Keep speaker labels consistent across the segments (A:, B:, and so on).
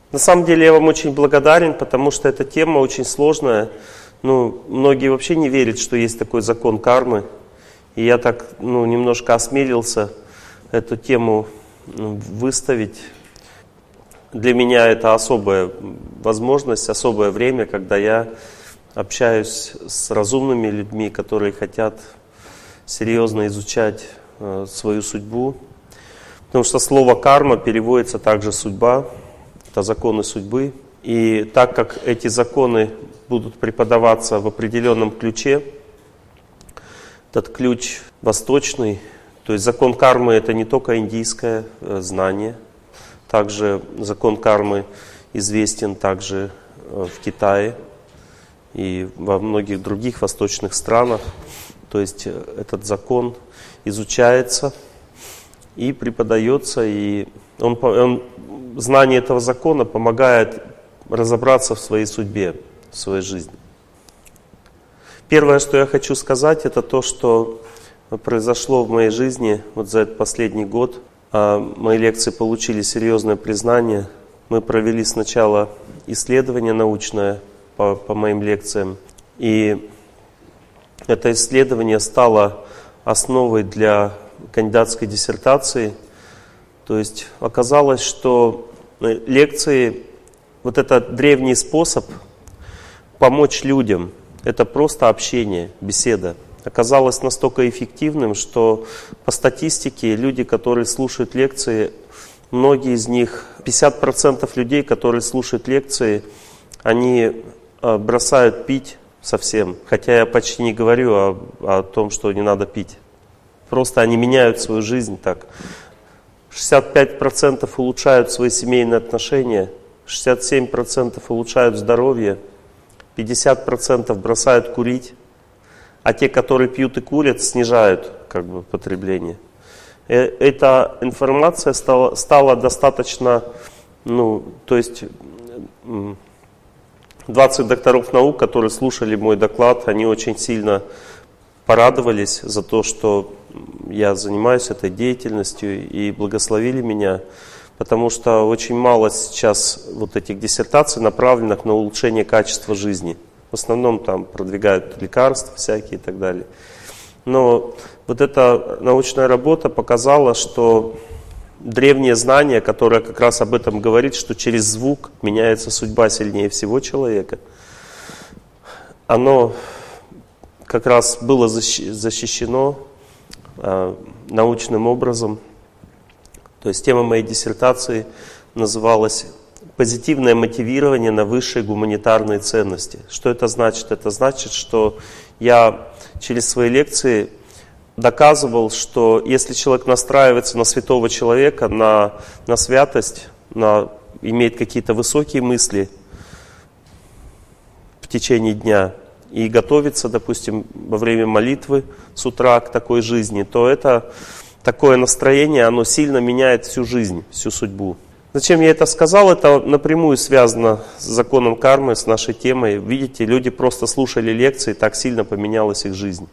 A: На самом деле я вам очень благодарен, потому что эта тема очень сложная. Многие вообще не верят, что есть такой закон кармы. И я так немножко осмелился эту тему выставить. Для меня это особая возможность, особое время, когда я общаюсь с разумными людьми, которые хотят серьезно изучать свою судьбу. Потому что слово карма переводится также судьба, это законы судьбы. И так как эти законы будут преподаваться в определенном ключе, этот ключ восточный, то есть закон кармы это не только индийское знание, также закон кармы известен также в Китае и во многих других восточных странах. То есть этот закон изучается и преподается, и знание этого закона помогает разобраться в своей судьбе, в своей жизни. Первое, что я хочу сказать, это то, что произошло в моей жизни вот за этот последний год. Мои лекции получили серьезное признание. Мы провели сначала исследование научное по моим лекциям, и это исследование стало основой для кандидатской диссертации. То есть оказалось, что лекции, вот этот древний способ помочь людям, это просто общение, беседа, оказалось настолько эффективным, что по статистике люди, которые слушают лекции, многие из них, 50% людей, которые слушают лекции, они бросают пить совсем. Хотя я почти не говорю о том, что не надо пить. Просто они меняют свою жизнь так. 65% улучшают свои семейные отношения, 67% улучшают здоровье, 50% бросают курить, а те, которые пьют и курят, снижают потребление. Эта информация стала достаточно, то есть 20 докторов наук, которые слушали мой доклад, они очень сильно порадовались за то, что я занимаюсь этой деятельностью, и благословили меня, потому что очень мало сейчас вот этих диссертаций, направленных на улучшение качества жизни. В основном там продвигают лекарства всякие и так далее. Но вот эта научная работа показала, что древнее знание, которое как раз об этом говорит, что через звук меняется судьба сильнее всего человека, оно как раз было защищено научным образом. То есть тема моей диссертации называлась «Позитивное мотивирование на высшие гуманитарные ценности». Что это значит? Это значит, что я через свои лекции доказывал, что если человек настраивается на святого человека, на святость, имеет какие-то высокие мысли в течение дня и готовится, допустим, во время молитвы с утра к такой жизни, то это такое настроение, оно сильно меняет всю жизнь, всю судьбу. Зачем я это сказал? Это напрямую связано с законом кармы, с нашей темой. Видите, люди просто слушали лекции, так сильно поменялась их жизнь.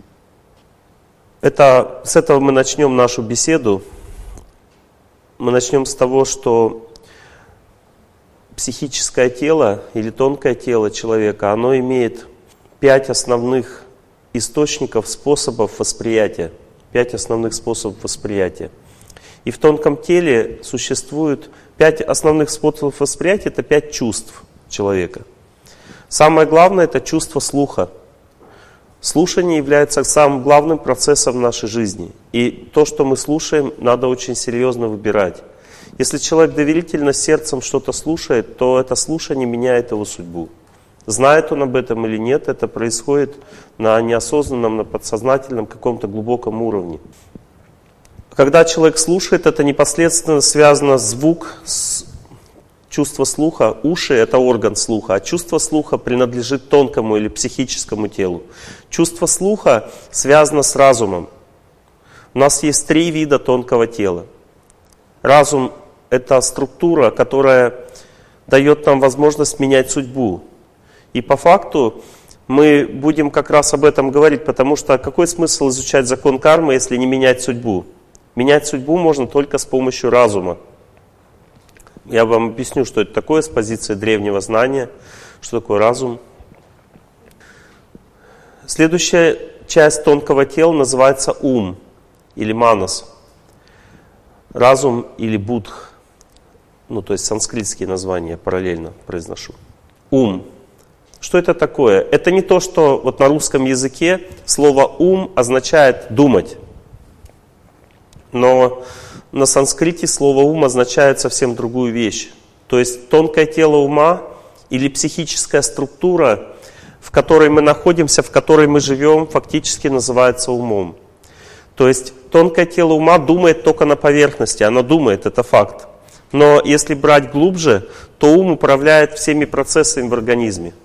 A: С этого мы начнем нашу беседу. Мы начнем с того, что психическое тело или тонкое тело человека, оно имеет 5 основных источников, способов восприятия. 5 основных способов восприятия. И в тонком теле существует 5 основных способов восприятия, это 5 чувств человека. Самое главное это чувство слуха. Слушание является самым главным процессом в нашей жизни. И то, что мы слушаем, надо очень серьезно выбирать. Если человек доверительно сердцем что-то слушает, то это слушание меняет его судьбу. Знает он об этом или нет, это происходит на неосознанном, на подсознательном каком-то глубоком уровне. Когда человек слушает, это непосредственно связано звук, чувство слуха. Уши – это орган слуха, а чувство слуха принадлежит тонкому или психическому телу. Чувство слуха связано с разумом. У нас есть 3 вида тонкого тела. Разум – это структура, которая дает нам возможность менять судьбу. И по факту мы будем как раз об этом говорить, потому что какой смысл изучать закон кармы, если не менять судьбу? Менять судьбу можно только с помощью разума. Я вам объясню, что это такое с позиции древнего знания, что такое разум. Следующая часть тонкого тела называется ум или манас. Разум или будх. То есть санскритские названия параллельно произношу. Ум. Что это такое? Это не то, что вот на русском языке слово ум означает думать. Но на санскрите слово ум означает совсем другую вещь. То есть тонкое тело ума или психическая структура, в которой мы находимся, в которой мы живем, фактически называется умом. То есть тонкое тело ума думает только на поверхности, оно думает, это факт. Но если брать глубже, то ум управляет всеми процессами в организме.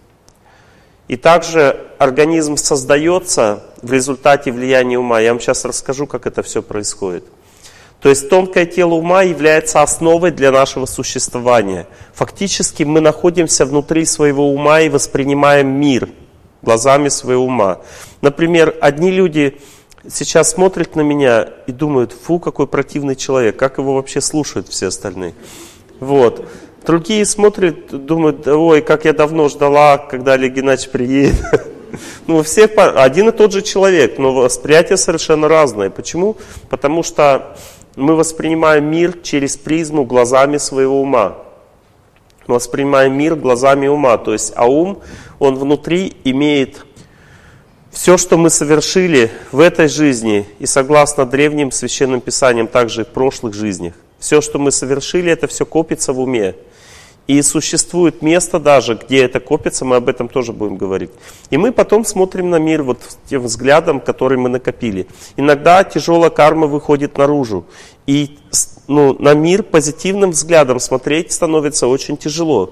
A: И также организм создается в результате влияния ума. Я вам сейчас расскажу, как это все происходит. То есть тонкое тело ума является основой для нашего существования. Фактически мы находимся внутри своего ума и воспринимаем мир глазами своего ума. Например, одни люди сейчас смотрят на меня и думают: фу, какой противный человек, как его вообще слушают все остальные. Вот. Другие смотрят, думают: ой, как я давно ждала, когда Олег Геннадьевич приедет. Все один и тот же человек, но восприятие совершенно разное. Почему? Потому что мы воспринимаем мир через призму глазами своего ума. Мы воспринимаем мир глазами ума. То есть, а ум, он внутри имеет все, что мы совершили в этой жизни, и согласно древним священным писаниям, также и в прошлых жизнях. Все, что мы совершили, это все копится в уме. И существует место даже, где это копится, мы об этом тоже будем говорить. И мы потом смотрим на мир вот тем взглядом, который мы накопили. Иногда тяжелая карма выходит наружу. И на мир позитивным взглядом смотреть становится очень тяжело.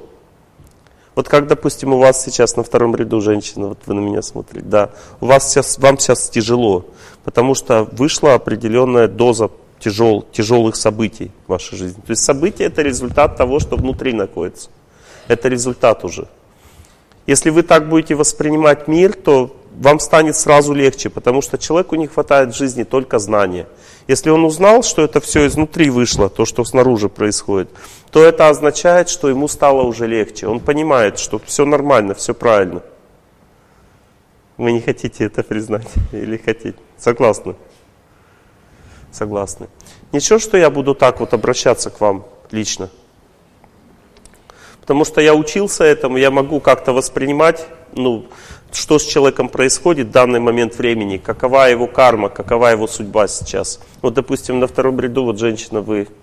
A: Вот как, допустим, у вас сейчас на втором ряду женщина, вот вы на меня смотрите, да, вам сейчас тяжело, потому что вышла определенная доза тяжелых событий в вашей жизни. То есть события — это результат того, что внутри находится. Это результат уже. Если вы так будете воспринимать мир, то вам станет сразу легче, потому что человеку не хватает в жизни только знания. Если он узнал, что это все изнутри вышло, то, что снаружи происходит, то это означает, что ему стало уже легче. Он понимает, что все нормально, все правильно. Вы не хотите это признать или хотите? Согласны? Согласны. Ничего, что я буду так вот обращаться к вам лично. Потому что я учился этому, я могу как-то воспринимать, что с человеком происходит в данный момент времени, какова его карма, какова его судьба сейчас. Вот, допустим, на втором ряду, вот женщина,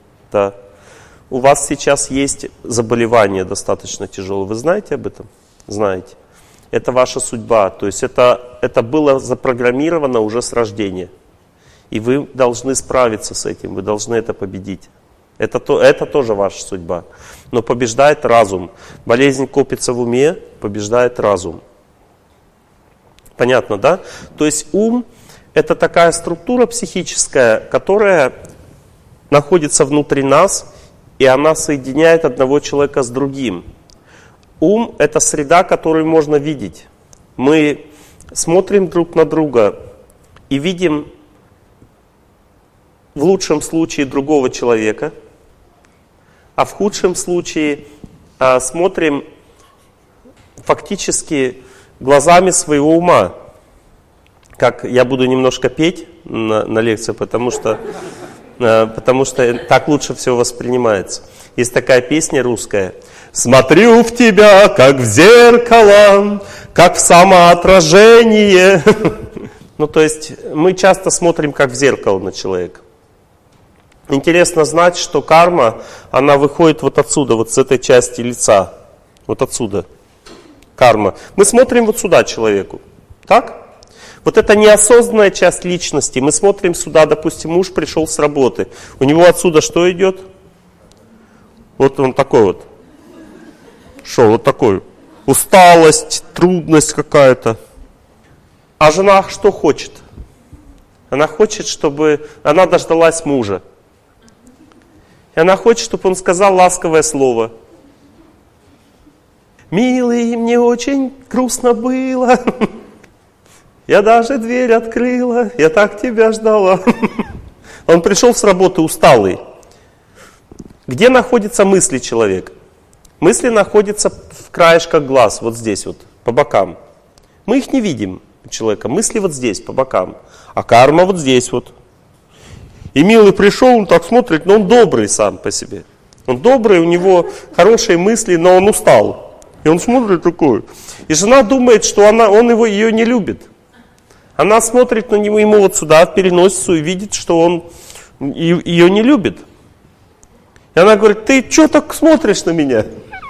A: у вас сейчас есть заболевание достаточно тяжелое. Вы знаете об этом? Знаете. Это ваша судьба, то есть это было запрограммировано уже с рождения. И вы должны справиться с этим, вы должны это победить. Это тоже ваша судьба. Но побеждает разум. Болезнь копится в уме, побеждает разум. Понятно, да? То есть ум — это такая структура психическая, которая находится внутри нас, и она соединяет одного человека с другим. Ум — это среда, которую можно видеть. Мы смотрим друг на друга и видим в лучшем случае другого человека, а в худшем случае смотрим фактически глазами своего ума. Как я буду немножко петь на лекции, потому что так лучше всего воспринимается. Есть такая песня русская: «Смотрю в тебя, как в зеркало, как в самоотражение». То есть мы часто смотрим как в зеркало на человека. Интересно знать, что карма, она выходит вот отсюда, вот с этой части лица. Вот отсюда. Карма. Мы смотрим вот сюда человеку. Так? Вот это неосознанная часть личности. Мы смотрим сюда, допустим, муж пришел с работы. У него отсюда что идет? Вот он такой вот. Что, вот такой. Усталость, трудность какая-то. А жена что хочет? Она хочет, чтобы она дождалась мужа. И она хочет, чтобы он сказал ласковое слово. «Милый, мне очень грустно было. Я даже дверь открыла. Я так тебя ждала». Он пришел с работы усталый. Где находятся мысли человека? Мысли находятся в краешках глаз, вот здесь вот, по бокам. Мы их не видим у человека. Мысли вот здесь, по бокам. А карма вот здесь вот. И милый пришел, он так смотрит, но он добрый сам по себе. Он добрый, у него хорошие мысли, но он устал. И он смотрит такой. И жена думает, что он ее не любит. Она смотрит на него, ему вот сюда, в переносицу, и видит, что он ее не любит. И она говорит: ты что так смотришь на меня?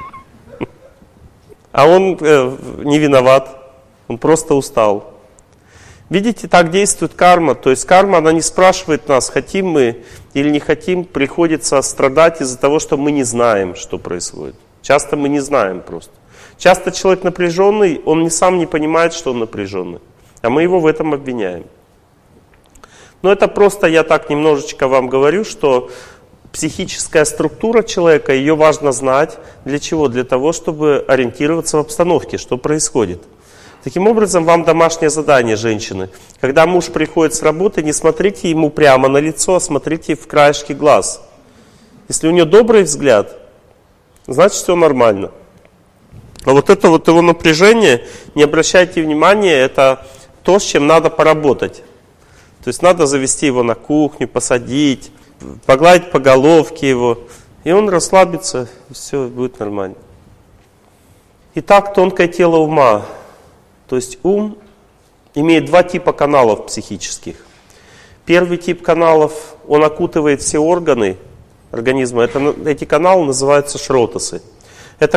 A: А он не виноват, он просто устал. Видите, так действует карма. То есть карма, она не спрашивает нас, хотим мы или не хотим. Приходится страдать из-за того, что мы не знаем, что происходит. Часто мы не знаем просто. Часто человек напряженный, он сам не понимает, что он напряженный. А мы его в этом обвиняем. Но это просто я так немножечко вам говорю, что психическая структура человека, ее важно знать. Для чего? Для того, чтобы ориентироваться в обстановке, что происходит. Таким образом, вам домашнее задание, женщины. Когда муж приходит с работы, не смотрите ему прямо на лицо, а смотрите в краешки глаз. Если у него добрый взгляд, значит, все нормально. А вот это вот его напряжение, не обращайте внимания, это то, с чем надо поработать. То есть надо завести его на кухню, посадить, погладить по головке его, и он расслабится, и все будет нормально. Итак, тонкое тело ума. То есть ум имеет два типа каналов психических. Первый тип каналов, он окутывает все органы организма. Эти каналы называются шротасы. Это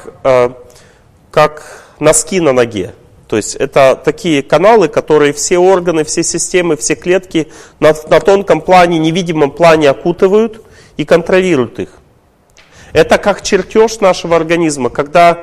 A: как носки на ноге. То есть это такие каналы, которые все органы, все системы, все клетки на тонком плане, невидимом плане окутывают и контролируют их. Это как чертеж нашего организма, когда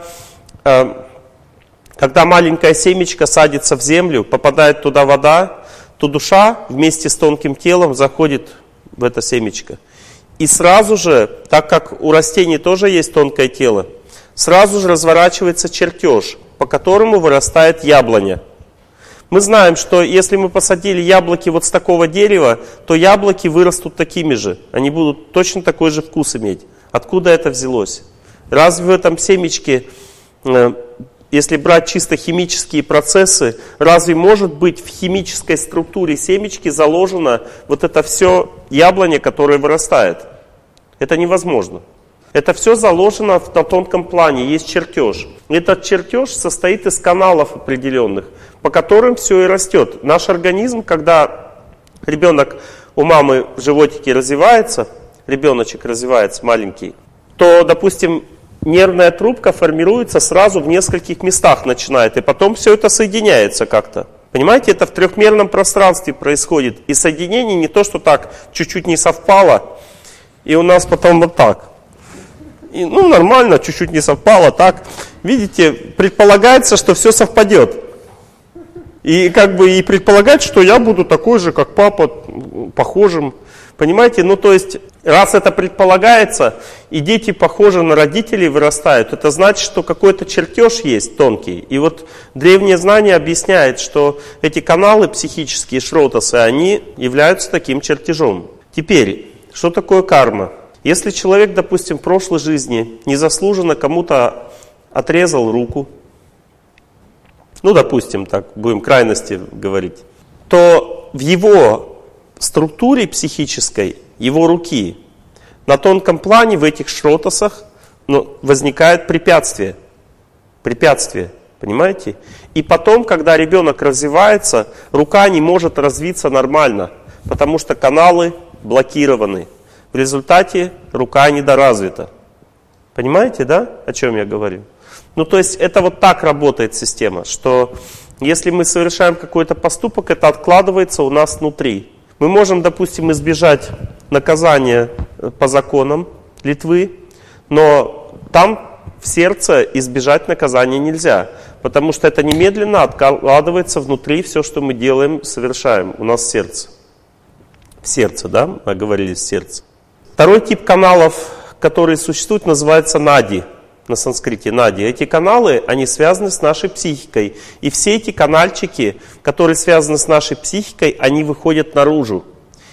A: маленькое семечко садится в землю, попадает туда вода, то душа вместе с тонким телом заходит в это семечко. И сразу же, так как у растений тоже есть тонкое тело, сразу же разворачивается чертеж, по которому вырастает яблоня. Мы знаем, что если мы посадили яблоки вот с такого дерева, то яблоки вырастут такими же. Они будут точно такой же вкус иметь. Откуда это взялось? Разве в этом семечке, если брать чисто химические процессы, разве может быть в химической структуре семечки заложено вот это все яблоня, которое вырастает? Это невозможно. Это все заложено на тонком плане, есть чертеж. Этот чертеж состоит из каналов определенных, по которым все и растет. Наш организм, когда ребенок у мамы в животике развивается, ребеночек развивается маленький, то, допустим, нервная трубка формируется сразу в нескольких местах начинает, и потом все это соединяется как-то. Понимаете, это в трехмерном пространстве происходит. И соединение не то, что так чуть-чуть не совпало, и у нас потом вот так. И, нормально, чуть-чуть не совпало, так. Видите, предполагается, что все совпадет. И и предполагать, что я буду такой же, как папа, похожим. Понимаете, то есть, раз это предполагается, и дети похожи на родителей вырастают, это значит, что какой-то чертеж есть тонкий. И вот древнее знание объясняет, что эти каналы психические, шротасы, они являются таким чертежом. Теперь, что такое карма? Если человек, допустим, в прошлой жизни незаслуженно кому-то отрезал руку, допустим, так будем крайности говорить, то в его структуре психической, его руки, на тонком плане в этих шротасах возникает препятствие. Препятствие, понимаете? И потом, когда ребенок развивается, рука не может развиться нормально, потому что каналы блокированы. В результате рука недоразвита. Понимаете, да, о чем я говорю? То есть это вот так работает система, что если мы совершаем какой-то поступок, это откладывается у нас внутри. Мы можем, допустим, избежать наказания по законам Литвы, но там в сердце избежать наказания нельзя, потому что это немедленно откладывается внутри все, что мы делаем, совершаем у нас в сердце. В сердце, да, мы говорили в сердце. Второй тип каналов, которые существуют, называется нади, на санскрите нади. Эти каналы, они связаны с нашей психикой. И все эти канальчики, которые связаны с нашей психикой, они выходят наружу.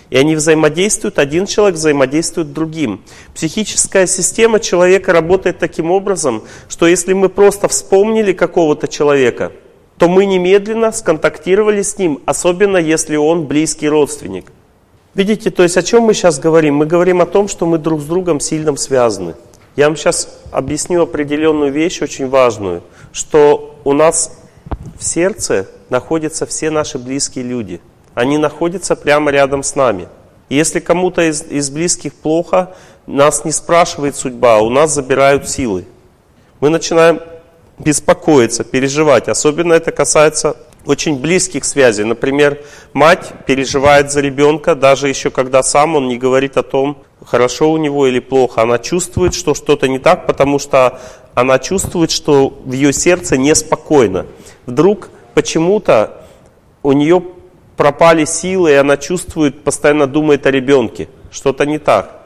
A: И они взаимодействуют, один человек взаимодействует с другим. Психическая система человека работает таким образом, что если мы просто вспомнили какого-то человека, то мы немедленно сконтактировали с ним, особенно если он близкий родственник. Видите, то есть о чем мы сейчас говорим? Мы говорим о том, что мы друг с другом сильно связаны. Я вам сейчас объясню определенную вещь, очень важную, что у нас в сердце находятся все наши близкие люди. Они находятся прямо рядом с нами. И если кому-то из близких плохо, нас не спрашивает судьба, у нас забирают силы. Мы начинаем беспокоиться, переживать. Особенно это касается очень близких связей. Например, мать переживает за ребенка, даже еще когда сам он не говорит о том, хорошо у него или плохо. Она чувствует, что что-то не так, потому что она чувствует, что в ее сердце неспокойно. Вдруг почему-то у нее пропали силы, и она чувствует, постоянно думает о ребенке. Что-то не так.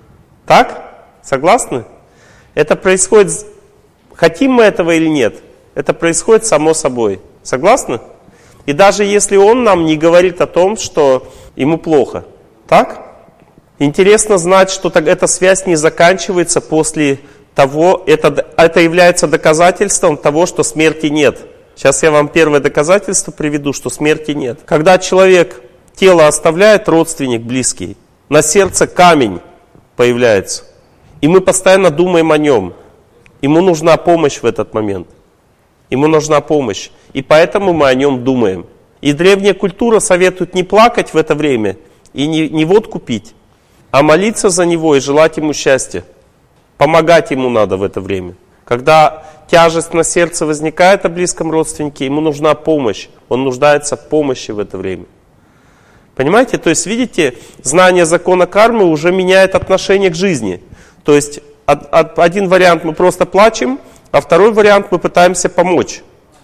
A: Так? Согласны? Это происходит, хотим мы этого или нет, это происходит само собой. Согласны? И даже если он нам не говорит о том, что ему плохо. Так? Интересно знать, что эта связь не заканчивается после того, это является доказательством того, что смерти нет. Сейчас я вам первое доказательство приведу, что смерти нет. Когда человек, тело оставляет, родственник близкий, на сердце камень появляется. И мы постоянно думаем о нем. Ему нужна помощь в этот момент. Ему нужна помощь. И поэтому мы о нем думаем. И древняя культура советует не плакать в это время и не водку пить, а молиться за него и желать ему счастья. Помогать ему надо в это время. Когда тяжесть на сердце возникает о близком родственнике, ему нужна помощь. Он нуждается в помощи в это время. Понимаете? То есть, видите, знание закона кармы уже меняет отношение к жизни. То есть, один вариант мы просто плачем, а второй вариант мы пытаемся помочь.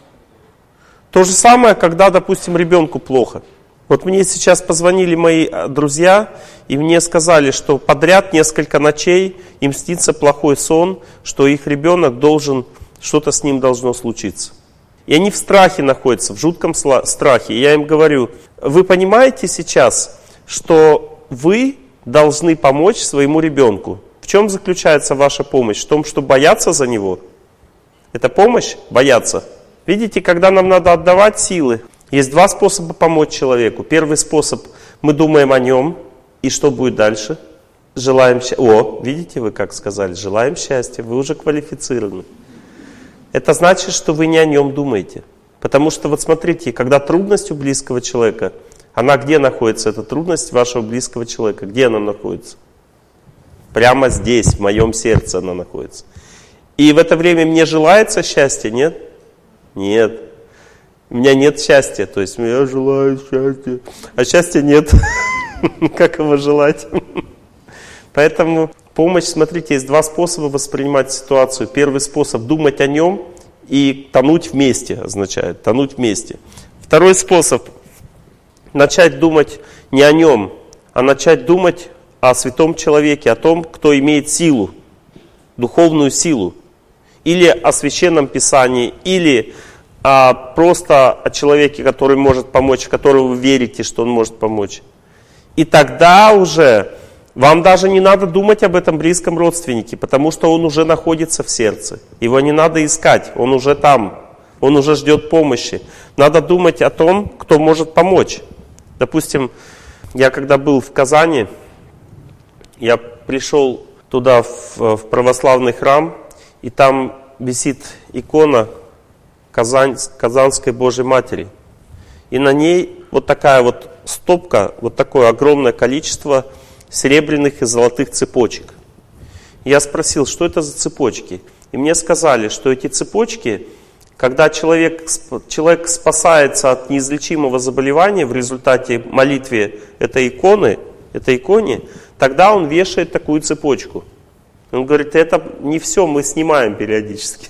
A: То же самое, когда, допустим, ребенку плохо. Вот мне сейчас позвонили мои друзья, и мне сказали, что подряд несколько ночей им снится плохой сон, что их ребенок должен, что-то с ним должно случиться. И они в страхе находятся, в жутком страхе. И я им говорю, вы понимаете сейчас, что вы должны помочь своему ребенку? В чем заключается ваша помощь? В том, что бояться за него? Это помощь? Бояться. Видите, когда нам надо отдавать силы, есть два способа помочь человеку. Первый способ, мы думаем о нем, и что будет дальше? Желаем счастья. О, видите, вы как сказали, желаем счастья, вы уже квалифицированы. Это значит, что вы не о нем думаете. Потому что вот смотрите, когда трудность у близкого человека, она где находится, эта трудность вашего близкого человека? Где она находится? Прямо здесь, в моем сердце она находится. И в это время мне желается счастья, нет? Нет. У меня нет счастья, то есть я желаю счастья, а счастья нет. Как его желать? Поэтому помощь, смотрите, есть два способа воспринимать ситуацию. Первый способ — думать о нем и тонуть вместе, означает тонуть вместе. Второй способ — начать думать не о нем, а начать думать о святом человеке, о том, кто имеет силу, духовную силу. Или о священном писании, или просто о человеке, который может помочь, в которого вы верите, что он может помочь. И тогда уже вам даже не надо думать об этом близком родственнике, потому что он уже находится в сердце. Его не надо искать, он уже там, он уже ждет помощи. Надо думать о том, кто может помочь. Допустим, я когда был в Казани, я пришел туда в православный храм, и там висит икона Казанской Божьей Матери. И на ней вот такая вот стопка, вот такое огромное количество серебряных и золотых цепочек. Я спросил, что это за цепочки? И мне сказали, что эти цепочки, когда человек спасается от неизлечимого заболевания в результате молитвы этой иконе, тогда он вешает такую цепочку. Он говорит, это не все, мы снимаем периодически.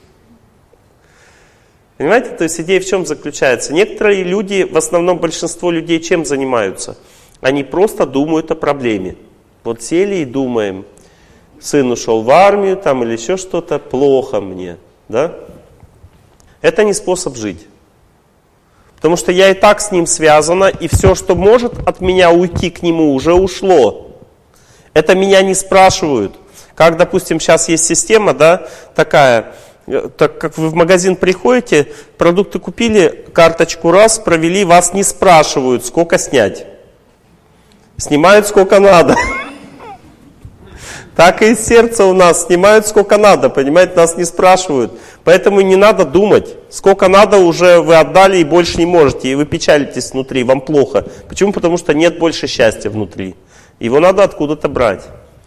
A: Понимаете, то есть идея в чем заключается? Некоторые люди, в основном большинство людей чем занимаются? Они просто думают о проблеме. Вот сели и думаем, сын ушел в армию там или еще что-то, плохо мне. Да? Это не способ жить. Потому что я и так с ним связана, и все, что может от меня уйти к нему, уже ушло. Это меня не спрашивают. Как, допустим, сейчас есть система, да, такая, так как вы в магазин приходите, продукты купили, карточку раз, провели, вас не спрашивают, сколько снять. Снимают сколько надо. Так и из сердца у нас снимают сколько надо, понимаете, нас не спрашивают. Поэтому не надо думать, сколько надо уже вы отдали и больше не можете, и вы печалитесь внутри, вам плохо. Почему? Потому что нет больше счастья внутри. Его надо откуда-то брать.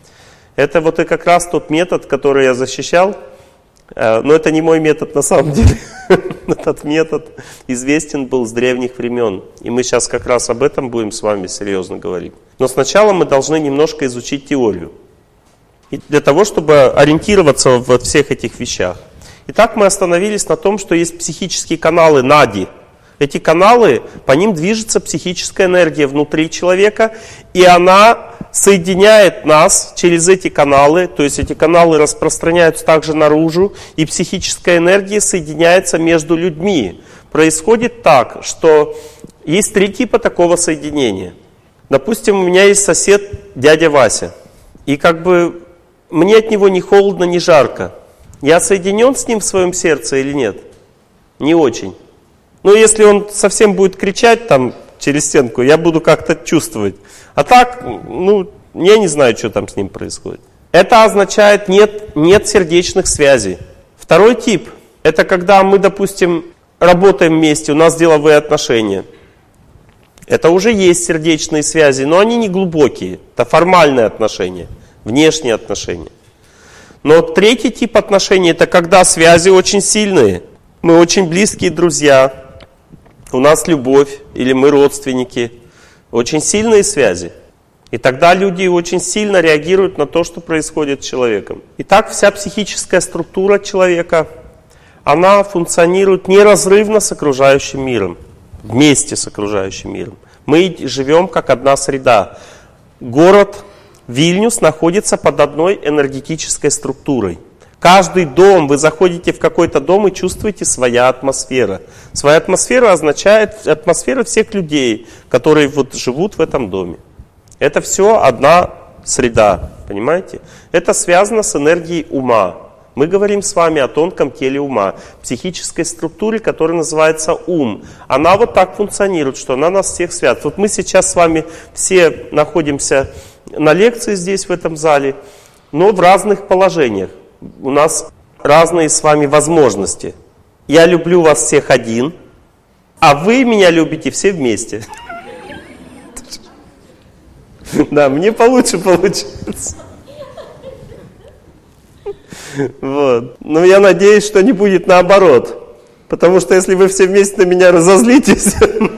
A: Это вот и как раз тот метод, который я защищал, но это не мой метод на самом деле. Этот метод известен был с древних времен. И мы сейчас как раз об этом будем с вами серьезно говорить. Но сначала мы должны немножко изучить теорию. И для того, чтобы ориентироваться во всех этих вещах. Итак, мы остановились на том, что есть психические каналы нади. Эти каналы, по ним движется психическая энергия внутри человека, и она соединяет нас через эти каналы, то есть эти каналы распространяются также наружу, и психическая энергия соединяется между людьми. Происходит так, что есть 3 типа такого соединения. Допустим, у меня есть сосед, дядя Вася, и как бы мне от него ни холодно, ни жарко. Я соединен с ним в своем сердце или нет? Не очень. Но если он совсем будет кричать там через стенку, я буду как-то чувствовать. А так, я не знаю, что там с ним происходит. Это означает нет сердечных связей. Второй тип, это когда мы, допустим, работаем вместе, у нас деловые отношения. Это уже есть сердечные связи, но они не глубокие. Это формальные отношения, внешние отношения. Но 3-й тип отношений, это когда связи очень сильные. Мы очень близкие друзья, у нас любовь, или мы родственники. Очень сильные связи. И тогда люди очень сильно реагируют на то, что происходит с человеком. Итак, вся психическая структура человека, она функционирует неразрывно с окружающим миром. Вместе с окружающим миром. Мы живем как одна среда. Город Вильнюс находится под одной энергетической структурой. Каждый дом, вы заходите в какой-то дом и чувствуете своя атмосфера. Своя атмосфера означает атмосфера всех людей, которые вот живут в этом доме. Это все одна среда, понимаете? Это связано с энергией ума. Мы говорим с вами о тонком теле ума, психической структуре, которая называется ум. Она вот так функционирует, что она нас всех связывает. Вот мы сейчас с вами все находимся на лекции здесь, в этом зале, но в разных положениях. У нас разные с вами возможности. Я люблю вас всех один, а вы меня любите все вместе. Да, мне получше получается. Вот. Но я надеюсь, что не будет наоборот. Потому что если вы все вместе на меня разозлитесь,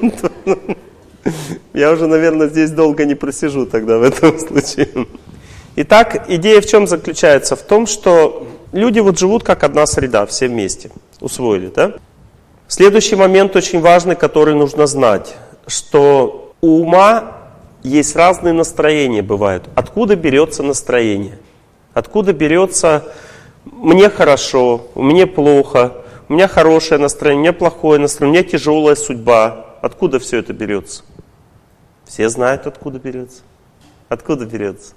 A: я уже, наверное, здесь долго не просижу тогда в этом случае. Итак, идея в чем заключается? В том, что люди вот живут как одна среда, все вместе. Усвоили, да? Следующий момент очень важный, который нужно знать, что у ума есть разные настроения бывают. Откуда берется настроение? Откуда берется «мне хорошо», «мне плохо», «у меня хорошее настроение», «у меня плохое настроение», «у меня тяжелая судьба». Откуда все это берется? Все знают, откуда берется. Откуда берется?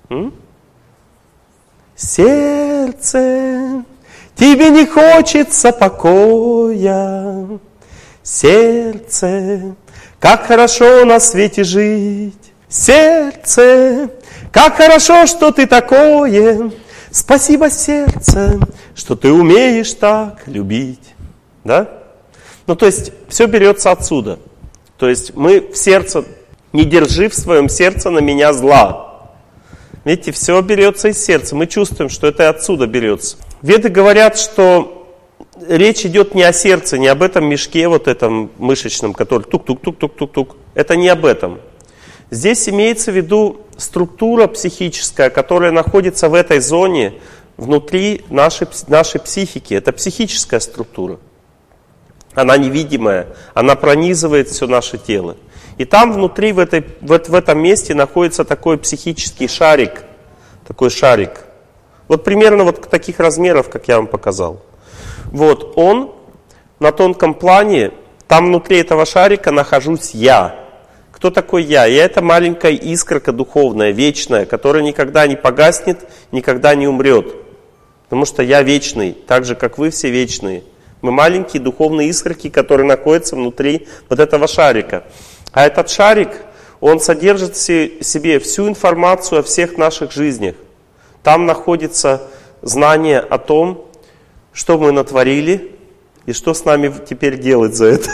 A: Сердце, тебе не хочется покоя. Сердце, как хорошо на свете жить. Сердце, как хорошо, что ты такое. Спасибо, сердце, что ты умеешь так любить. Да? Ну, то есть, все берется отсюда. То есть, мы в сердце, не держи в своем сердце на меня зла. Видите, все берется из сердца. Мы чувствуем, что это отсюда берется. Веды говорят, что речь идет не о сердце, не об этом мешке, вот этом мышечном, который тук-тук-тук-тук-тук-тук. Это не об этом. Здесь имеется в виду структура психическая, которая находится в этой зоне внутри нашей психики. Это психическая структура. Она невидимая, она пронизывает все наше тело. И там внутри, в этом месте находится такой психический шарик. Такой шарик. Вот примерно вот таких размеров, как я вам показал. Вот он на тонком плане Там внутри этого шарика нахожусь я. Кто такой я? Я — это маленькая искорка духовная, вечная, которая никогда не погаснет, никогда не умрет. Потому что я вечный, так же, как вы все вечные. Мы маленькие духовные искорки, которые находятся внутри вот этого шарика. А этот шарик, он содержит в себе всю информацию о всех наших жизнях. Там находится знание о том, что мы натворили и что с нами теперь делать за это.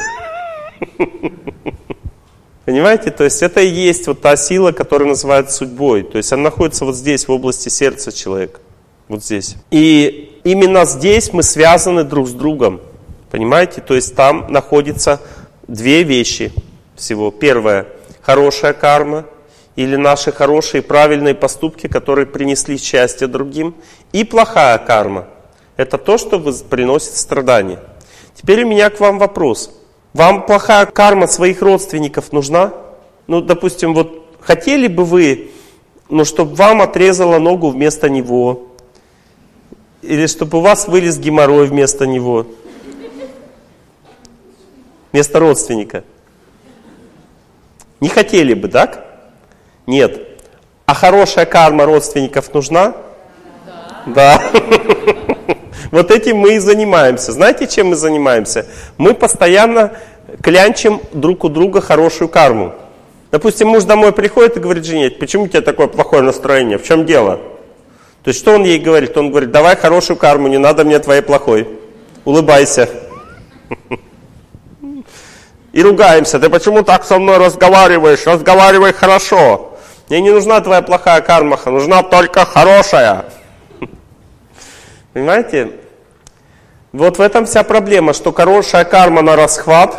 A: Понимаете? То есть это и есть вот та сила, которая называется судьбой. То есть она находится вот здесь, в области сердца человека. Вот здесь. И именно здесь мы связаны друг с другом. Понимаете? То есть там находятся две вещи всего. Первое — хорошая карма, или наши хорошие правильные поступки, которые принесли счастье другим. И плохая карма — это то, что приносит страдания. Теперь у меня к вам вопрос. Вам плохая карма своих родственников нужна? Ну, допустим, вот хотели бы вы, чтобы вам отрезала ногу вместо него? Или чтобы у вас вылез геморрой вместо него? Вместо родственника? Не хотели бы, так? Нет. А хорошая карма родственников нужна? Да. Вот этим мы и занимаемся. Знаете, чем мы занимаемся? Мы постоянно клянчим друг у друга хорошую карму. Допустим, муж домой приходит и говорит жене: почему у тебя такое плохое настроение? В чем дело? То есть, что он ей говорит? Он говорит: давай хорошую карму, не надо мне твоей плохой. Улыбайся. И ругаемся: ты почему так со мной разговариваешь? Разговаривай хорошо. Мне не нужна твоя плохая карма, нужна только хорошая. Понимаете? Вот в этом вся проблема, что хорошая карма на расхват,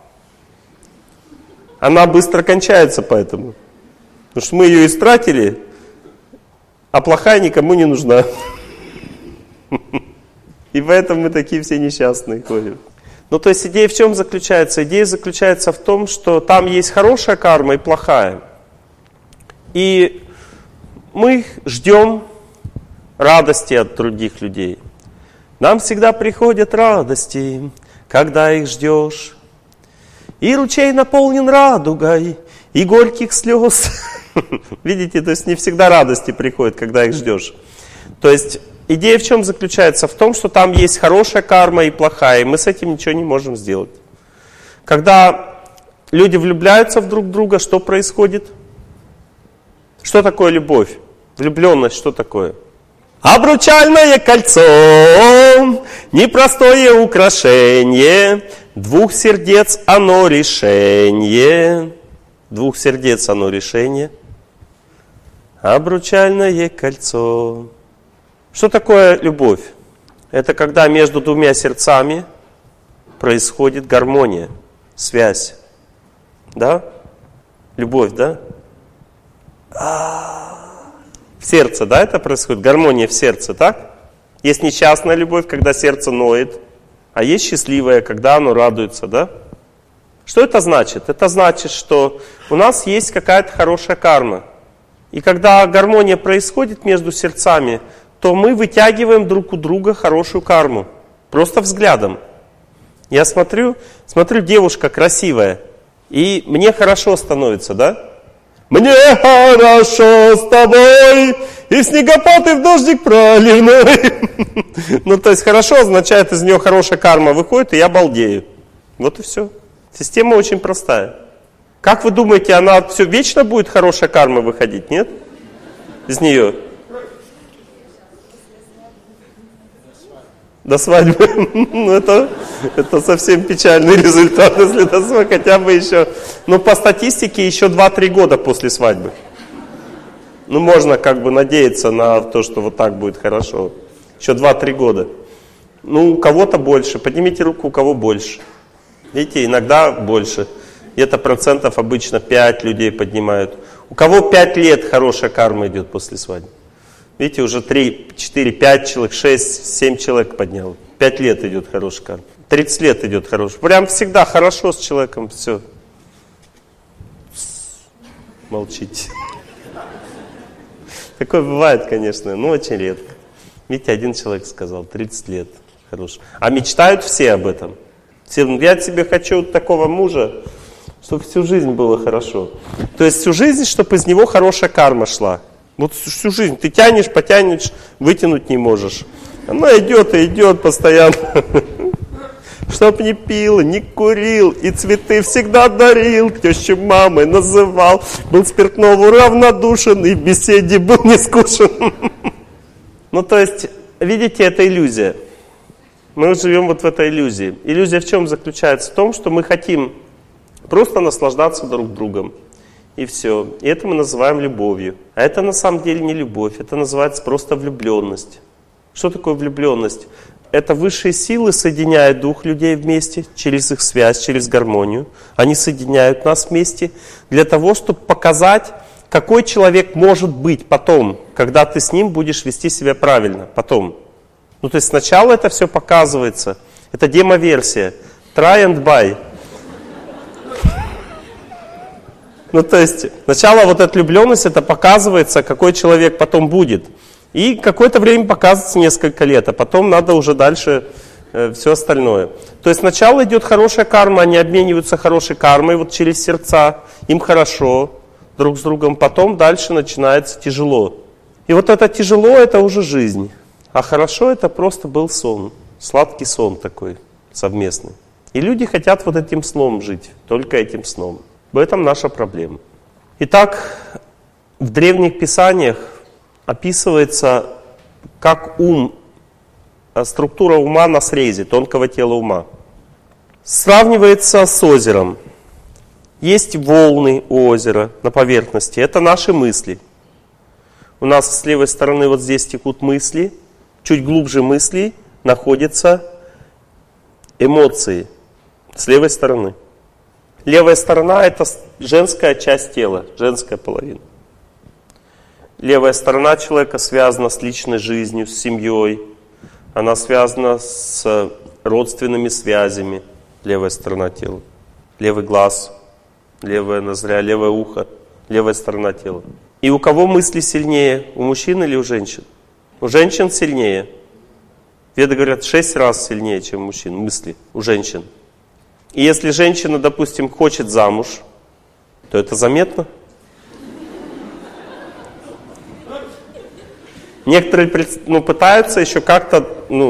A: она быстро кончается поэтому. Потому что мы ее истратили, а плохая никому не нужна. И поэтому мы такие все несчастные ходим. Ну, то есть идея в чем заключается? Идея заключается в том, что там есть хорошая карма и плохая. И мы ждем радости от других людей. Нам всегда приходят радости, когда их ждешь. И ручей наполнен радугой, и горьких слез. Видите, то есть не всегда радости приходят, когда их ждешь. То есть идея в чем заключается? В том, что там есть хорошая карма и плохая, и мы с этим ничего не можем сделать. Когда люди влюбляются в друг друга, что происходит? Что такое любовь? Влюбленность что такое? Обручальное кольцо, непростое украшение, двух сердец оно решение. Двух сердец оно решение. Обручальное кольцо. Что такое любовь? Это когда между двумя сердцами происходит гармония, связь. Да? Любовь, да? В сердце, да, это происходит? Гармония в сердце, так? Есть несчастная любовь, когда сердце ноет, а есть счастливая, когда оно радуется, да? Что это значит? Это значит, что у нас есть какая-то хорошая карма. И когда гармония происходит между сердцами, то мы вытягиваем друг у друга хорошую карму. Просто взглядом. Я смотрю, девушка красивая, и мне хорошо становится, да? Мне хорошо с тобой, и в снегопад, и в дождик проливной. Ну, то есть хорошо означает, из нее хорошая карма выходит, и я балдею. Вот и все. Система очень простая. Как вы думаете, она все вечно будет хорошая карма выходить, нет? Из нее? До свадьбы. Ну, это совсем печальный результат, если до свадьбы хотя бы еще. Ну, по статистике, еще 2-3 года после свадьбы. Ну, можно как бы надеяться на то, что вот так будет хорошо. Еще 2-3 года. Ну, у кого-то больше. Поднимите руку, у кого больше. Видите, иногда больше. Где-то процентов обычно 5 людей поднимают. У кого 5 лет хорошая карма идет после свадьбы? Видите, уже 3, 4, 5 человек, 6, 7 человек поднял. 5 лет идет хорошая карма. 30 лет идет хорошая. Прям всегда хорошо с человеком, все. Молчите. Такое бывает, конечно, но очень редко. Видите, один человек сказал, 30 лет хороший. А мечтают все об этом. Все говорят, я тебе хочу такого мужа, чтобы всю жизнь было хорошо. То есть всю жизнь, чтобы из него хорошая карма шла. Вот всю жизнь ты тянешь, потянешь, вытянуть не можешь. Она идет и идет постоянно. Чтоб не пил, не курил, и цветы всегда дарил, тещу мамой называл, был спиртного равнодушен, и в беседе был не скучен. Ну, то есть, видите, это иллюзия. Мы живем вот в этой иллюзии. Иллюзия в чем заключается? В том, что мы хотим просто наслаждаться друг другом. И все. И это мы называем любовью. А это на самом деле не любовь, это называется просто влюбленность. Что такое влюбленность? Это высшие силы соединяют двух людей вместе через их связь, через гармонию. Они соединяют нас вместе для того, чтобы показать, какой человек может быть потом, когда ты с ним будешь вести себя правильно, потом. Ну, то есть сначала это все показывается. Это демо-версия. Try and buy. Ну, то есть сначала вот эта влюбленность, это показывается, какой человек потом будет. И какое-то время показывается, несколько лет, а потом надо уже дальше все остальное. То есть сначала идет хорошая карма, они обмениваются хорошей кармой вот через сердца, им хорошо друг с другом, потом дальше начинается тяжело. И вот это тяжело, это уже жизнь, а хорошо это просто был сон, сладкий сон такой совместный. И люди хотят вот этим сном жить, только этим сном. В этом наша проблема. Итак, в древних писаниях описывается, как ум, структура ума на срезе, тонкого тела ума. Сравнивается с озером. Есть волны у озера на поверхности, это наши мысли. У нас с левой стороны вот здесь текут мысли, чуть глубже мыслей находятся эмоции с левой стороны. Левая сторона – это женская часть тела, женская половина. Левая сторона человека связана с личной жизнью, с семьей. Она связана с родственными связями. Левая сторона тела. Левый глаз, левая ноздря, левое ухо, левая сторона тела. И у кого мысли сильнее? У мужчин или у женщин? У женщин сильнее. Веды говорят, 6 раз сильнее, чем у мужчин, мысли у женщин. И если женщина, допустим, хочет замуж, то это заметно. Некоторые пытаются еще как-то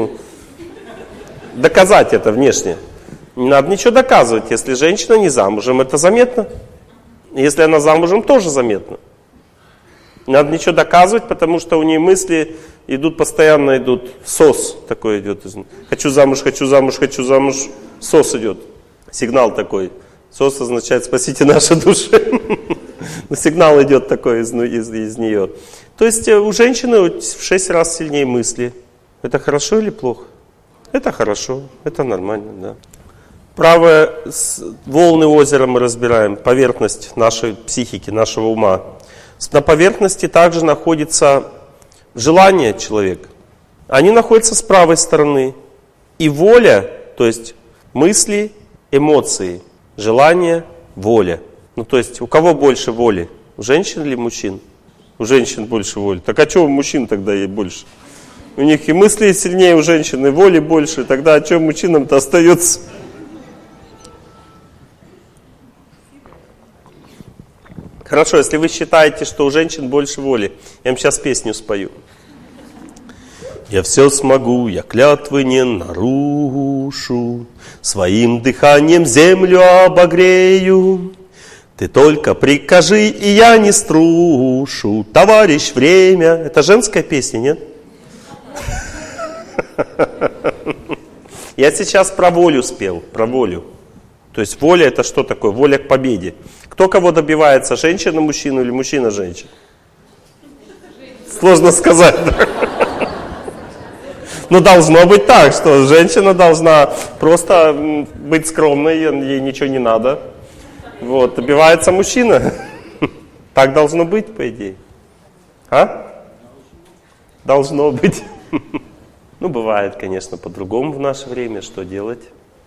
A: доказать это внешне. Не надо ничего доказывать. Если женщина не замужем, это заметно. Если она замужем, тоже заметно. Не надо ничего доказывать, потому что у нее мысли постоянно идут. Сос такой идет. Хочу замуж, хочу замуж, хочу замуж. Сос идет. Сигнал такой. Сос означает «спасите наши души». Сигнал идет такой из нее. То есть у женщины в 6 раз сильнее мысли. Это хорошо или плохо? Это хорошо, это нормально, да. Правые волны озера мы разбираем, поверхность нашей психики, нашего ума. На поверхности также находится желание человека. Они находятся с правой стороны. И воля, то есть мысли, эмоции, желание, воля. Ну то есть у кого больше воли? У женщин или мужчин? У женщин больше воли. Так а что у мужчин тогда ей больше? У них и мысли сильнее у женщин, и воли больше. Тогда о чем мужчинам-то остается? Хорошо, если вы считаете, что у женщин больше воли, я вам сейчас песню спою. Я все смогу, я клятвы не нарушу, своим дыханием землю обогрею. Ты только прикажи, и я не струшу, товарищ время. Это женская песня, нет? Я сейчас про волю спел, про волю. То есть воля это что такое? Воля к победе. Кто кого добивается? Женщина мужчину или мужчина женщину? Сложно сказать. Но должно быть так, что женщина должна просто быть скромной, ей ничего не надо. Вот, добивается мужчина. Так должно быть, по идее. А? Должно быть. Ну, бывает, конечно, по-другому в наше время. Что делать?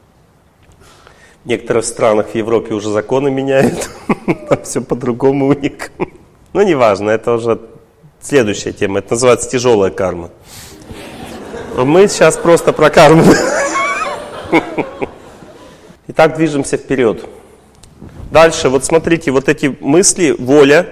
A: В некоторых странах в Европе уже законы меняют. Там все по-другому у них. Ну, неважно, это уже следующая тема. Это называется тяжелая карма. Мы сейчас просто про карму. Итак, движемся вперед. Дальше, вот смотрите, вот эти мысли, воля.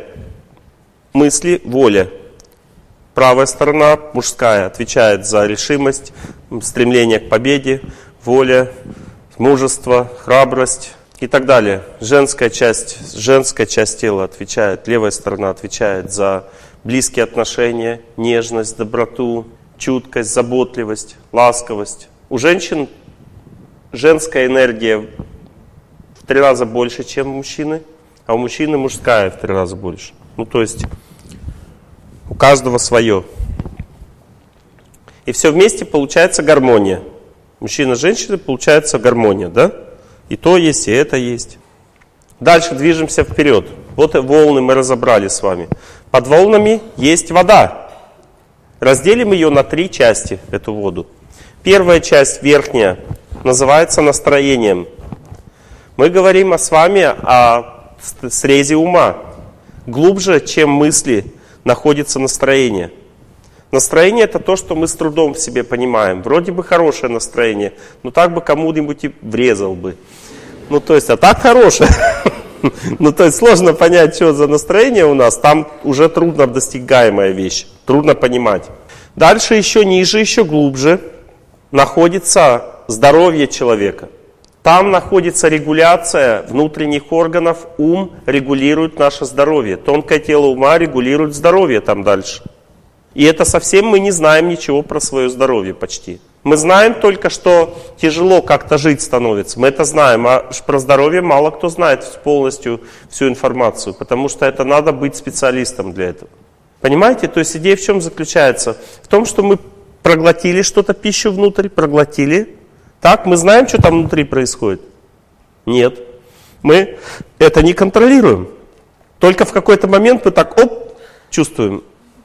A: Правая сторона, мужская, отвечает за решимость, стремление к победе, воля, мужество, храбрость и так далее. Женская часть тела отвечает, левая сторона отвечает за близкие отношения, нежность, доброту, чуткость, заботливость, ласковость. У женщин женская энергия в 3 раза больше, чем у мужчины, а у мужчины мужская в 3 раза больше. Ну, то есть у каждого свое. И все вместе получается гармония. Мужчина с женщиной получается гармония, да? И то есть, и это есть. Дальше движемся вперед. Вот волны мы разобрали с вами. Под волнами есть вода. Разделим ее на 3 части, эту воду. Первая часть, верхняя, называется настроением. Мы говорим с вами о срезе ума. Глубже, чем мысли, находится настроение. Настроение — это то, что мы с трудом в себе понимаем. Вроде бы хорошее настроение, но так бы кому-нибудь и врезал бы. Ну, то есть, а так хорошее. Ну, то есть, сложно понять, что за настроение у нас. Там уже трудно достигаемая вещь. Трудно понимать. Дальше еще ниже, еще глубже находится здоровье человека. Там находится регуляция внутренних органов. Ум регулирует наше здоровье. Тонкое тело ума регулирует здоровье там дальше. И это совсем мы не знаем ничего про свое здоровье почти. Мы знаем только, что тяжело как-то жить становится. Мы это знаем, а про здоровье мало кто знает полностью всю информацию, потому что это надо быть специалистом для этого. Понимаете? То есть идея в чем заключается? В том, что мы проглотили что-то, пищу внутрь, проглотили. Так, мы знаем, что там внутри происходит? Нет. Мы это не контролируем. Только в какой-то момент мы так, чувствуем.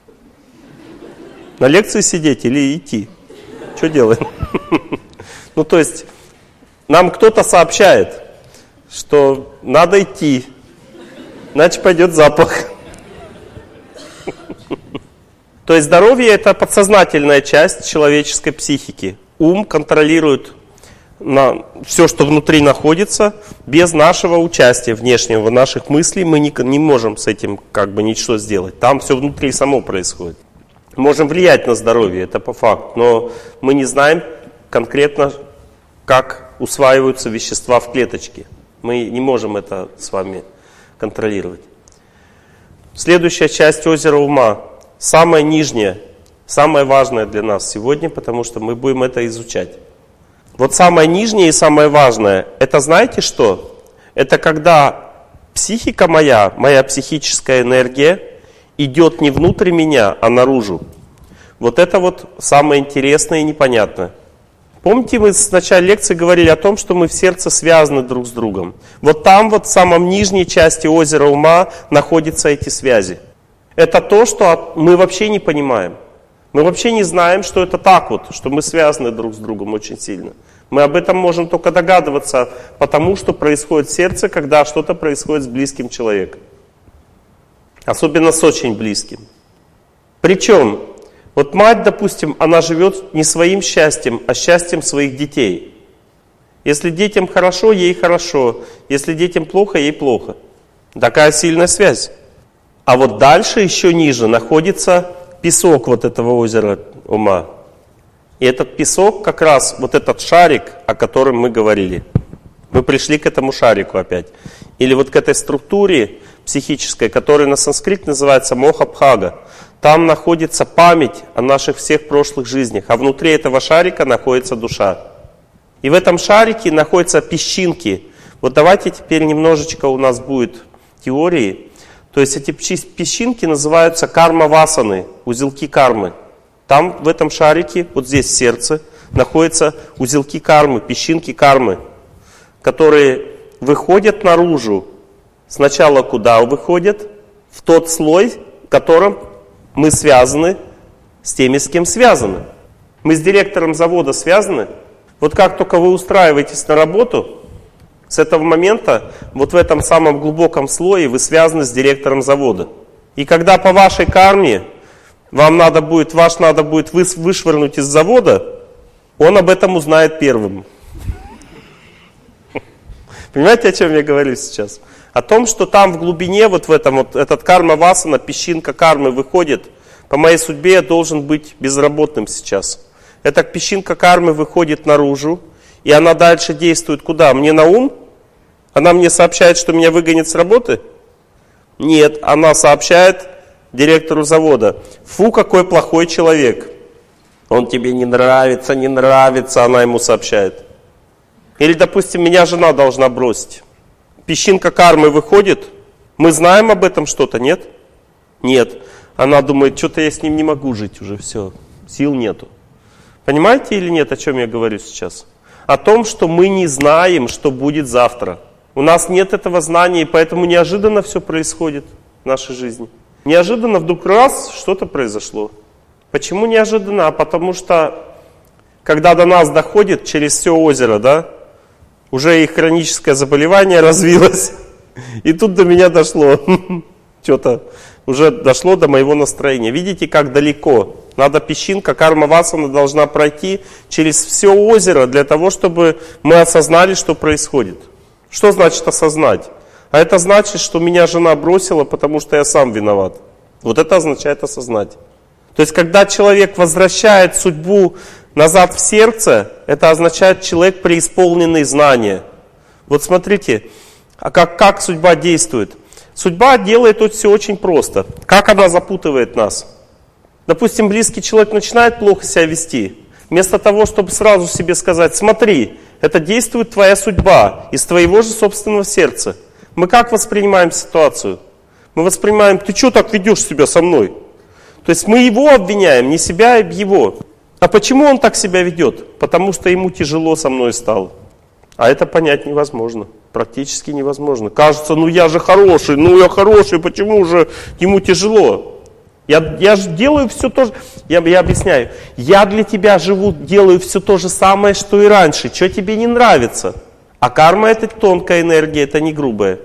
A: На лекции сидеть или идти? Что делаем? Ну, то есть, нам кто-то сообщает, что надо идти, иначе пойдет запах. То есть, здоровье — это подсознательная часть человеческой психики. Ум контролирует все, что внутри находится, без нашего участия внешнего, наших мыслей. Мы не можем с этим ничего сделать. Там все внутри само происходит. Можем влиять на здоровье, это по факту, но мы не знаем конкретно, как усваиваются вещества в клеточке. Мы не можем это с вами контролировать. Следующая часть озера ума, самая нижняя, самая важная для нас сегодня, потому что мы будем это изучать. Вот самое нижнее и самое важное, это знаете что? Это когда психика моя психическая энергия, идет не внутрь меня, а наружу. Вот это вот самое интересное и непонятное. Помните, мы в начале лекции говорили о том, что мы в сердце связаны друг с другом. Вот там, вот в самом нижней части озера ума находятся эти связи. Это то, что мы вообще не понимаем. Мы вообще не знаем, что это так вот, что мы связаны друг с другом очень сильно. Мы об этом можем только догадываться, потому что происходит в сердце, когда что-то происходит с близким человеком. Особенно с очень близким. Причем, вот мать, допустим, она живет не своим счастьем, а счастьем своих детей. Если детям хорошо, ей хорошо. Если детям плохо, ей плохо. Такая сильная связь. А вот дальше, еще ниже, находится песок вот этого озера ума. И этот песок, как раз вот этот шарик, о котором мы говорили. Мы пришли к этому шарику опять. Или вот к этой структуре психической, которая на санскрите называется моха-бхага. Там находится память о наших всех прошлых жизнях, а внутри этого шарика находится душа. И в этом шарике находятся песчинки. Вот давайте теперь немножечко у нас будет теории. То есть эти песчинки называются карма-васаны, узелки кармы. Там в этом шарике, вот здесь в сердце, находятся узелки кармы, песчинки кармы, которые выходят наружу. Сначала куда выходят? В тот слой, в котором мы связаны с теми, с кем связаны. Мы с директором завода связаны. Вот как только вы устраиваетесь на работу, с этого момента, вот в этом самом глубоком слое вы связаны с директором завода. И когда по вашей карме вас надо будет вышвырнуть из завода, он об этом узнает первым. Понимаете, о чем я говорю сейчас? О том, что там в глубине, вот в этом, вот этот карма-васана, песчинка кармы выходит. По моей судьбе я должен быть безработным сейчас. Эта песчинка кармы выходит наружу, и она дальше действует куда? Мне на ум? Она мне сообщает, что меня выгонят с работы? Нет, она сообщает директору завода: фу, какой плохой человек. Он тебе не нравится, она ему сообщает. Или, допустим, меня жена должна бросить. Песчинка кармы выходит, мы знаем об этом что-то, нет? Нет. Она думает, что-то я с ним не могу жить уже, все, сил нету. Понимаете или нет, о чем я говорю сейчас? О том, что мы не знаем, что будет завтра. У нас нет этого знания, и поэтому неожиданно все происходит в нашей жизни. Неожиданно вдруг раз что-то произошло. Почему неожиданно? А потому что, когда до нас доходит через все озеро, да, уже их хроническое заболевание развилось, и тут до меня дошло. Что-то уже дошло до моего настроения. Видите, как далеко? Надо песчинка, карма-васана должна пройти через все озеро для того, чтобы мы осознали, что происходит. Что значит осознать? А это значит, что меня жена бросила, потому что я сам виноват. Вот это означает осознать. То есть, когда человек возвращает судьбу назад в сердце, это означает человек преисполненный знания. Вот смотрите, а как судьба действует? Судьба делает тут все очень просто. Как она запутывает нас? Допустим, близкий человек начинает плохо себя вести. Вместо того, чтобы сразу себе сказать: смотри, это действует твоя судьба из твоего же собственного сердца. Мы как воспринимаем ситуацию? Мы воспринимаем: ты что так ведешь себя со мной? То есть мы его обвиняем, не себя, а его. А почему он так себя ведет? Потому что ему тяжело со мной стало. А это понять невозможно. Практически невозможно. Кажется, я же хороший, я хороший, почему же ему тяжело? Я же делаю все то же. Я объясняю. Я для тебя живу, делаю все то же самое, что и раньше. Что тебе не нравится? А карма — это тонкая энергия, это не грубая.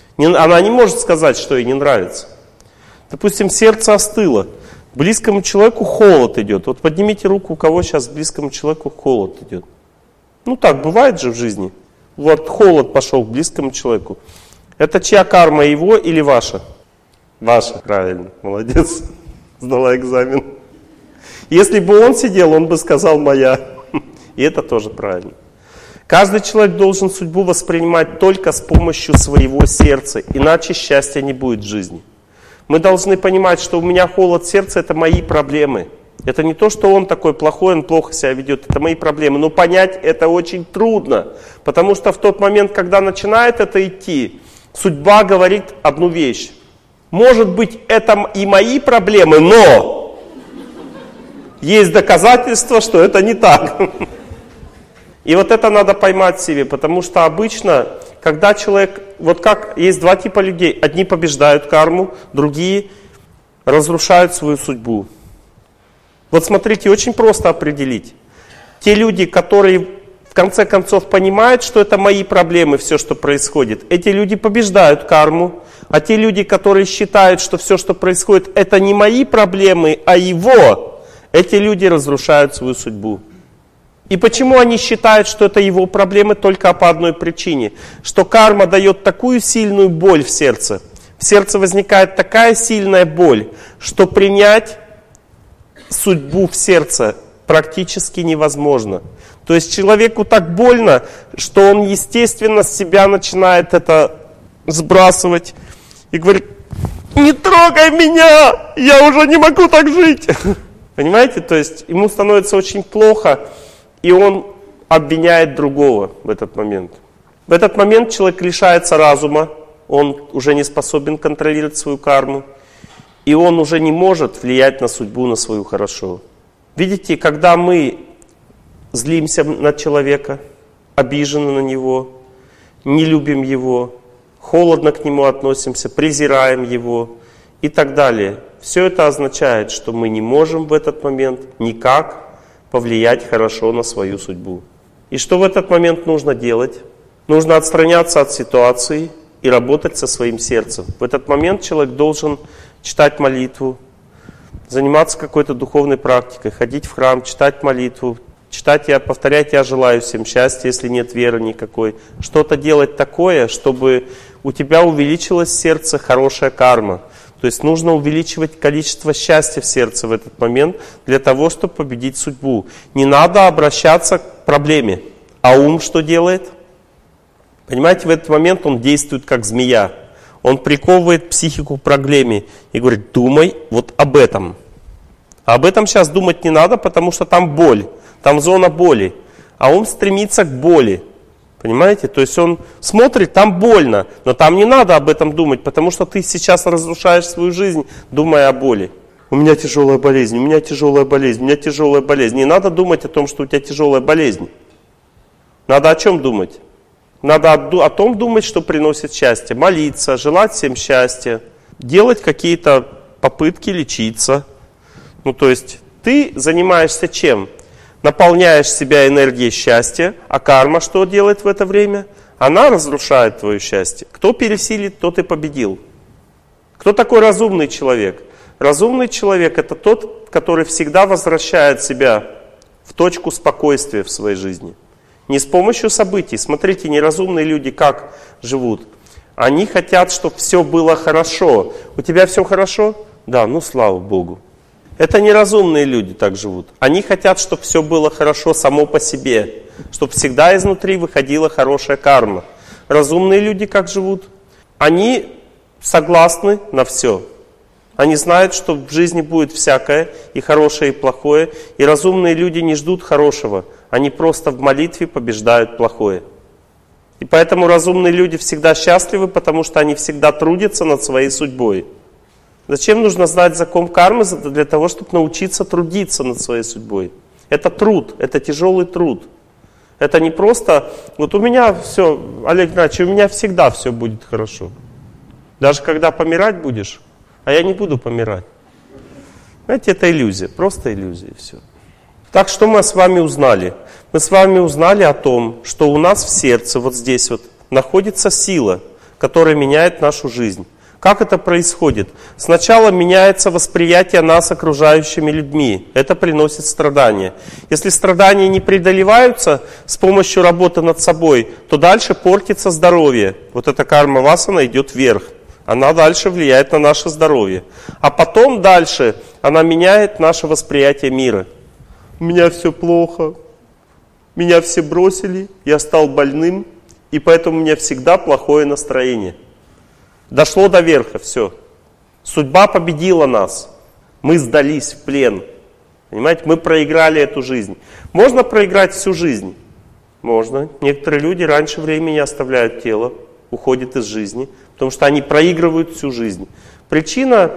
A: Она не может сказать, что ей не нравится. Допустим, сердце остыло. Близкому человеку холод идет. Вот поднимите руку, у кого сейчас близкому человеку холод идет. Так бывает же в жизни. Вот холод пошел к близкому человеку. Это чья карма, его или ваша? Ваша, правильно, молодец. Сдала экзамен. Если бы он сидел, он бы сказал: моя. И это тоже правильно. Каждый человек должен судьбу воспринимать только с помощью своего сердца, иначе счастья не будет в жизни. Мы должны понимать, что у меня холод сердца — это мои проблемы. Это не то, что он такой плохой, он плохо себя ведет, это мои проблемы. Но понять это очень трудно, потому что в тот момент, когда начинает это идти, судьба говорит одну вещь. Может быть, это и мои проблемы, но есть доказательства, что это не так. И вот это надо поймать в себе, потому что обычно, когда человек, вот как есть два типа людей, одни побеждают карму, другие разрушают свою судьбу. Вот смотрите, очень просто определить. Те люди, которые в конце концов понимают, что это мои проблемы, все, что происходит, эти люди побеждают карму. А те люди, которые считают, что все, что происходит, это не мои проблемы, а его, эти люди разрушают свою судьбу. И почему они считают, что это его проблемы? Только по одной причине. Что карма дает такую сильную боль в сердце. В сердце возникает такая сильная боль, что принять судьбу в сердце практически невозможно. То есть человеку так больно, что он естественно с себя начинает это сбрасывать и говорит: не трогай меня, я уже не могу так жить. Понимаете? То есть ему становится очень плохо, и он обвиняет другого в этот момент. В этот момент человек лишается разума, он уже не способен контролировать свою карму, и он уже не может влиять на судьбу, на свою хорошо. Видите, когда мы злимся на человека, обижены на него, не любим его, холодно к нему относимся, презираем его и так далее. Все это означает, что мы не можем в этот момент никак повлиять хорошо на свою судьбу. И что в этот момент нужно делать? Нужно отстраняться от ситуации и работать со своим сердцем. В этот момент человек должен читать молитву, заниматься какой-то духовной практикой, ходить в храм, читать молитву, читать, повторять «Я желаю всем счастья», если нет веры никакой. Что-то делать такое, чтобы у тебя увеличилась в сердце хорошая карма. То есть нужно увеличивать количество счастья в сердце в этот момент для того, чтобы победить судьбу. Не надо обращаться к проблеме. А ум что делает? Понимаете, в этот момент он действует как змея. Он приковывает психику к проблеме и говорит: думай вот об этом. А об этом сейчас думать не надо, потому что там боль, там зона боли. А ум стремится к боли. Понимаете? То есть он смотрит, там больно, но там не надо об этом думать, потому что ты сейчас разрушаешь свою жизнь, думая о боли. У меня тяжелая болезнь, у меня тяжелая болезнь, у меня тяжелая болезнь. Не надо думать о том, что у тебя тяжелая болезнь. Надо о чем думать? Надо о том думать, что приносит счастье. Молиться, желать всем счастья, делать какие-то попытки лечиться. Ну, то есть ты занимаешься чем? Наполняешь себя энергией счастья, а карма что делает в это время? Она разрушает твое счастье. Кто пересилит, тот и победил. Кто такой разумный человек? Разумный человек — это тот, который всегда возвращает себя в точку спокойствия в своей жизни. Не с помощью событий. Смотрите, неразумные люди как живут. Они хотят, чтобы все было хорошо. У тебя все хорошо? Да, ну слава Богу. Это неразумные люди так живут. Они хотят, чтобы все было хорошо само по себе. Чтобы всегда изнутри выходила хорошая карма. Разумные люди как живут? Они согласны на все. Они знают, что в жизни будет всякое, и хорошее, и плохое. И разумные люди не ждут хорошего. Они просто в молитве побеждают плохое. И поэтому разумные люди всегда счастливы, потому что они всегда трудятся над своей судьбой. Зачем нужно знать закон кармы? Для того, чтобы научиться трудиться над своей судьбой. Это труд, это тяжелый труд. Это не просто, вот у меня все, Олег Геннадьевич, у меня всегда все будет хорошо. Даже когда помирать будешь, а я не буду помирать. Знаете, это иллюзия, просто иллюзия, все. Так что мы с вами узнали? Мы с вами узнали о том, что у нас в сердце, вот здесь вот, находится сила, которая меняет нашу жизнь. Как это происходит? Сначала меняется восприятие нас окружающими людьми. Это приносит страдания. Если страдания не преодолеваются с помощью работы над собой, то дальше портится здоровье. Вот эта карма васана идет вверх. Она дальше влияет на наше здоровье. А потом дальше она меняет наше восприятие мира. У меня все плохо. Меня все бросили. Я стал больным. И поэтому у меня всегда плохое настроение. Дошло до верха, все. Судьба победила нас. Мы сдались в плен. Понимаете, мы проиграли эту жизнь. Можно проиграть всю жизнь? Можно. Некоторые люди раньше времени оставляют тело, уходят из жизни, потому что они проигрывают всю жизнь. Причина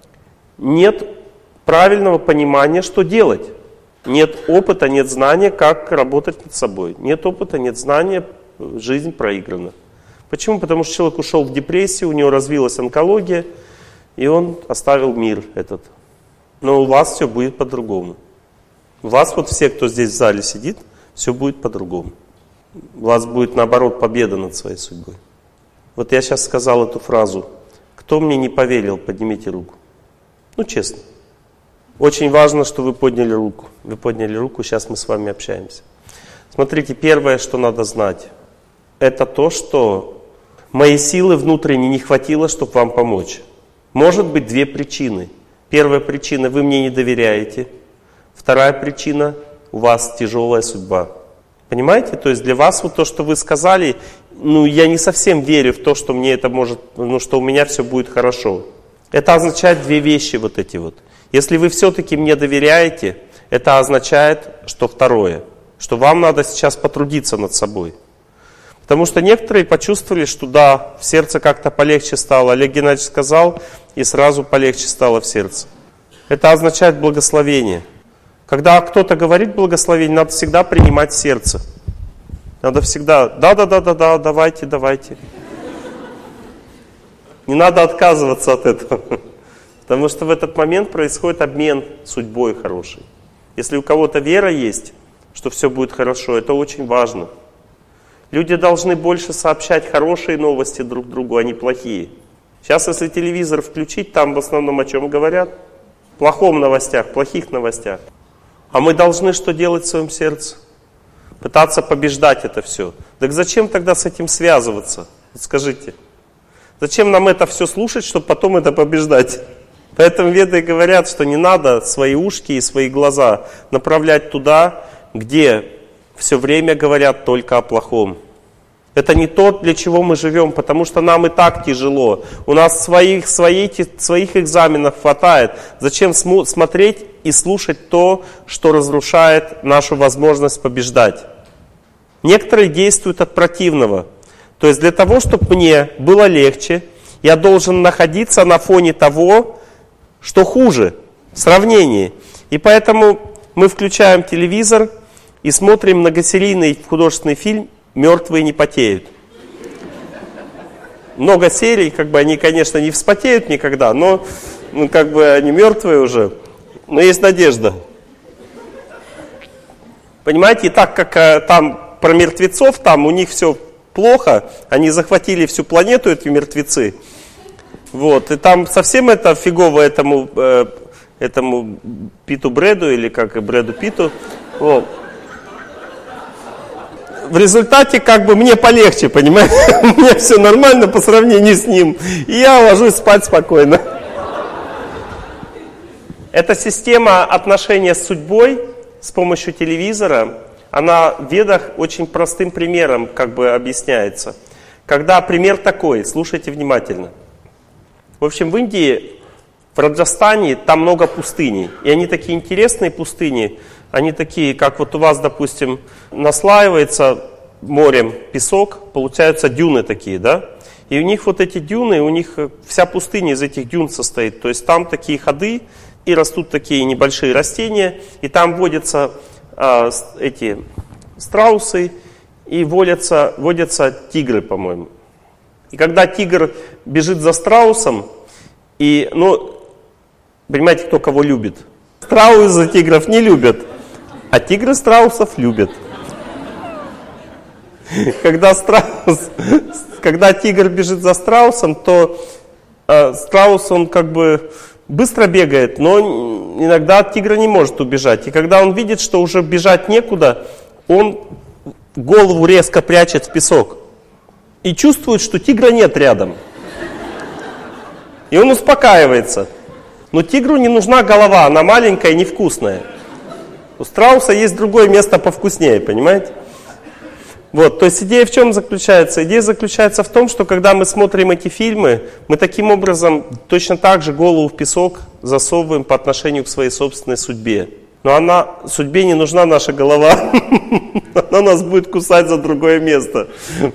A: — нет правильного понимания, что делать. Нет опыта, нет знания, как работать над собой. Нет опыта, нет знания, жизнь проиграна. Почему? Потому что человек ушел в депрессию, у него развилась онкология, и он оставил мир этот. Но у вас все будет по-другому. У вас вот все, кто здесь в зале сидит, все будет по-другому. У вас будет наоборот победа над своей судьбой. Вот я сейчас сказал эту фразу. Кто мне не поверил, поднимите руку. Ну честно. Очень важно, что вы подняли руку. Вы подняли руку, сейчас мы с вами общаемся. Смотрите, первое, что надо знать, это то, что моей силы внутренней не хватило, чтобы вам помочь. Может быть, две причины. Первая причина — вы мне не доверяете. Вторая причина — у вас тяжелая судьба. Понимаете? То есть для вас вот то, что вы сказали, я не совсем верю в то, что мне это может, что у меня все будет хорошо. Это означает две вещи вот эти вот. Если вы все-таки мне доверяете, это означает, что второе, что вам надо сейчас потрудиться над собой. Потому что некоторые почувствовали, что да, в сердце как-то полегче стало. Олег Геннадьевич сказал, и сразу полегче стало в сердце. Это означает благословение. Когда кто-то говорит благословение, надо всегда принимать в сердце. Надо всегда, да, давайте. Не надо отказываться от этого. Потому что в этот момент происходит обмен судьбой хорошей. Если у кого-то вера есть, что все будет хорошо, это очень важно. Люди должны больше сообщать хорошие новости друг другу, а не плохие. Сейчас, если телевизор включить, там в основном о чем говорят? Плохом новостях, плохих новостях. А мы должны что делать в своем сердце? Пытаться побеждать это все. Так зачем тогда с этим связываться? Вот скажите. Зачем нам это все слушать, чтобы потом это побеждать? Поэтому веды говорят, что не надо свои ушки и свои глаза направлять туда, где все время говорят только о плохом. Это не то, для чего мы живем, потому что нам и так тяжело. У нас своих экзаменов хватает. Зачем смотреть и слушать то, что разрушает нашу возможность побеждать? Некоторые действуют от противного. То есть для того, чтобы мне было легче, я должен находиться на фоне того, что хуже, в сравнении. И поэтому мы включаем телевизор и смотрим многосерийный художественный фильм «Мертвые не потеют». Много серий, они, конечно, не вспотеют никогда, но они мертвые уже, но есть надежда. Понимаете, и так как там про мертвецов, там у них все плохо, они захватили всю планету, эти мертвецы, и там совсем это фигово этому Питу Брэду, или как Брэду Питу, В результате мне полегче, понимаете? У меня все нормально по сравнению с ним. И я ложусь спать спокойно. Эта система отношения с судьбой с помощью телевизора, она в Ведах очень простым примером объясняется. Когда пример такой, слушайте внимательно. В общем, в Индии, в Раджастане, там много пустыней. И они такие интересные пустыни. Они такие, как у вас, допустим, наслаивается морем песок, получаются дюны такие, да? И у них эти дюны, у них вся пустыня из этих дюн состоит. То есть там такие ходы, и растут такие небольшие растения, и там водятся эти страусы, и водятся тигры, по-моему. И когда тигр бежит за страусом, понимаете, кто кого любит? Страусы тигров не любят. А тигры страусов любят. Когда тигр бежит за страусом, то страус, он быстро бегает, но иногда от тигра не может убежать. И когда он видит, что уже бежать некуда, он голову резко прячет в песок. И чувствует, что тигра нет рядом. И он успокаивается. Но тигру не нужна голова, она маленькая и невкусная. У страуса есть другое место повкуснее, понимаете? То есть идея в чем заключается? Идея заключается в том, что когда мы смотрим эти фильмы, мы таким образом точно так же голову в песок засовываем по отношению к своей собственной судьбе. Но судьбе не нужна наша голова, она нас будет кусать за другое место.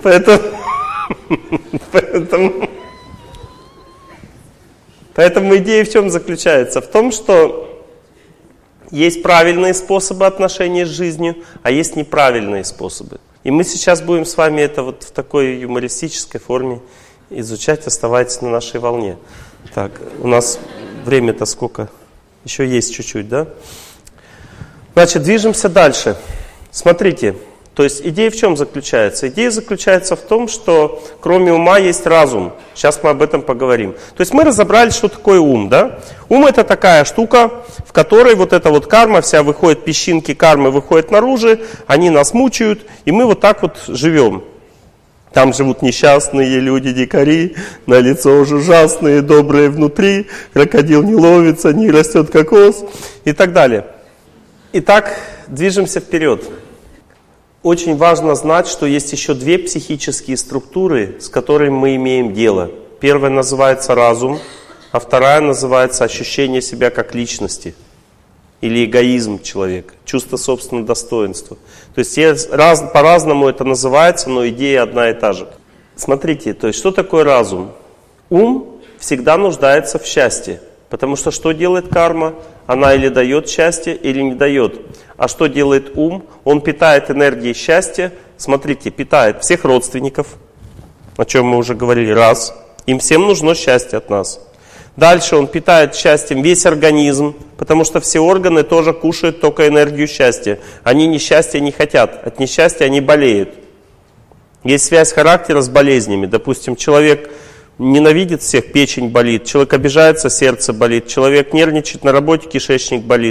A: Поэтому идея в чем заключается? В том, что есть правильные способы отношения с жизнью, а есть неправильные способы. И мы сейчас будем с вами это в такой юмористической форме изучать. Оставайтесь на нашей волне. Так, у нас время-то сколько? Еще есть чуть-чуть, да? Значит, движемся дальше. Смотрите, то есть идея в чем заключается? Идея заключается в том, что кроме ума есть разум. Сейчас мы об этом поговорим. То есть мы разобрали, что такое ум, да? Ум — это такая штука, в которой эта карма вся выходит, песчинки кармы выходят наружу, они нас мучают, и мы так живем. Там живут несчастные люди-дикари, на лицо уже ужасные, добрые внутри, крокодил не ловится, не растет кокос и так далее. Итак, движемся вперед. Очень важно знать, что есть еще две психические структуры, с которыми мы имеем дело. Первая называется разум, а вторая называется ощущение себя как личности. Или эгоизм человека, чувство собственного достоинства. То есть по-разному это называется, но идея одна и та же. Смотрите, то есть что такое разум? Ум всегда нуждается в счастье. Потому что делает карма? Она или дает счастье, или не дает. А что делает ум? Он питает энергией счастья. Смотрите, питает всех родственников, о чем мы уже говорили, раз. Им всем нужно счастье от нас. Дальше он питает счастьем весь организм, потому что все органы тоже кушают только энергию счастья. Они несчастья не хотят, от несчастья они болеют. Есть связь характера с болезнями. Допустим, человек ненавидит всех, печень болит, человек обижается, сердце болит, человек нервничает на работе, кишечник болит.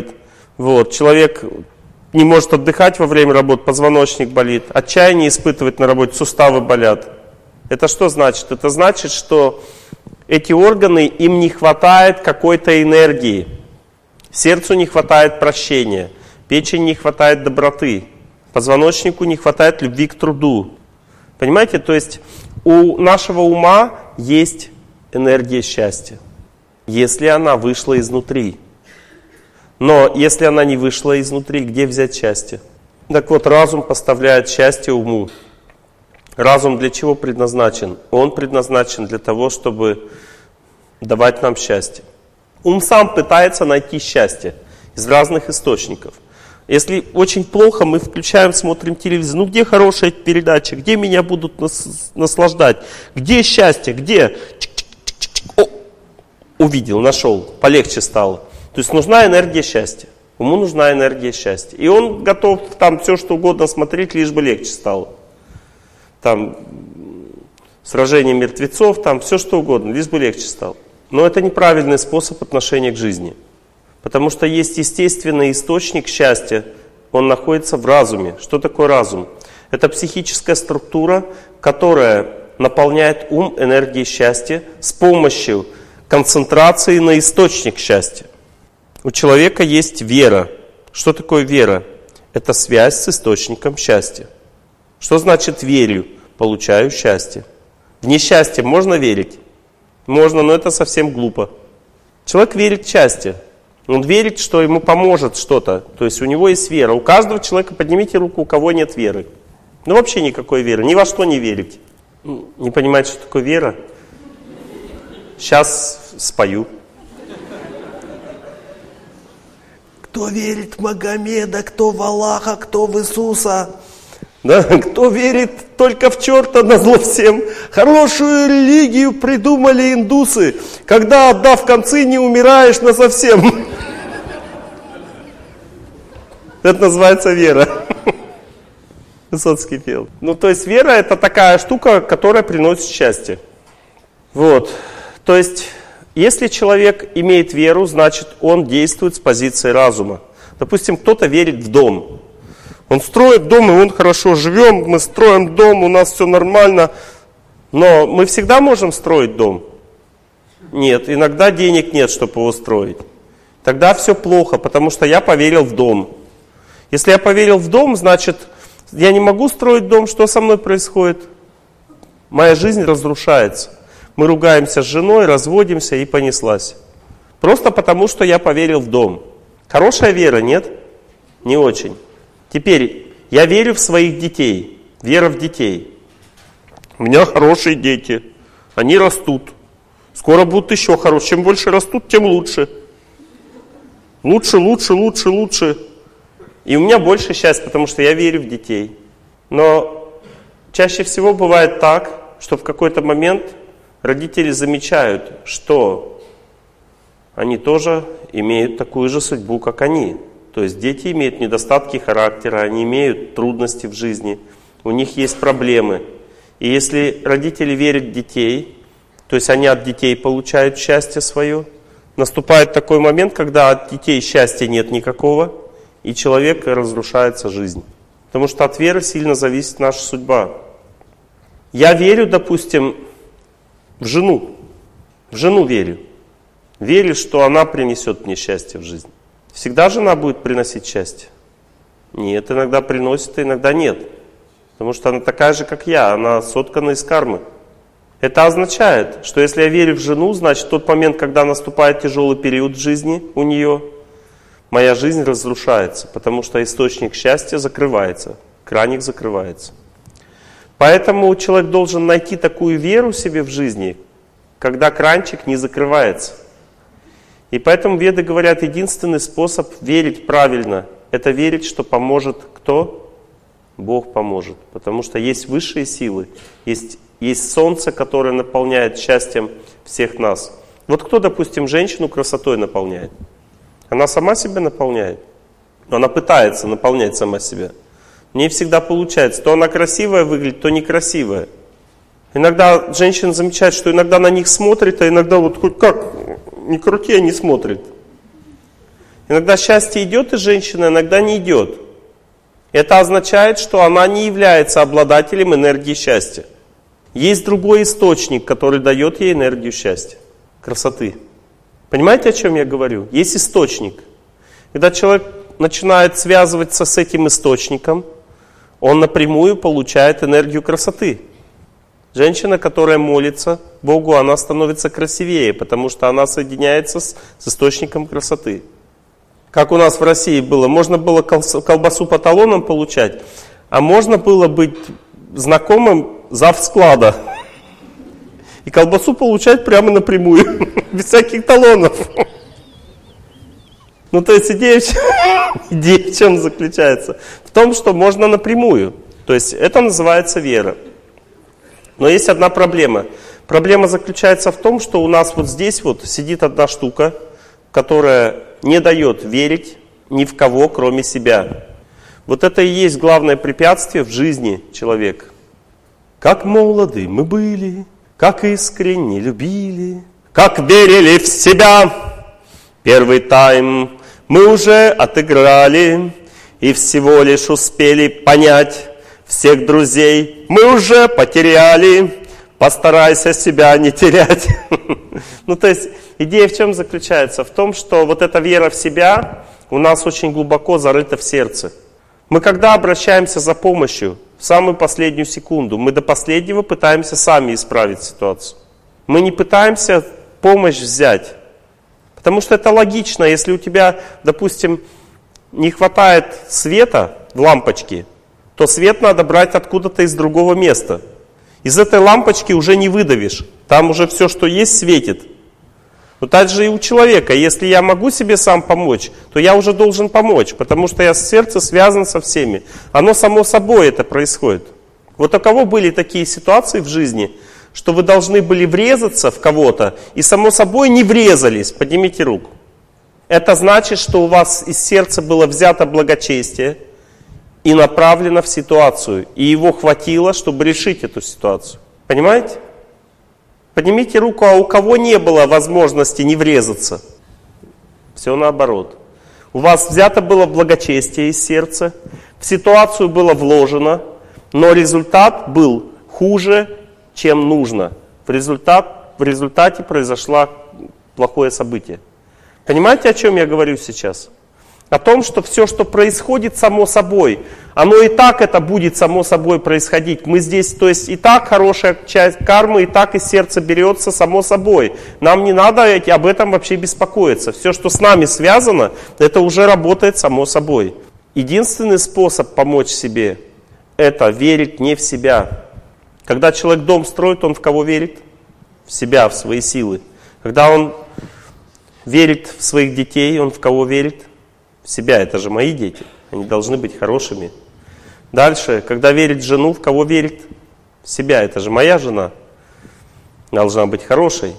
A: Вот, человек не может отдыхать во время работы, позвоночник болит, отчаяние испытывает на работе, суставы болят. Это что значит? Это значит, что эти органы, им не хватает какой-то энергии. Сердцу не хватает прощения, печени не хватает доброты, позвоночнику не хватает любви к труду. Понимаете? То есть у нашего ума есть энергия счастья, если она вышла изнутри. Но если она не вышла изнутри, где взять счастье? Так вот, разум поставляет счастье уму. Разум для чего предназначен? Он предназначен для того, чтобы давать нам счастье. Ум сам пытается найти счастье из разных источников. Если очень плохо, мы включаем, смотрим телевизор. Ну где хорошая передача? Где меня будут наслаждать? Где счастье? Где? О, увидел, нашел, полегче стало. То есть нужна энергия счастья. Уму нужна энергия счастья. И он готов там все что угодно смотреть, лишь бы легче стало. Там сражение мертвецов, там все что угодно, лишь бы легче стало. Но это неправильный способ отношения к жизни. Потому что есть естественный источник счастья, он находится в разуме. Что такое разум? Это психическая структура, которая наполняет ум энергией счастья с помощью концентрации на источник счастья. У человека есть вера. Что такое вера? Это связь с источником счастья. Что значит верю? Получаю счастье. В несчастье можно верить? Можно, но это совсем глупо. Человек верит в счастье. Он верит, что ему поможет что-то. То есть у него есть вера. У каждого человека, поднимите руку, у кого нет веры. Ну вообще никакой веры. Ни во что не верите. Не понимаете, что такое вера? Сейчас спою. Кто верит в Магомеда, кто в Аллаха, кто в Иисуса. Да? Кто верит только в черта назло всем. Хорошую религию придумали индусы, когда, отдав концы, не умираешь насовсем. Это называется вера. Высоцкий пел. Ну, то есть вера — это такая штука, которая приносит счастье. Вот. То есть, если человек имеет веру, значит, он действует с позиции разума. Допустим, кто-то верит в дом. Он строит дом, и он хорошо живем, мы строим дом, у нас все нормально. Но мы всегда можем строить дом? Нет, иногда денег нет, чтобы его строить. Тогда все плохо, потому что я поверил в дом. Если я поверил в дом, значит, я не могу строить дом, что со мной происходит? Моя жизнь разрушается. Мы ругаемся с женой, разводимся и понеслась. Просто потому, что я поверил в дом. Хорошая вера, нет? Не очень. Теперь, я верю в своих детей. Вера в детей. У меня хорошие дети. Они растут. Скоро будут еще хорошие. Чем больше растут, тем лучше. Лучше, лучше, лучше, лучше. И у меня больше счастья, потому что я верю в детей. Но чаще всего бывает так, что в какой-то момент родители замечают, что они тоже имеют такую же судьбу, как они. То есть дети имеют недостатки характера, они имеют трудности в жизни, у них есть проблемы. И если родители верят в детей, то есть они от детей получают счастье свое, наступает такой момент, когда от детей счастья нет никакого, и человека разрушается жизнь. Потому что от веры сильно зависит наша судьба. Я верю, допустим, в жену. В жену верю. Верю, что она принесет мне счастье в жизнь. Всегда жена будет приносить счастье? Нет, иногда приносит, а иногда нет. Потому что она такая же, как я, она соткана из кармы. Это означает, что если я верю в жену, значит, в тот момент, когда наступает тяжелый период в жизни у нее, моя жизнь разрушается, потому что источник счастья закрывается, краник закрывается. Поэтому человек должен найти такую веру себе в жизни, когда кранчик не закрывается. И поэтому веды говорят, единственный способ верить правильно, это верить, что поможет кто? Бог поможет. Потому что есть высшие силы, есть солнце, которое наполняет счастьем всех нас. Вот кто, допустим, женщину красотой наполняет? Она сама себя наполняет. Она пытается наполнять сама себя. У нее всегда получается. То она красивая выглядит, то некрасивая. Иногда женщина замечает, что иногда на них смотрит, а иногда вот хоть как, ни крути, не смотрит. Иногда счастье идет из женщины, иногда не идет. Это означает, что она не является обладателем энергии счастья. Есть другой источник, который дает ей энергию счастья, красоты. Понимаете, о чем я говорю? Есть источник. Когда человек начинает связываться с этим источником, он напрямую получает энергию красоты. Женщина, которая молится Богу, она становится красивее, потому что она соединяется с источником красоты. Как у нас в России было, можно было колбасу по талонам получать, а можно было быть знакомым завсклада и колбасу получать прямо напрямую, без всяких талонов. Ну, то есть идея в чем заключается? В том, что можно напрямую. То есть это называется вера. Но есть одна проблема. Проблема заключается в том, что у нас вот здесь вот сидит одна штука, которая не дает верить ни в кого, кроме себя. Вот это и есть главное препятствие в жизни человека. Как молоды мы были, как искренне любили, как верили в себя. Первый тайм мы уже отыграли и всего лишь успели понять. Всех друзей мы уже потеряли, постарайся себя не терять. Ну, то есть, идея в чем заключается? В том, что вот эта вера в себя у нас очень глубоко зарыта в сердце. Мы когда обращаемся за помощью, в самую последнюю секунду, мы до последнего пытаемся сами исправить ситуацию. Мы не пытаемся помощь взять. Потому что это логично, если у тебя, допустим, не хватает света в лампочке, то свет надо брать откуда-то из другого места. Из этой лампочки уже не выдавишь. Там уже все, что есть, светит. Но так же и у человека. Если я могу себе сам помочь, то я уже должен помочь, потому что я сердце связан со всеми. Оно само собой это происходит. Вот у кого были такие ситуации в жизни, что вы должны были врезаться в кого-то, и само собой не врезались? Поднимите руку. Это значит, что у вас из сердца было взято благочестие и направлено в ситуацию, и его хватило, чтобы решить эту ситуацию. Понимаете? Поднимите руку, а у кого не было возможности не врезаться? Все наоборот. У вас взято было благочестие из сердца, в ситуацию было вложено, но результат был хуже, чем нужно. В результате произошло плохое событие. Понимаете, о чем я говорю сейчас? О том, что все, что происходит само собой, оно и так это будет само собой происходить. Мы здесь, то есть и так хорошая часть кармы, и так из сердца берется само собой. Нам не надо об этом вообще беспокоиться. Все, что с нами связано, это уже работает само собой. Единственный способ помочь себе, это верить не в себя. Когда человек дом строит, он в кого верит? В себя, в свои силы. Когда он верит в своих детей, он в кого верит? В себя, это же мои дети, они должны быть хорошими. Дальше, когда верит в жену, в кого верит? В себя, это же моя жена, должна быть хорошей.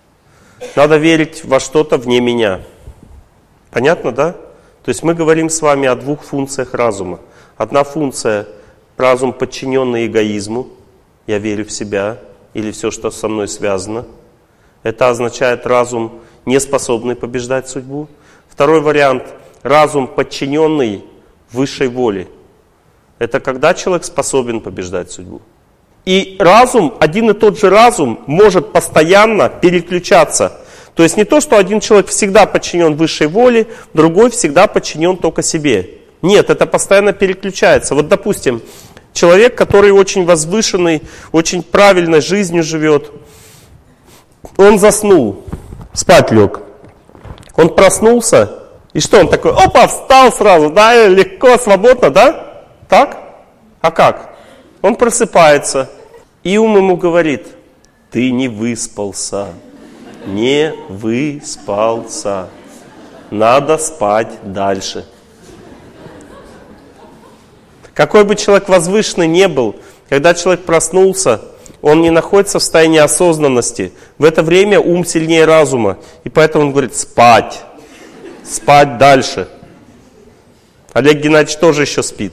A: Надо верить во что-то вне меня. Понятно, да? То есть мы говорим с вами о двух функциях разума. Одна функция – разум, подчиненный эгоизму, я верю в себя или все, что со мной связано. Это означает разум, не способный побеждать судьбу. Второй вариант – разум, подчиненный высшей воле. Это когда человек способен побеждать судьбу. И разум, один и тот же разум может постоянно переключаться. То есть не то, что один человек всегда подчинен высшей воле, другой всегда подчинен только себе. Нет, это постоянно переключается. Вот допустим, человек, который очень возвышенный, очень правильной жизнью живет, он заснул, спать лег. Он проснулся, и что он такой? Опа, встал сразу, да, легко, свободно, да? Так? А как? Он просыпается, и ум ему говорит: ты не выспался, не выспался, надо спать дальше. Какой бы человек возвышенный не был, когда человек проснулся, он не находится в состоянии осознанности. В это время ум сильнее разума, и поэтому он говорит: спать. Спать дальше. Олег Геннадьевич тоже еще спит.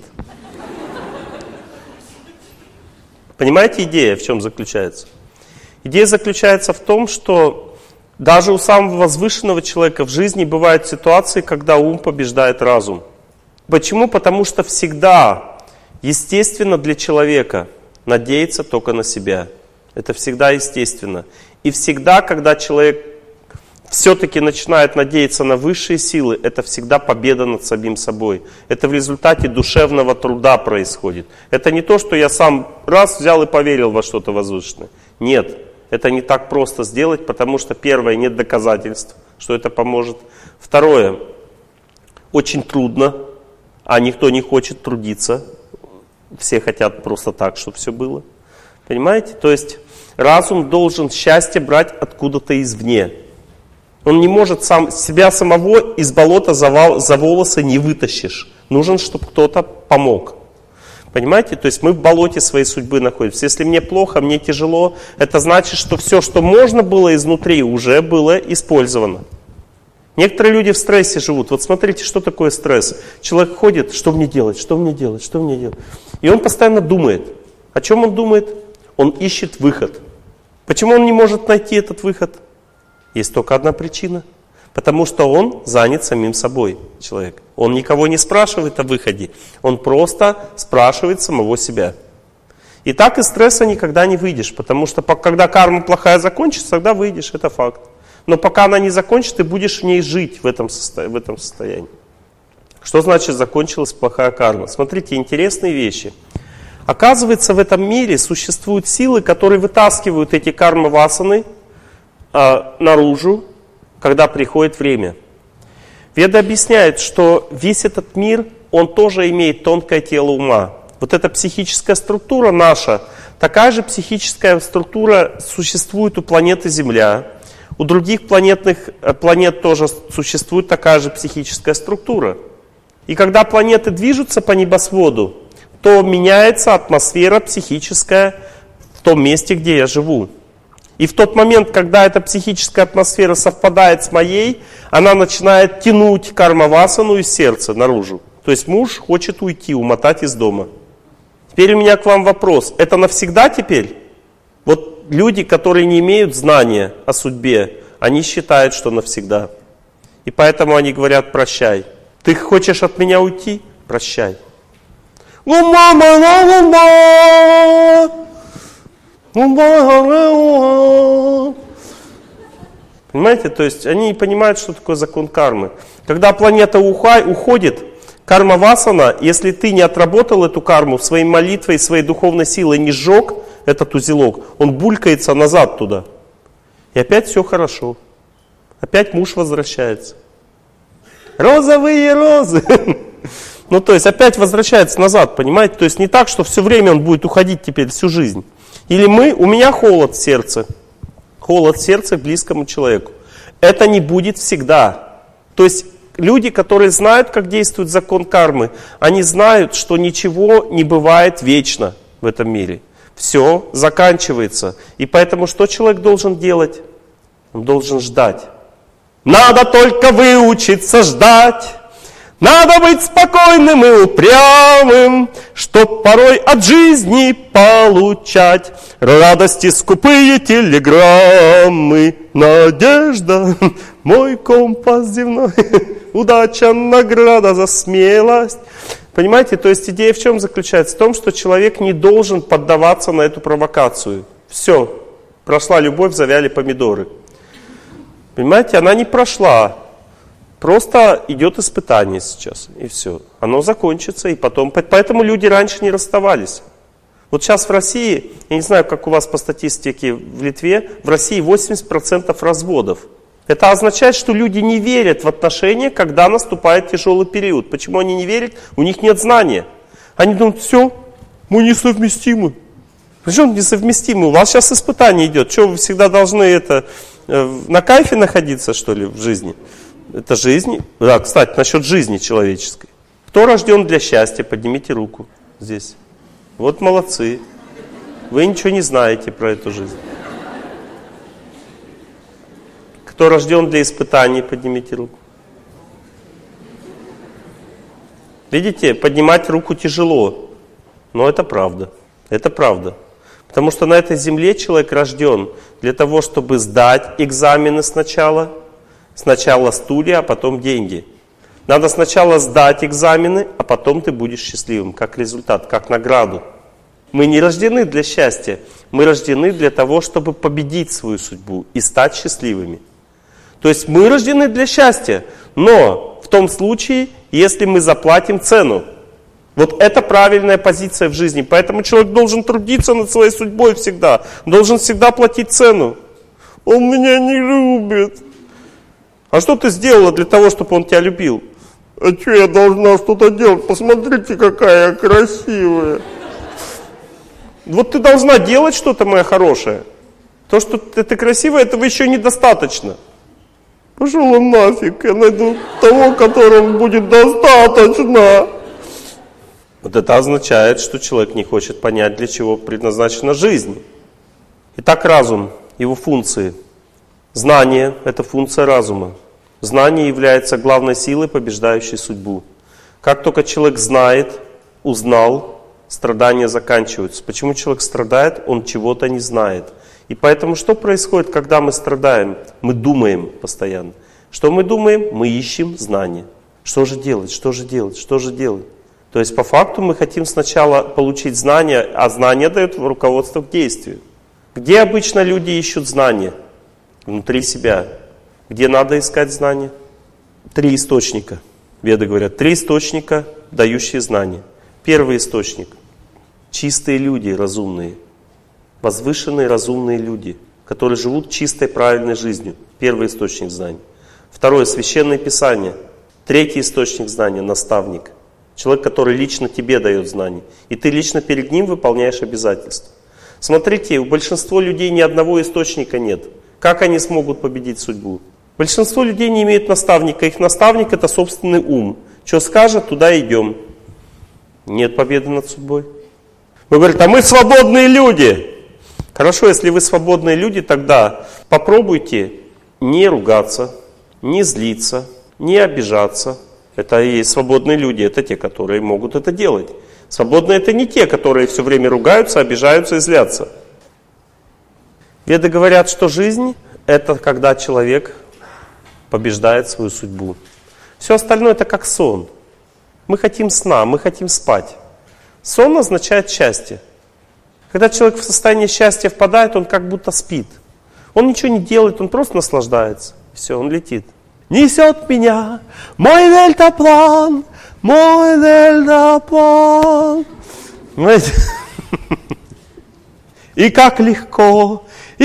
A: Понимаете, идея в чем заключается? Идея заключается в том, что Даже у самого возвышенного человека в жизни бывают ситуации, когда ум побеждает разум. Почему? Потому что всегда естественно для человека надеяться только на себя. Это всегда естественно. И всегда, когда человек все-таки начинает надеяться на высшие силы, это всегда победа над самим собой. Это в результате душевного труда происходит. Это не то, что я сам раз взял и поверил во что-то возвышенное. Нет, это не так просто сделать, потому что первое, нет доказательств, что это поможет. Второе, очень трудно, а никто не хочет трудиться. Все хотят просто так, чтобы все было. Понимаете? То есть разум должен счастье брать откуда-то извне. Он не может себя самого из болота за волосы не вытащишь. Нужен, чтобы кто-то помог. Понимаете? То есть мы в болоте своей судьбы находимся. Если мне плохо, мне тяжело, это значит, что все, что можно было изнутри, уже было использовано. Некоторые люди в стрессе живут. Вот смотрите, что такое стресс. Человек ходит, что мне делать, что мне делать, что мне делать. И он постоянно думает. О чем он думает? Он ищет выход. Почему он не может найти этот выход? Есть только одна причина. Потому что он занят самим собой, человек. Он никого не спрашивает о выходе. Он просто спрашивает самого себя. И так из стресса никогда не выйдешь. Потому что когда карма плохая закончится, тогда выйдешь, это факт. Но пока она не закончится, ты будешь в ней жить в этом состоянии. Что значит закончилась плохая карма? Смотрите, интересные вещи. Оказывается, в этом мире существуют силы, которые вытаскивают эти карма-васаны наружу, когда приходит время. Веды объясняют, что весь этот мир, он тоже имеет тонкое тело ума. Вот эта психическая структура наша, такая же психическая структура существует у планеты Земля. У других планет тоже существует такая же психическая структура. И когда планеты движутся по небосводу, то меняется атмосфера психическая в том месте, где я живу. И в тот момент, когда эта психическая атмосфера совпадает с моей, она начинает тянуть карма-васану из сердца наружу. То есть муж хочет уйти, умотать из дома. Теперь у меня к вам вопрос. Это навсегда теперь? Вот люди, которые не имеют знания о судьбе, они считают, что навсегда. И поэтому они говорят: прощай. Ты хочешь от меня уйти? Прощай. Понимаете, то есть они не понимают, что такое закон кармы. Когда планета уходит, карма-васана, если ты не отработал эту карму своей молитвой, своей духовной силой, не сжег этот узелок, он булькается назад туда. И опять все хорошо. Опять муж возвращается. Розовые розы. Ну, то есть опять возвращается назад, понимаете? То есть не так, что все время он будет уходить теперь всю жизнь. Или у меня холод в сердце к близкому человеку. Это не будет всегда. То есть люди, которые знают, как действует закон кармы, они знают, что ничего не бывает вечно в этом мире. Все заканчивается. И поэтому что человек должен делать? Он должен ждать. Надо только выучиться ждать. Надо быть спокойным и упрямым, чтоб порой от жизни получать радости скупые телеграммы. Надежда, мой компас земной, удача, награда за смелость. Понимаете, то есть идея в чем заключается? В том, что человек не должен поддаваться на эту провокацию. Все, прошла любовь, завяли помидоры. Понимаете, она не прошла. Просто идет испытание сейчас, и все. Оно закончится, и потом... Поэтому люди раньше не расставались. Вот сейчас в России, я не знаю, как у вас по статистике в Литве, в России 80% разводов. Это означает, что люди не верят в отношения, когда наступает тяжелый период. Почему они не верят? У них нет знания. Они думают: все, мы несовместимы. Причем несовместимы? У вас сейчас испытание идет. Что, вы всегда должны на кайфе находиться, что ли, в жизни? Это жизнь. Да, кстати, насчет жизни человеческой. Кто рожден для счастья? Поднимите руку здесь. Вот молодцы. Вы ничего не знаете про эту жизнь. Кто рожден для испытаний? Поднимите руку. Видите, поднимать руку тяжело. Но это правда. Это правда. Потому что на этой земле человек рожден для того, чтобы сдать экзамены сначала. Сначала стулья, а потом деньги. Надо сначала сдать экзамены, а потом ты будешь счастливым, как результат, как награду. Мы не рождены для счастья, мы рождены для того, чтобы победить свою судьбу и стать счастливыми. То есть мы рождены для счастья, но в том случае, если мы заплатим цену. Вот это правильная позиция в жизни. Поэтому человек должен трудиться над своей судьбой всегда. Должен всегда платить цену. Он меня не любит. А что ты сделала для того, чтобы он тебя любил? А что я должна что-то делать? Посмотрите, какая я красивая. Вот ты должна делать что-то, моя хорошая. То, что ты красивая, этого еще недостаточно. Пошел он нафиг, я найду того, которому будет достаточно. Вот это означает, что человек не хочет понять, для чего предназначена жизнь. Итак, разум, его функции. Знание – это функция разума. Знание является главной силой, побеждающей судьбу. Как только человек знает, узнал, страдания заканчиваются. Почему человек страдает? Он чего-то не знает. И поэтому что происходит, когда мы страдаем? Мы думаем постоянно. Что мы думаем? Мы ищем знания. Что же делать? Что же делать? Что же делать? То есть по факту мы хотим сначала получить знания, а знания дают руководство к действию. Где обычно люди ищут знания? Внутри себя. Где надо искать знания? 3 источника. Веды говорят, 3 источника, дающие знания. Первый источник. Чистые люди, разумные. Возвышенные, разумные люди, которые живут чистой, правильной жизнью. Первый источник знаний. Второе, Священное Писание. Третий источник знания, наставник. Человек, который лично тебе дает знания. И ты лично перед ним выполняешь обязательства. Смотрите, у большинства людей ни одного источника нет. Как они смогут победить судьбу? Большинство людей не имеют наставника. Их наставник – это собственный ум. Что скажет, туда идем. Нет победы над судьбой. Вы говорите, а мы свободные люди. Хорошо, если вы свободные люди, тогда попробуйте не ругаться, не злиться, не обижаться. Это и есть свободные люди, это те, которые могут это делать. Свободные это не те, которые все время ругаются, обижаются и злятся. Веды говорят, что жизнь это когда человек побеждает свою судьбу. Все остальное это как сон. Мы хотим сна, мы хотим спать. Сон означает счастье. Когда человек в состояние счастья впадает, он как будто спит. Он ничего не делает, он просто наслаждается. Все, он летит. Несет меня мой дельтаплан, мой дельтаплан. Понимаете? И как легко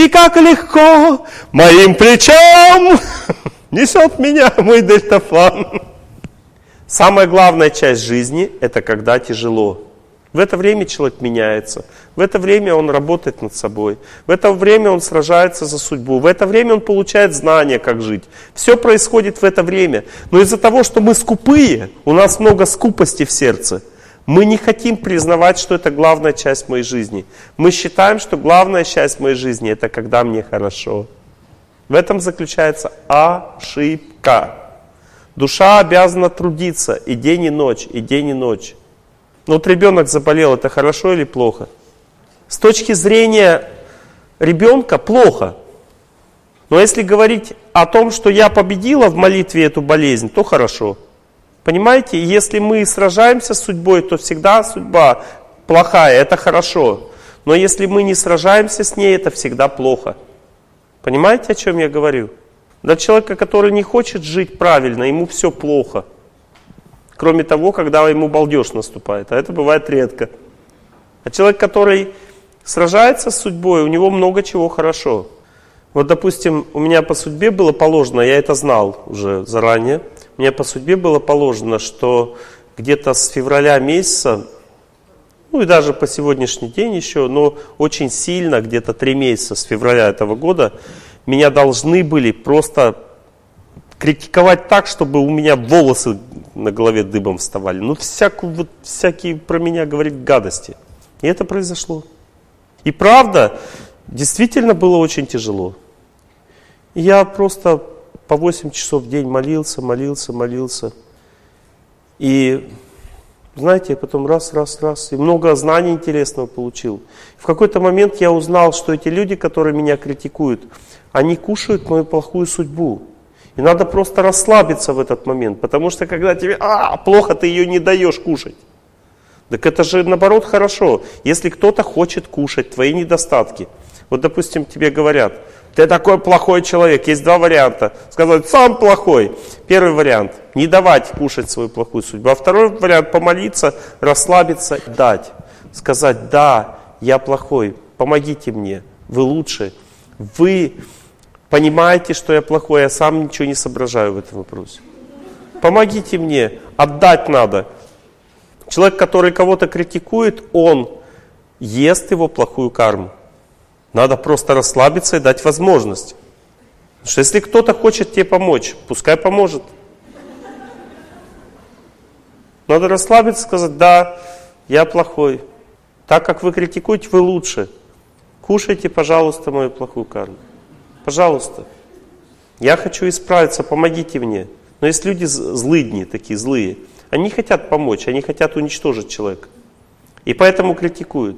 A: моим плечом несет меня мой дельтаплан. Самая главная часть жизни – это когда тяжело. В это время человек меняется. В это время он работает над собой. В это время он сражается за судьбу. В это время он получает знания, как жить. Все происходит в это время. Но из-за того, что мы скупые, у нас много скупости в сердце, мы не хотим признавать, что это главная часть моей жизни. Мы считаем, что главная часть моей жизни – это когда мне хорошо. В этом заключается ошибка. Душа обязана трудиться и день, и ночь, и день, и ночь. Но вот ребенок заболел, это хорошо или плохо? С точки зрения ребенка плохо. Но если говорить о том, что я победила в молитве эту болезнь, то хорошо. Понимаете, если мы сражаемся с судьбой, то всегда судьба плохая, это хорошо. Но если мы не сражаемся с ней, это всегда плохо. Понимаете, о чем я говорю? Для человека, который не хочет жить правильно, ему все плохо. Кроме того, когда ему балдеж наступает, а это бывает редко. А человек, который сражается с судьбой, у него много чего хорошо. Вот, допустим, у меня по судьбе было положено, я это знал уже заранее, у меня по судьбе было положено, что где-то с февраля месяца, ну и даже по сегодняшний день еще, но очень сильно, где-то 3 месяца с февраля этого года, меня должны были просто критиковать так, чтобы у меня волосы на голове дыбом вставали. Ну, всякие про меня говорить гадости. И это произошло. И правда, действительно было очень тяжело. И я просто по 8 часов в день молился. И Знаете, я потом раз, и много знаний интересного получил. В какой-то момент я узнал, что эти люди, которые меня критикуют, они кушают мою плохую судьбу. И надо просто расслабиться в этот момент, потому что когда тебе плохо, ты ее не даешь кушать. Так это же наоборот хорошо. Если кто-то хочет кушать твои недостатки, вот допустим тебе говорят, ты такой плохой человек, есть два варианта. Сказать, сам плохой. Первый вариант, не давать кушать свою плохую судьбу. А второй вариант, помолиться, расслабиться, дать. Сказать, да, я плохой, помогите мне, вы лучше. Вы понимаете, что я плохой, я сам ничего не соображаю в этом вопросе. Помогите мне, отдать надо. Человек, который кого-то критикует, он ест его плохую карму. Надо просто расслабиться и дать возможность. Потому что если кто-то хочет тебе помочь, пускай поможет. Надо расслабиться и сказать, да, я плохой. Так как вы критикуете, вы лучше. Кушайте, пожалуйста, мою плохую карму. Пожалуйста. Я хочу исправиться, помогите мне. Но есть люди злыдни, такие злые. Они не хотят помочь, они хотят уничтожить человека. И поэтому критикуют.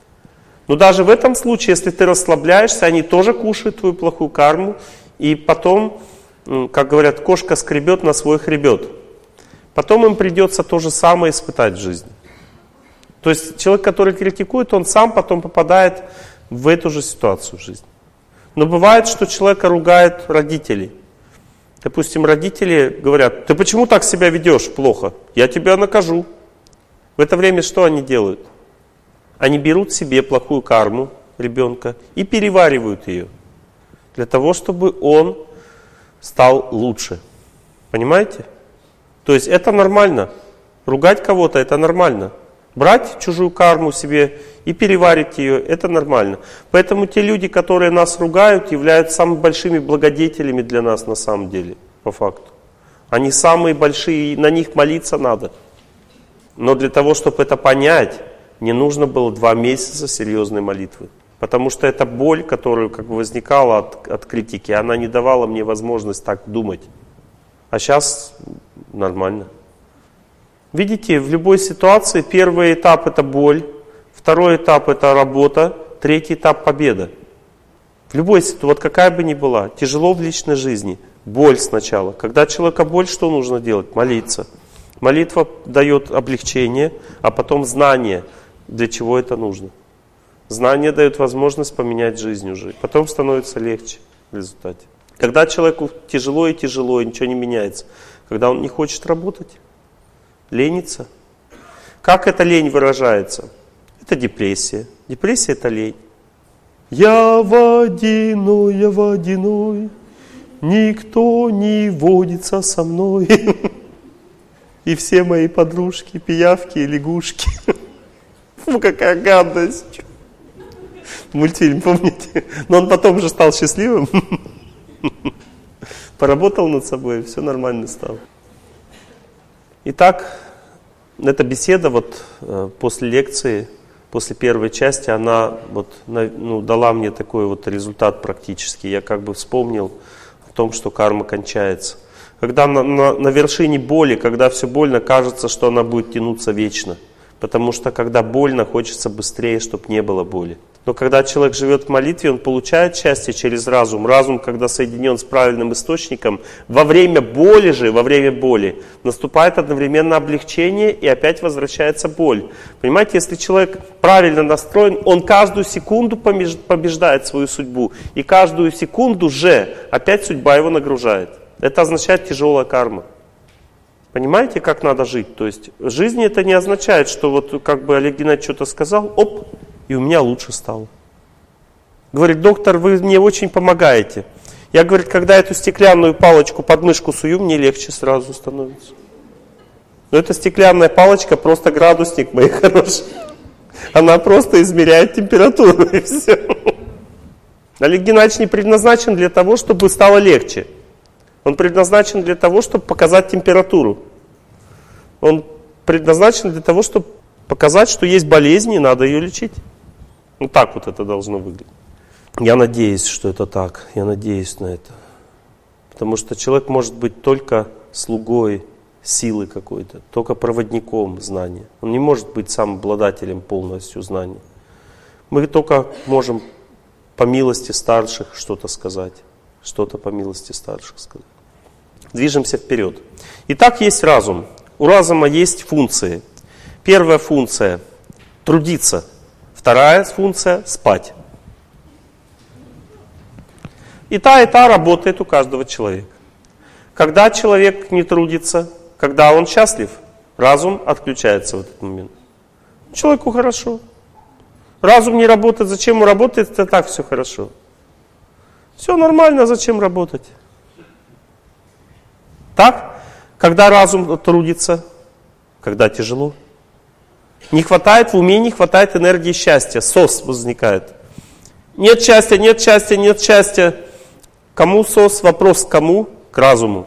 A: Но даже в этом случае, если ты расслабляешься, они тоже кушают твою плохую карму. И потом, как говорят, кошка скребет на свой хребет. Потом им придется то же самое испытать в жизни. То есть человек, который критикует, он сам потом попадает в эту же ситуацию в жизни. Но бывает, что человека ругают родители. Допустим, родители говорят, ты почему так себя ведешь плохо? Я тебя накажу. В это время что они делают? Они берут себе плохую карму ребенка и переваривают ее. Для того, чтобы он стал лучше. Понимаете? То есть это нормально. Ругать кого-то это нормально. Брать чужую карму себе и переварить ее, это нормально. Поэтому те люди, которые нас ругают, являются самыми большими благодетелями для нас на самом деле, по факту. Они самые большие, и на них молиться надо. Но для того, чтобы это понять, мне нужно было 2 месяца серьезной молитвы. Потому что эта боль, которая как бы возникала от критики, она не давала мне возможность так думать. А сейчас нормально. Видите, в любой ситуации первый этап это боль, второй этап это работа, третий этап победа. В любой ситуации, вот какая бы ни была, тяжело в личной жизни, боль сначала. Когда человека боль, что нужно делать? Молиться. Молитва дает облегчение, а потом знание, для чего это нужно. Знание дает возможность поменять жизнь уже. Потом становится легче в результате. Когда человеку тяжело и ничего не меняется. Когда он не хочет работать, ленится. Как эта лень выражается? Это депрессия. Депрессия это лень. Я водяной, никто не водится со мной. И все мои подружки, пиявки и лягушки. Фу, какая гадость. Мультфильм, помните? Но он потом же стал счастливым. Поработал над собой, все нормально стало. Итак, эта беседа вот после лекции, после первой части, она вот, дала мне такой вот результат практический. Я как бы вспомнил о том, что карма кончается. Когда на вершине боли, когда все больно, кажется, что она будет тянуться вечно. Потому что когда больно, хочется быстрее, чтобы не было боли. Но когда человек живет в молитве, он получает счастье через разум. Разум, когда соединен с правильным источником, во время боли наступает одновременно облегчение и опять возвращается боль. Понимаете, если человек правильно настроен, он каждую секунду побеждает свою судьбу. И каждую секунду же опять судьба его нагружает. Это означает тяжелая карма. Понимаете, как надо жить? То есть в жизни это не означает, что вот как бы Олег Геннадьевич что-то сказал, оп, и у меня лучше стало. Говорит, доктор, вы мне очень помогаете. Я, говорит, когда эту стеклянную палочку под мышку сую, мне легче сразу становится. Но эта стеклянная палочка просто градусник, мои хорошие. Она просто измеряет температуру и все. Олег Геннадьевич не предназначен для того, чтобы стало легче. Он предназначен для того, чтобы показать температуру. Он предназначен для того, чтобы показать, что есть болезнь, и надо ее лечить. Вот так вот это должно выглядеть. Я надеюсь, что это так. Я надеюсь на это. Потому что человек может быть только слугой силы какой-то, только проводником знания. Он не может быть сам обладателем полностью знаний. Мы только можем по милости старших что-то сказать, что-то по милости старших сказать. Движемся вперед. Итак, есть разум. У разума есть функции. Первая функция – трудиться. Вторая функция – спать. И та работает у каждого человека. Когда человек не трудится, когда он счастлив, разум отключается в этот момент. Человеку хорошо. Разум не работает, зачем ему работает, это так все хорошо. Все нормально, зачем работать? Так? Когда разум трудится, когда тяжело. Не хватает в уме, не хватает энергии счастья, СОС возникает. Нет счастья, нет счастья, нет счастья. Кому СОС? Вопрос к кому? К разуму.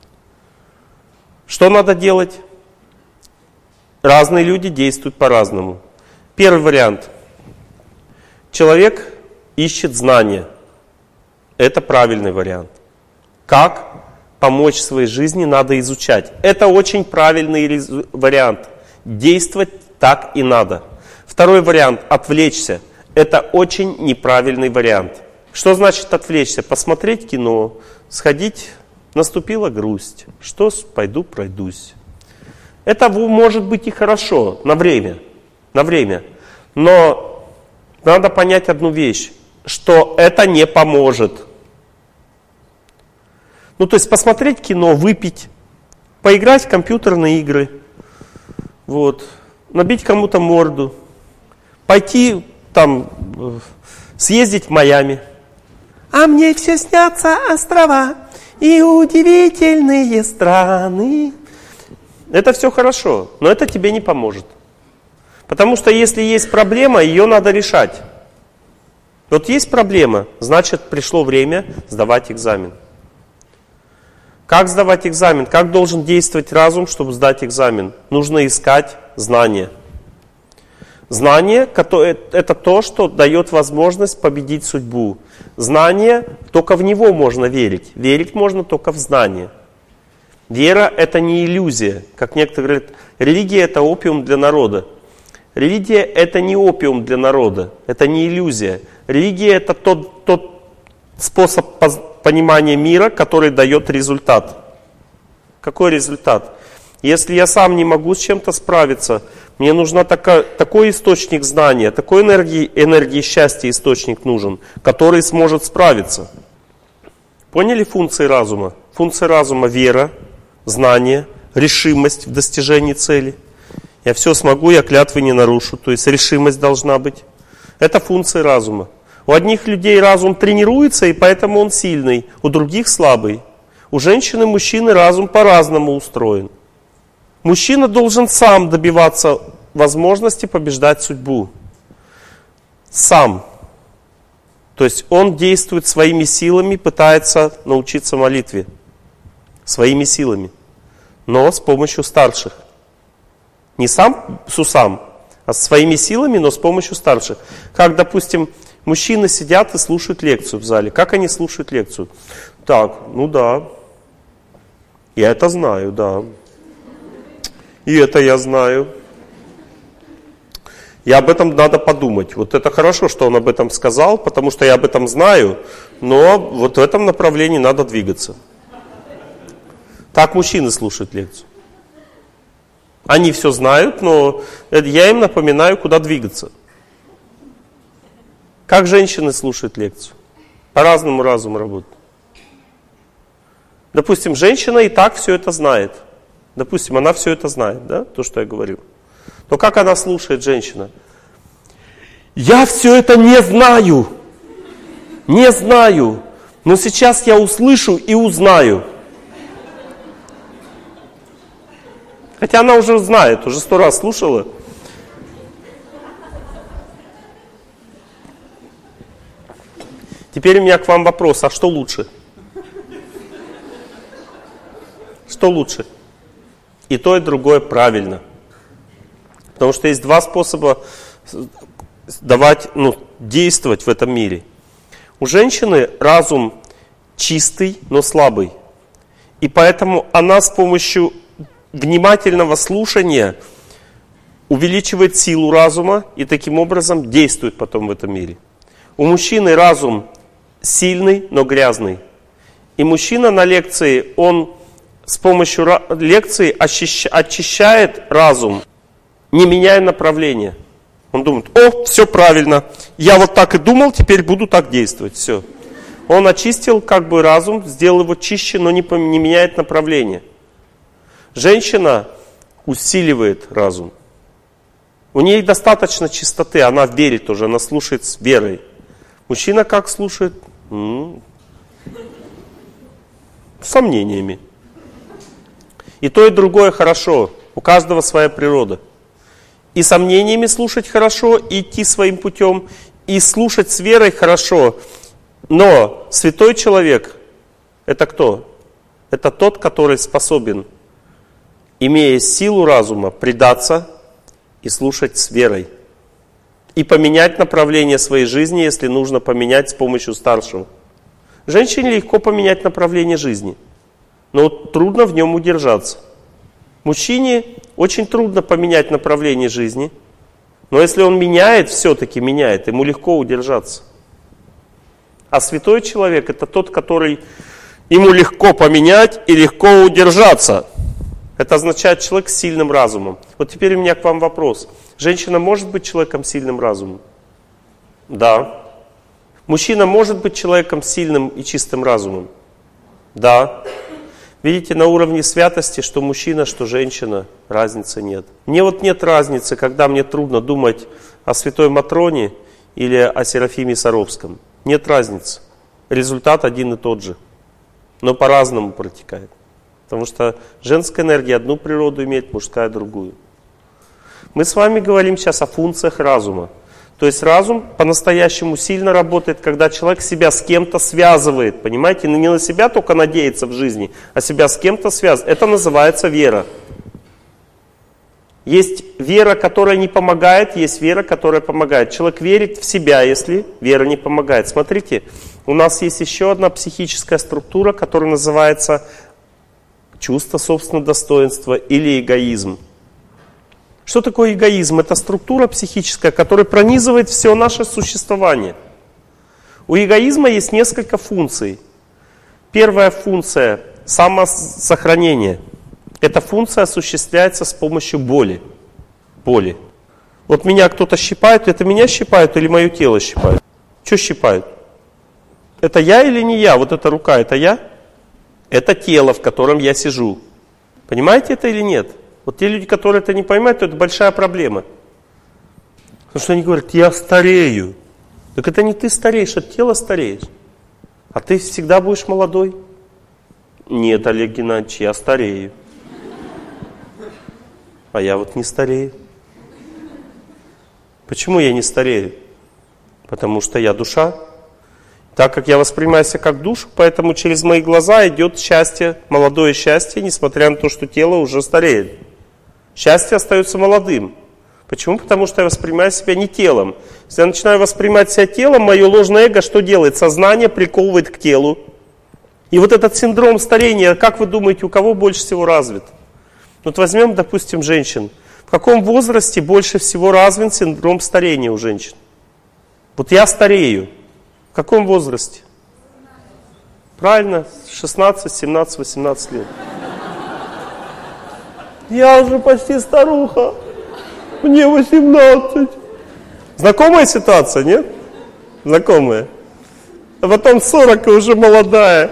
A: Что надо делать? Разные люди действуют по-разному. Первый вариант. Человек ищет знания. Это правильный вариант. Как помочь своей жизни, надо изучать. Это очень правильный вариант. Действовать так и надо. Второй вариант – отвлечься. Это очень неправильный вариант. Что значит отвлечься? Посмотреть кино, сходить, наступила грусть. Что ж, пойду пройдусь. Это может быть и хорошо на время. Но надо понять одну вещь, что это не поможет. То есть посмотреть кино, выпить, поиграть в компьютерные игры, набить кому-то морду, пойти съездить в Майами. А мне все снятся острова и удивительные страны. Это все хорошо, но это тебе не поможет. Потому что если есть проблема, ее надо решать. Есть проблема, значит пришло время сдавать экзамен. Как сдавать экзамен? Как должен действовать разум, чтобы сдать экзамен? Нужно искать знания. Знание – это то, что дает возможность победить судьбу. Знание, только в него можно верить. Верить можно только в знание. Вера – это не иллюзия. Как некоторые говорят, религия – это опиум для народа. Религия – это не опиум для народа, это не иллюзия. Религия – это тот способ понимания мира, который дает результат. Какой результат? Если я сам не могу с чем-то справиться, мне нужен такой источник знания, такой энергии счастья источник нужен, который сможет справиться. Поняли функции разума? Функции разума – вера, знание, решимость в достижении цели. Я все смогу, я клятвы не нарушу. То есть решимость должна быть. Это функции разума. У одних людей разум тренируется, и поэтому он сильный, у других слабый. У женщин и мужчины разум по-разному устроен. Мужчина должен сам добиваться возможности побеждать судьбу. Сам. То есть он действует своими силами, пытается научиться молитве. Своими силами. Но с помощью старших. Не сам с усам, а своими силами, но с помощью старших. Как, допустим, мужчины сидят и слушают лекцию в зале. Как они слушают лекцию? Так, да. Я это знаю, да. И это я знаю. И об этом надо подумать. Это хорошо, что он об этом сказал, потому что я об этом знаю, но в этом направлении надо двигаться. Так мужчины слушают лекцию. Они все знают, но я им напоминаю, куда двигаться. Как женщины слушают лекцию? По-разному разум работает. Допустим, женщина и так все это знает. Допустим, она все это знает, да, то, что я говорил. Но как она слушает, женщина? Я все это не знаю. Не знаю. Но сейчас я услышу и узнаю. Хотя она уже знает, уже 100 раз слушала. Теперь у меня к вам вопрос, а что лучше? Что лучше? И то, и другое правильно. Потому что есть два способа действовать в этом мире. У женщины разум чистый, но слабый. И поэтому она с помощью внимательного слушания увеличивает силу разума и таким образом действует потом в этом мире. У мужчины разум сильный, но грязный. И мужчина на лекции, он с помощью лекции очищает разум, не меняя направления. Он думает: о, все правильно, я вот так и думал, теперь буду так действовать, все. Он очистил как бы разум, сделал его чище, но не меняет направление. Женщина усиливает разум. У нее достаточно чистоты, она верит уже, она слушает с верой. Мужчина как слушает? С сомнениями. И то, и другое хорошо. У каждого своя природа. И сомнениями слушать хорошо, и идти своим путем, и слушать с верой хорошо. Но святой человек — это кто? Это тот, который способен, имея силу разума, предаться и слушать с верой. И поменять направление своей жизни, если нужно поменять с помощью старшего. Женщине легко поменять направление жизни, но трудно в нем удержаться. Мужчине очень трудно поменять направление жизни, но если он меняет, все-таки меняет, ему легко удержаться. А святой человек — это тот, который ему легко поменять и легко удержаться. Это означает человек с сильным разумом. Вот теперь у меня к вам вопрос. Женщина может быть человеком с сильным разумом? Да. Мужчина может быть человеком с сильным и чистым разумом? Да. Видите, на уровне святости, что мужчина, что женщина, разницы нет. Мне вот нет разницы, когда мне трудно думать о святой Матроне или о Серафиме Саровском. Нет разницы. Результат один и тот же. Но по-разному протекает. Потому что женская энергия одну природу имеет, мужская другую. Мы с вами говорим сейчас о функциях разума. То есть разум по-настоящему сильно работает, когда человек себя с кем-то связывает. Понимаете, не на себя только надеется в жизни, а себя с кем-то связывает. Это называется вера. Есть вера, которая не помогает, есть вера, которая помогает. Человек верит в себя, если вера не помогает. Смотрите, у нас есть еще одна психическая структура, которая называется чувство собственного достоинства или эгоизм. Что такое эгоизм? Это структура психическая, которая пронизывает все наше существование. У эгоизма есть несколько функций. Первая функция – самосохранение. Эта функция осуществляется с помощью боли. Боли. Вот меня кто-то щипает, это меня щипают или мое тело щипают? Что щипают? Это я или не я? Вот эта рука – это я? Это тело, в котором я сижу. Понимаете это или нет? Вот те люди, которые это не понимают, то это большая проблема. Потому что они говорят: я старею. Так это не ты стареешь, это тело стареет. А ты всегда будешь молодой. Нет, Олег Геннадьевич, я старею. А я вот не старею. Почему я не старею? Потому что я душа. Так как я воспринимаю себя как душу, поэтому через мои глаза идет счастье, молодое счастье, несмотря на то, что тело уже стареет. Счастье остается молодым. Почему? Потому что я воспринимаю себя не телом. Если я начинаю воспринимать себя телом, мое ложное эго что делает? Сознание приковывает к телу. И вот этот синдром старения, как вы думаете, у кого больше всего развит? Вот возьмем, допустим, женщин. В каком возрасте больше всего развит синдром старения у женщин? Вот я старею. В каком возрасте? Правильно, 16, 17, 18 лет. Я уже почти старуха. Мне 18. Знакомая ситуация, нет? Знакомая. А потом 40 и уже молодая.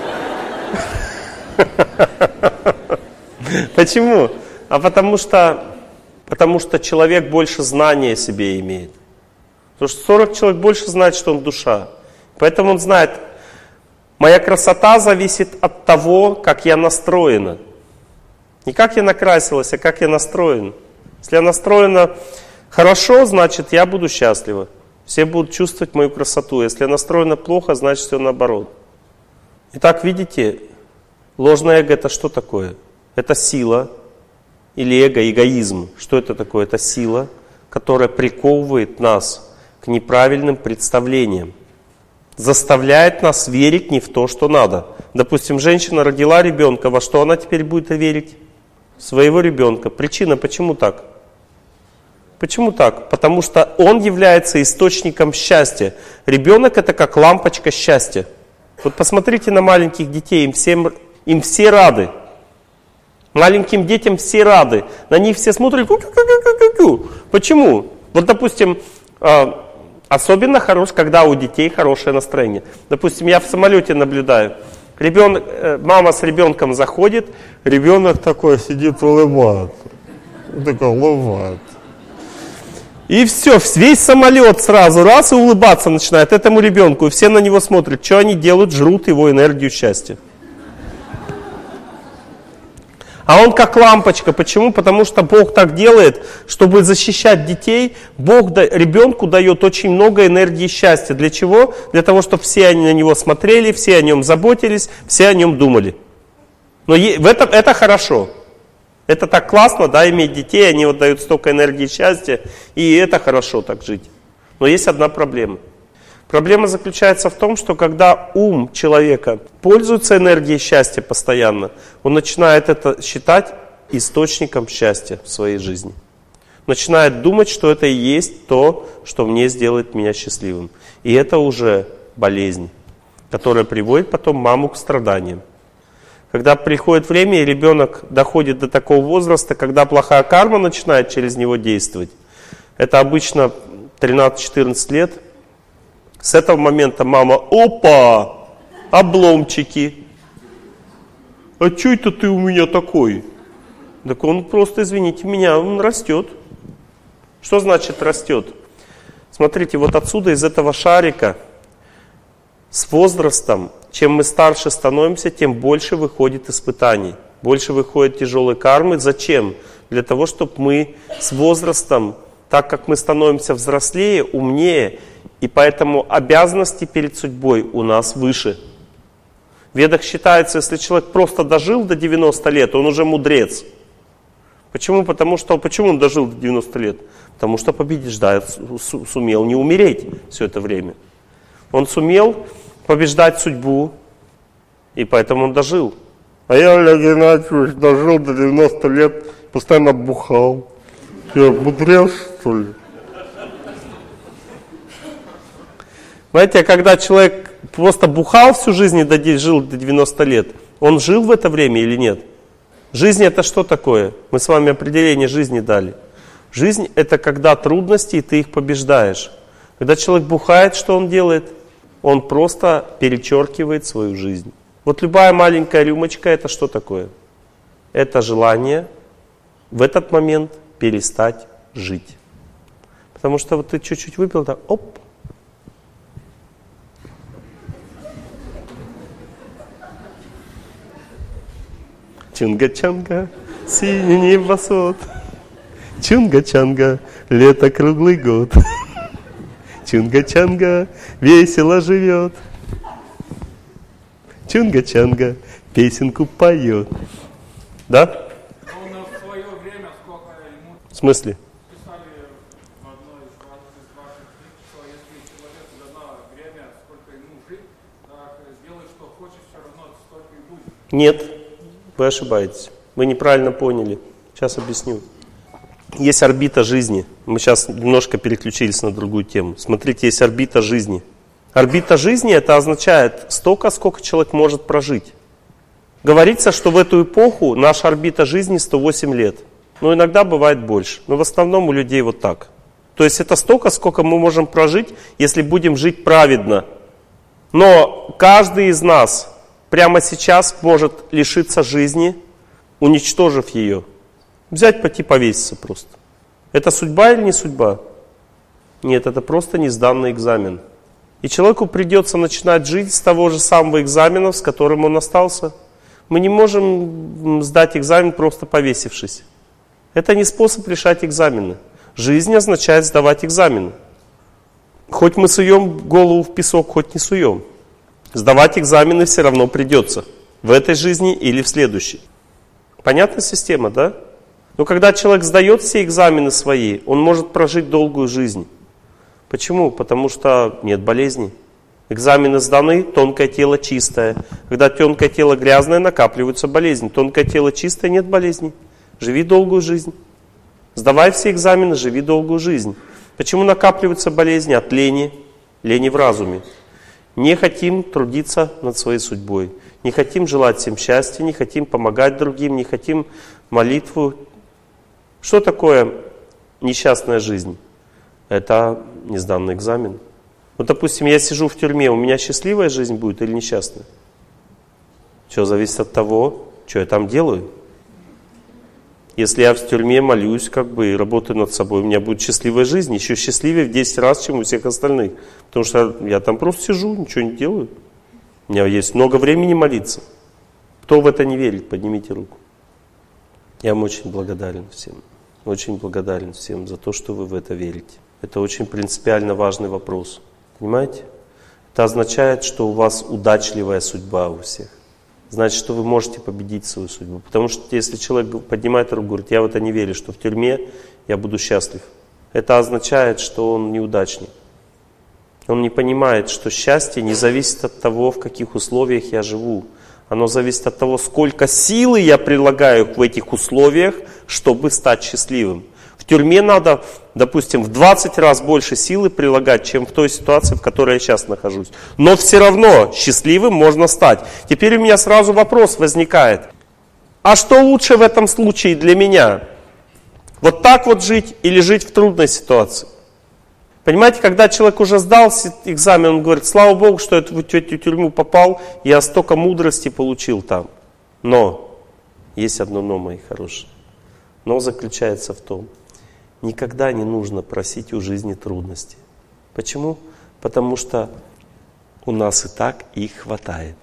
A: Почему? А потому что человек больше знания о себе имеет. Потому что 40 человек больше знает, что он душа. Поэтому он знает, моя красота зависит от того, как я настроена. Не как я накрасилась, а как я настроен. Если я настроена хорошо, значит я буду счастлива. Все будут чувствовать мою красоту. Если я настроена плохо, значит все наоборот. Итак, видите, ложное эго — это что такое? Это сила или эго, эгоизм. Что это такое? Это сила, которая приковывает нас к неправильным представлениям. Заставляет нас верить не в то, что надо. Допустим, женщина родила ребенка, во что она теперь будет верить? своего ребенка. Причина, почему так? Почему так? Потому что он является источником счастья. Ребенок это как лампочка счастья. Вот посмотрите на маленьких детей, им все рады. Маленьким детям все рады. На них все смотрят. Почему? Вот, допустим, особенно когда у детей хорошее настроение. Допустим, я в самолете наблюдаю. Мама с ребенком заходит, ребенок такой сидит, улыбается. Такой улыбается. И все, весь самолет сразу раз и улыбаться начинает этому ребенку. И все на него смотрят, что они делают, жрут его энергию счастья. А он как лампочка. Почему? Потому что Бог так делает, чтобы защищать детей. Бог ребенку дает очень много энергии счастья. Для чего? Для того, чтобы все они на него смотрели, все о нем заботились, все о нем думали. Но это хорошо. Это так классно, да, иметь детей, они вот дают столько энергии счастья, и это хорошо так жить. Но есть одна проблема. Проблема заключается в том, что когда ум человека пользуется энергией счастья постоянно, он начинает это считать источником счастья в своей жизни. Начинает думать, что это и есть то, что мне сделает меня счастливым. И это уже болезнь, которая приводит потом маму к страданиям. Когда приходит время, и ребенок доходит до такого возраста, когда плохая карма начинает через него действовать, это обычно 13-14 лет, с этого момента мама, опа, обломчики. А что это ты у меня такой? Так он просто, извините меня, он растет. Что значит растет? Смотрите, вот отсюда, из этого шарика, с возрастом, чем мы старше становимся, тем больше выходит испытаний, больше выходит тяжелой кармы. Зачем? Для того, чтобы мы с возрастом, так как мы становимся взрослее, умнее, и поэтому обязанности перед судьбой у нас выше. В Ведах считается, если человек просто дожил до 90 лет, он уже мудрец. Почему? Почему он дожил до 90 лет? Потому что побеждает, сумел не умереть все это время. Он сумел побеждать судьбу, и поэтому он дожил. А я, Олег Геннадьевич, дожил до 90 лет, постоянно бухал. Я мудрец, что ли? Знаете, когда человек просто бухал всю жизнь и жил до 90 лет, он жил в это время или нет? Жизнь это что такое? Мы с вами определение жизни дали. Жизнь это когда трудности, и ты их побеждаешь. Когда человек бухает, что он делает? Он просто перечеркивает свою жизнь. Вот любая маленькая рюмочка это что такое? Это желание в этот момент перестать жить. Потому что вот ты чуть-чуть выпил, так оп. Чунга-чанга, синий небосвод. Чунга-чанга, лето круглый год. Чунга-чанга, весело живет. Чунга-чанга, песенку поет. Да?
B: Он в свое время, сколько ему...
A: В смысле?
B: Писали в одной из ваших книг, что если человек дано время, сколько ему жить, так сделай, что хочешь, все равно столько и будет.
A: Нет, вы ошибаетесь. Вы неправильно поняли. Сейчас объясню. Есть орбита жизни. Мы сейчас немножко переключились на другую тему. Смотрите, есть орбита жизни. Орбита жизни это означает столько, сколько человек может прожить. Говорится, что в эту эпоху наша орбита жизни 108 лет. Но иногда бывает больше. Но в основном у людей вот так. То есть это столько, сколько мы можем прожить, если будем жить праведно. Но каждый из нас прямо сейчас может лишиться жизни, уничтожив ее. Взять, пойти повеситься просто. Это судьба или не судьба? Нет, это просто несданный экзамен. И человеку придется начинать жить с того же самого экзамена, с которым он остался. Мы не можем сдать экзамен, просто повесившись. Это не способ решать экзамены. Жизнь означает сдавать экзамены. Хоть мы суем голову в песок, хоть не суем. Сдавать экзамены все равно придется. В этой жизни или в следующей. Понятная система, да? Но когда человек сдает все экзамены свои, он может прожить долгую жизнь. Почему? Потому что нет болезней. Экзамены сданы, тонкое тело чистое. Когда тонкое тело грязное, накапливаются болезни. Тонкое тело чистое, нет болезней. Живи долгую жизнь. Сдавай все экзамены, живи долгую жизнь. Почему накапливаются болезни? От лени. Лени в разуме. Не хотим трудиться над своей судьбой. Не хотим желать всем счастья, не хотим помогать другим, не хотим молитву. Что такое несчастная жизнь? Это несданный экзамен. Вот, допустим, я сижу в тюрьме, у меня счастливая жизнь будет или несчастная? Все зависит от того, что я там делаю. Если я в тюрьме молюсь, и работаю над собой, у меня будет счастливая жизнь, еще счастливее в 10 раз, чем у всех остальных. Потому что я там просто сижу, ничего не делаю. У меня есть много времени молиться. Кто в это не верит, поднимите руку. Я вам очень благодарен всем. Очень благодарен всем за то, что вы в это верите. Это очень принципиально важный вопрос. Понимаете? Это означает, что у вас удачливая судьба у всех. Значит, что вы можете победить свою судьбу. Потому что если человек поднимает руку и говорит, я в это не верю, что в тюрьме я буду счастлив, это означает, что он неудачник. Он не понимает, что счастье не зависит от того, в каких условиях я живу. Оно зависит от того, сколько силы я прилагаю в этих условиях, чтобы стать счастливым. В тюрьме надо, допустим, в 20 раз больше силы прилагать, чем в той ситуации, в которой я сейчас нахожусь. Но все равно счастливым можно стать. Теперь у меня сразу вопрос возникает. А что лучше в этом случае для меня? Вот так вот жить или жить в трудной ситуации? Понимаете, когда человек уже сдал экзамен, он говорит, слава Богу, что я в эту тюрьму попал, я столько мудрости получил там. Но, есть одно но, мои хорошие. Но заключается в том, никогда не нужно просить у жизни трудностей. Почему? Потому что у нас и так их хватает.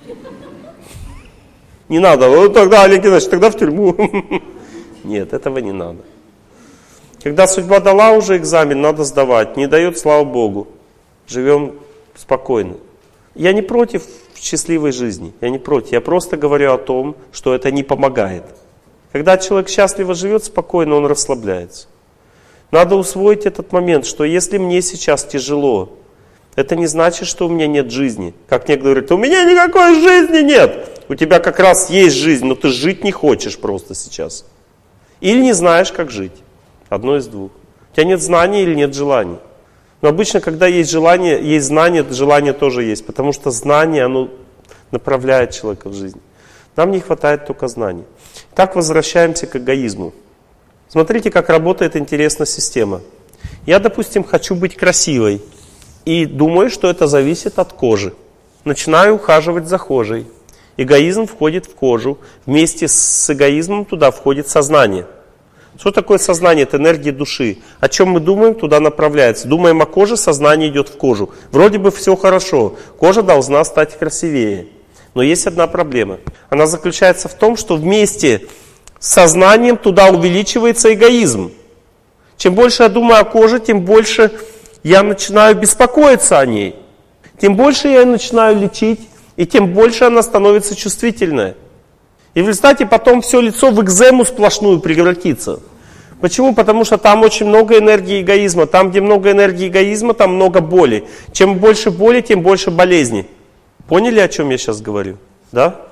A: Не надо, вот тогда, Олег Геннадьевич, тогда в тюрьму. Нет, этого не надо. Когда судьба дала уже экзамен, надо сдавать. Не дает, слава Богу. Живем спокойно. Я не против счастливой жизни. Я не против. Я просто говорю о том, что это не помогает. Когда человек счастливо живет спокойно, он расслабляется. Надо усвоить этот момент, что если мне сейчас тяжело, это не значит, что у меня нет жизни. Как некоторые говорят, у меня никакой жизни нет. У тебя как раз есть жизнь, но ты жить не хочешь просто сейчас. Или не знаешь, как жить. Одно из двух. У тебя нет знаний или нет желаний. Но обычно, когда есть желание, есть знание, желание тоже есть. Потому что знание, оно направляет человека в жизнь. Нам не хватает только знаний. Так возвращаемся к эгоизму. Смотрите, как работает интересная система. Я, допустим, хочу быть красивой. И думаю, что это зависит от кожи. Начинаю ухаживать за кожей. Эгоизм входит в кожу. Вместе с эгоизмом туда входит сознание. Что такое сознание? Это энергия души. О чем мы думаем, туда направляется. Думаем о коже, сознание идет в кожу. Вроде бы все хорошо. Кожа должна стать красивее. Но есть одна проблема. Она заключается в том, что вместе с сознанием туда увеличивается эгоизм. Чем больше я думаю о коже, тем больше я начинаю беспокоиться о ней. Тем больше я ее начинаю лечить, и тем больше она становится чувствительной. И в результате потом все лицо в экзему сплошную превратится. Почему? Потому что там очень много энергии эгоизма. Там, где много энергии эгоизма, там много боли. Чем больше боли, тем больше болезней. Поняли, о чем я сейчас говорю? Да?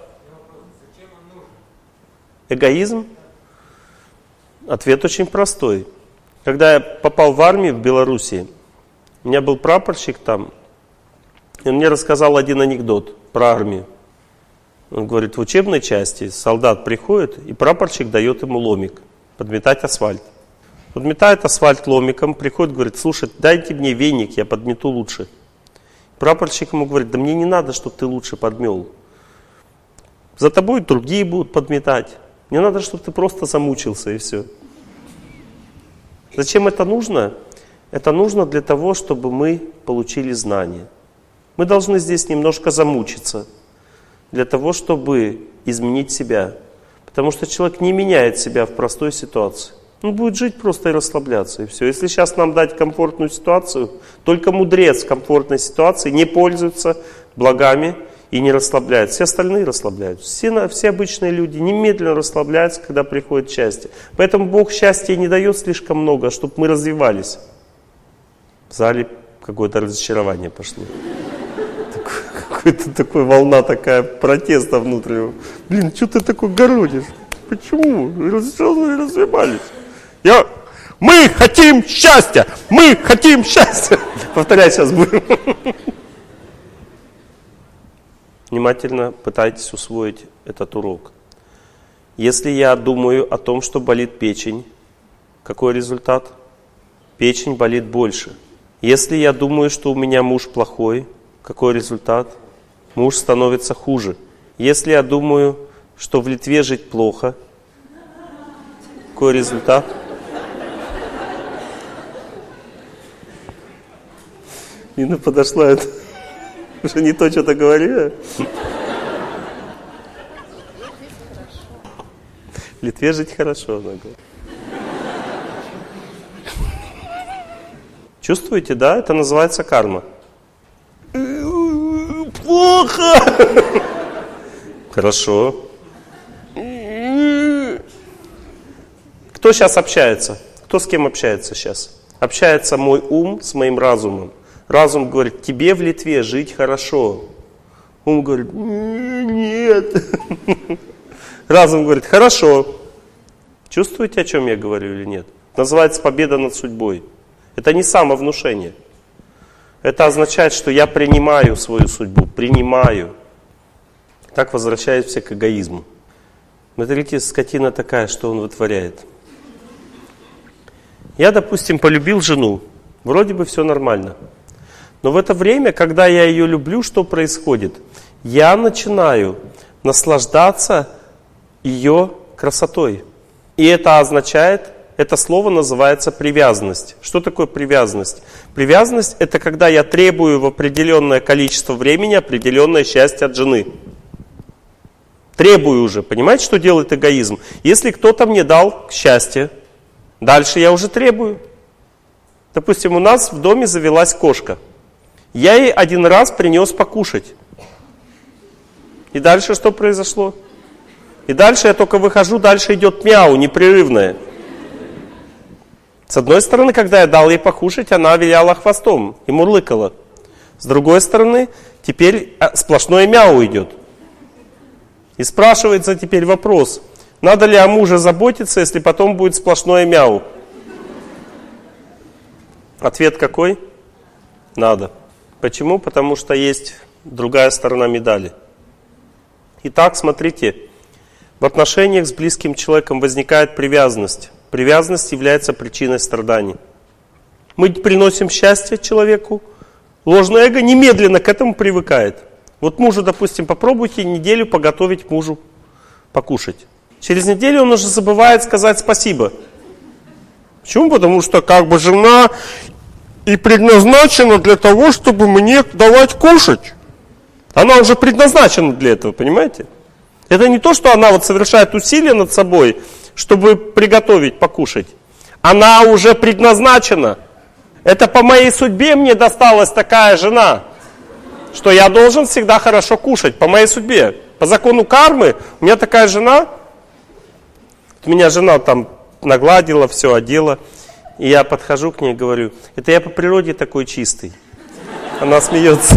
A: Эгоизм? Ответ очень простой. Когда я попал в армию в Белоруссии, у меня был прапорщик там, и он мне рассказал один анекдот про армию. Он говорит, в учебной части солдат приходит, и прапорщик дает ему ломик, подметать асфальт. Подметает асфальт ломиком, приходит, говорит, слушай, дайте мне веник, я подмету лучше. Прапорщик ему говорит, да мне не надо, чтобы ты лучше подмел. За тобой другие будут подметать. Мне надо, чтобы ты просто замучился, и все. Зачем это нужно? Это нужно для того, чтобы мы получили знания. Мы должны здесь немножко замучиться, для того, чтобы изменить себя. Потому что человек не меняет себя в простой ситуации. Он будет жить просто и расслабляться, и все. Если сейчас нам дать комфортную ситуацию, только мудрец в комфортной ситуации не пользуется благами и не расслабляется. Все остальные расслабляются. Все обычные люди немедленно расслабляются, когда приходит счастье. Поэтому Бог счастья не дает слишком много, чтобы мы развивались. В зале какое-то разочарование пошло. Какая-то такая волна такая протеста внутреннего. Блин, что ты такой городишь? Почему? Разъебались. Мы хотим счастья! Мы хотим счастья! Повторять сейчас будем. Внимательно пытайтесь усвоить этот урок. Если я думаю о том, что болит печень, какой результат? Печень болит больше. Если я думаю, что у меня муж плохой, какой результат? Муж становится хуже. Если я думаю, что в Литве жить плохо, какой результат? Нина подошла, это уже не то, что-то говорила. В Литве жить хорошо, она говорит. Чувствуете, да? Это называется карма. Плохо! Хорошо. Кто сейчас общается? Кто с кем общается сейчас? Общается мой ум с моим разумом. Разум говорит, тебе в Литве жить хорошо. Ум говорит, нет. Разум говорит, хорошо. Чувствуете, о чем я говорю или нет? Называется победа над судьбой. Это не самовнушение. Это означает, что я принимаю свою судьбу, принимаю. Так возвращаюсь все к эгоизму. Смотрите, скотина такая, что он вытворяет. Я, допустим, полюбил жену. Вроде бы все нормально. Но в это время, когда я ее люблю, что происходит? Я начинаю наслаждаться ее красотой. И это означает, это слово называется привязанность. Что такое привязанность? Привязанность – это когда я требую в определенное количество времени определенное счастье от жены. Требую уже. Понимаете, что делает эгоизм? Если кто-то мне дал счастье, дальше я уже требую. Допустим, у нас в доме завелась кошка. Я ей один раз принес покушать. И дальше что произошло? И дальше я только выхожу, дальше идет мяу, непрерывное. С одной стороны, когда я дал ей покушать, она виляла хвостом и мурлыкала. С другой стороны, теперь сплошное мяу идет. И спрашивается теперь вопрос, надо ли о муже заботиться, если потом будет сплошное мяу? Ответ какой? Надо. Почему? Потому что есть другая сторона медали. Итак, смотрите, в отношениях с близким человеком возникает привязанность. Привязанность является причиной страданий. Мы приносим счастье человеку, ложное эго немедленно к этому привыкает. Вот мужу, допустим, попробуйте неделю поготовить мужу покушать. Через неделю он уже забывает сказать спасибо. Почему? Потому что как бы жена и предназначена для того, чтобы мне давать кушать. Она уже предназначена для этого, понимаете? Это не то, что она вот совершает усилия над собой, чтобы приготовить покушать. Она уже предназначена. Это по моей судьбе мне досталась такая жена, что я должен всегда хорошо кушать, по моей судьбе. По закону кармы у меня такая жена, у меня жена там нагладила, все одела, и я подхожу к ней и говорю, это я по природе такой чистый. Она смеется.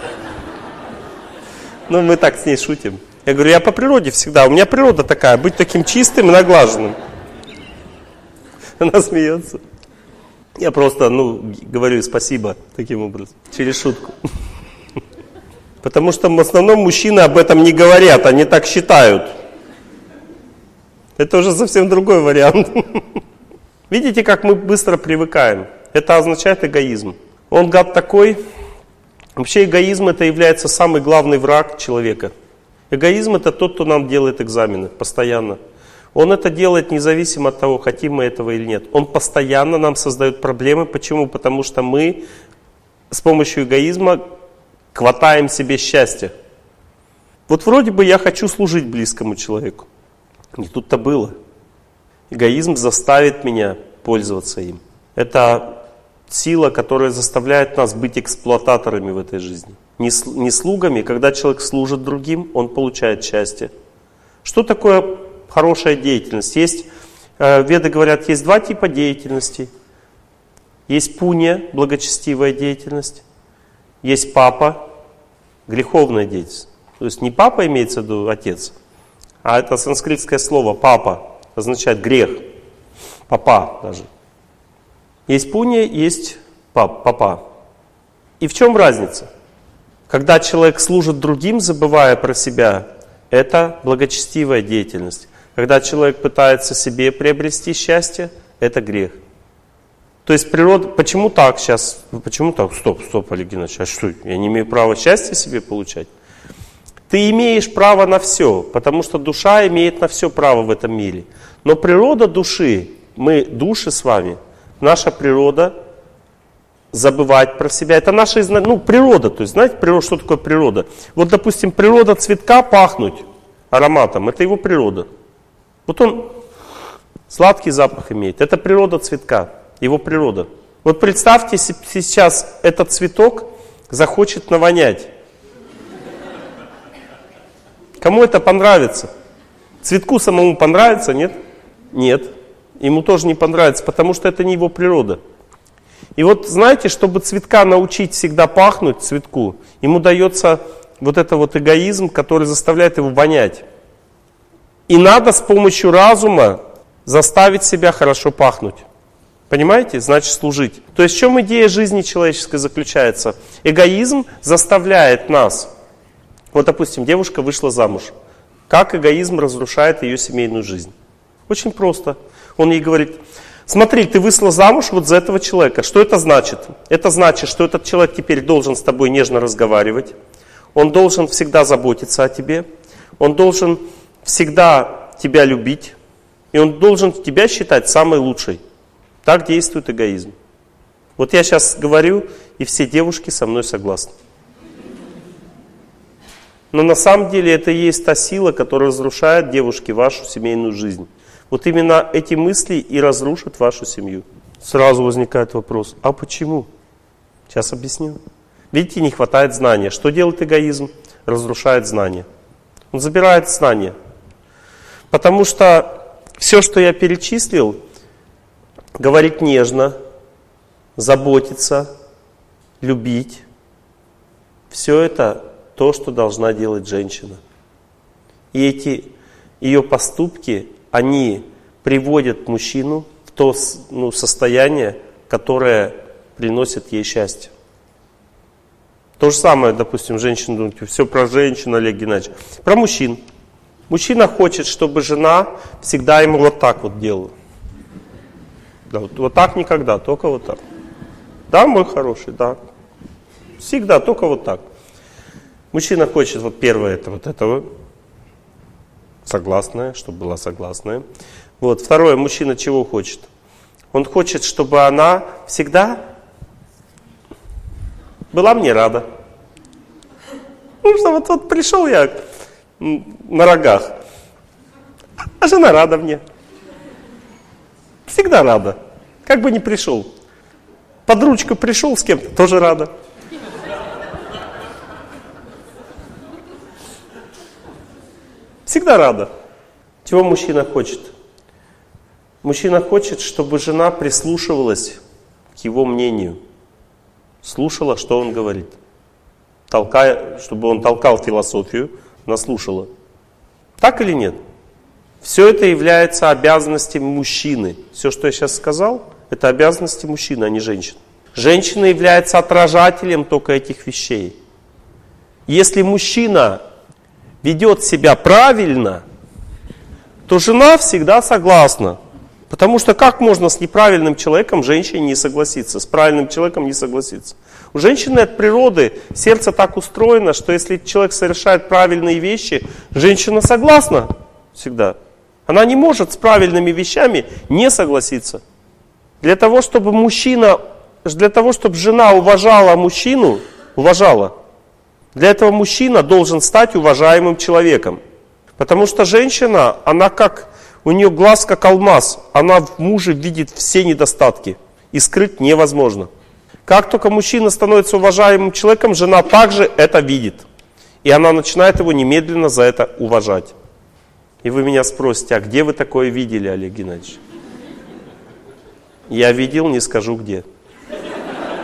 A: Ну, мы так с ней шутим. Я говорю, я по природе всегда, у меня природа такая, быть таким чистым и наглаженным. Она смеется. Я просто, говорю спасибо таким образом, через шутку. Потому что в основном мужчины об этом не говорят, они так считают. Это уже совсем другой вариант. Видите, как мы быстро привыкаем? Это означает эгоизм. Он гад такой. Вообще эгоизм это является самый главный враг человека. Эгоизм это тот, кто нам делает экзамены постоянно. Он это делает независимо от того, хотим мы этого или нет. Он постоянно нам создает проблемы. Почему? Потому что мы с помощью эгоизма хватаем себе счастье. Вот вроде бы я хочу служить близкому человеку. Не тут-то было. Эгоизм заставит меня пользоваться им. Это сила, которая заставляет нас быть эксплуататорами в этой жизни. Не слугами. Когда человек служит другим, он получает счастье. Что такое хорошая деятельность? Веды говорят, есть два типа деятельности. Есть пунья, благочестивая деятельность. Есть папа, греховная деятельность. То есть не папа имеется в виду отец, А это санскритское слово «папа» означает грех. Папа даже. Есть пунья, есть папа. И в чем разница? Когда человек служит другим, забывая про себя, это благочестивая деятельность. Когда человек пытается себе приобрести счастье, это грех. То есть природа... Почему так сейчас? Почему так? Стоп, Олег Геннадьевич, а что? Я не имею права счастья себе получать? Ты имеешь право на все, потому что душа имеет на все право в этом мире. Но природа души, мы души с вами, наша природа забывать про себя. Это наша природа. То есть, знаете, природа, что такое природа? Вот, допустим, природа цветка пахнуть ароматом, это его природа. Вот он сладкий запах имеет. Это природа цветка, его природа. Вот представьте, сейчас этот цветок захочет навонять. Кому это понравится? Цветку самому понравится, нет? Нет. Ему тоже не понравится, потому что это не его природа. И вот знаете, чтобы цветка научить всегда пахнуть цветку, ему дается вот это вот эгоизм, который заставляет его вонять. И надо с помощью разума заставить себя хорошо пахнуть. Понимаете? Значит служить. То есть в чем идея жизни человеческой заключается? Эгоизм заставляет нас. Вот, допустим, девушка вышла замуж. Как эгоизм разрушает ее семейную жизнь? Очень просто. Он ей говорит: смотри, ты вышла замуж вот за этого человека. Что это значит? Это значит, что этот человек теперь должен с тобой нежно разговаривать. Он должен всегда заботиться о тебе. Он должен всегда тебя любить. И он должен тебя считать самой лучшей. Так действует эгоизм. Вот я сейчас говорю, и все девушки со мной согласны. Но на самом деле это и есть та сила, которая разрушает, девушки, вашу семейную жизнь. Вот именно эти мысли и разрушат вашу семью. Сразу возникает вопрос: а почему? Сейчас объясню. Видите, не хватает знания. Что делает эгоизм? Разрушает знания. Он забирает знания. Потому что все, что я перечислил, говорить нежно, заботиться, любить, все это то, что должна делать женщина. И эти ее поступки, они приводят мужчину в то состояние, которое приносит ей счастье. То же самое, допустим, женщина думает: все про женщину, Олег Геннадьевич. Про мужчин. Мужчина хочет, чтобы жена всегда ему вот так вот делала. Да, вот так никогда, только вот так. Да, мой хороший, да. Всегда, только вот так. Мужчина хочет, вот первое, это вот этого. Согласная, чтобы была согласная. Вот, второе, мужчина чего хочет? Он хочет, чтобы она всегда была мне рада. Ну что, вот пришел я на рогах, а жена рада мне. Всегда рада. Как бы ни пришел. Под ручку пришел с кем-то, тоже рада. Всегда рада. Чего мужчина хочет? Мужчина хочет, чтобы жена прислушивалась к его мнению. Слушала, что он говорит. Чтобы он толкал философию, она слушала. Так или нет? Все это является обязанностями мужчины. Все, что я сейчас сказал, это обязанности мужчины, а не женщин. Женщина является отражателем только этих вещей. Если мужчина ведет себя правильно, то жена всегда согласна. Потому что как можно с неправильным человеком женщине не согласиться, с правильным человеком не согласиться? У женщины от природы сердце так устроено, что если человек совершает правильные вещи, женщина согласна всегда. Она не может с правильными вещами не согласиться. Для того, чтобы жена уважала мужчину, для этого мужчина должен стать уважаемым человеком. Потому что женщина, у нее глаз как алмаз, она в муже видит все недостатки, и скрыть невозможно. Как только мужчина становится уважаемым человеком, жена также это видит. И она начинает его немедленно за это уважать. И вы меня спросите: а где вы такое видели, Олег Геннадьевич? Я видел, не скажу где.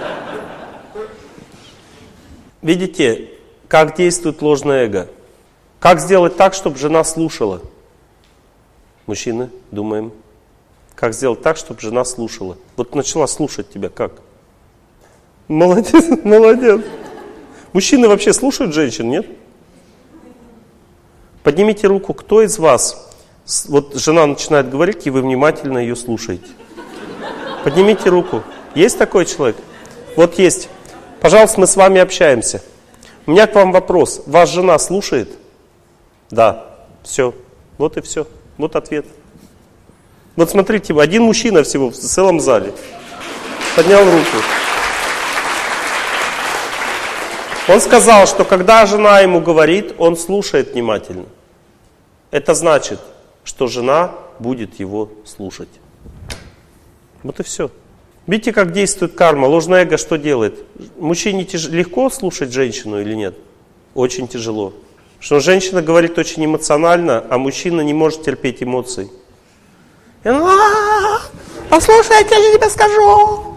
A: Видите, как действует ложное эго? Как сделать так, чтобы жена слушала? Мужчины, думаем. Как сделать так, чтобы жена слушала? Вот начала слушать тебя, как? Молодец, молодец. Мужчины вообще слушают женщин, нет? Поднимите руку, кто из вас, вот жена начинает говорить, и вы внимательно ее слушаете. Поднимите руку. Есть такой человек? Вот есть. Пожалуйста, мы с вами общаемся. У меня к вам вопрос. Вас жена слушает? Да. Все. Вот и все. Вот ответ. Вот смотрите, один мужчина всего в целом зале поднял руку. Он сказал, что когда жена ему говорит, он слушает внимательно. Это значит, что жена будет его слушать. Вот и все. Видите, как действует карма? Ложное эго что делает? Мужчине легко слушать женщину или нет? Очень тяжело. Потому что женщина говорит очень эмоционально, а мужчина не может терпеть эмоций. И он, послушай, я тебе скажу.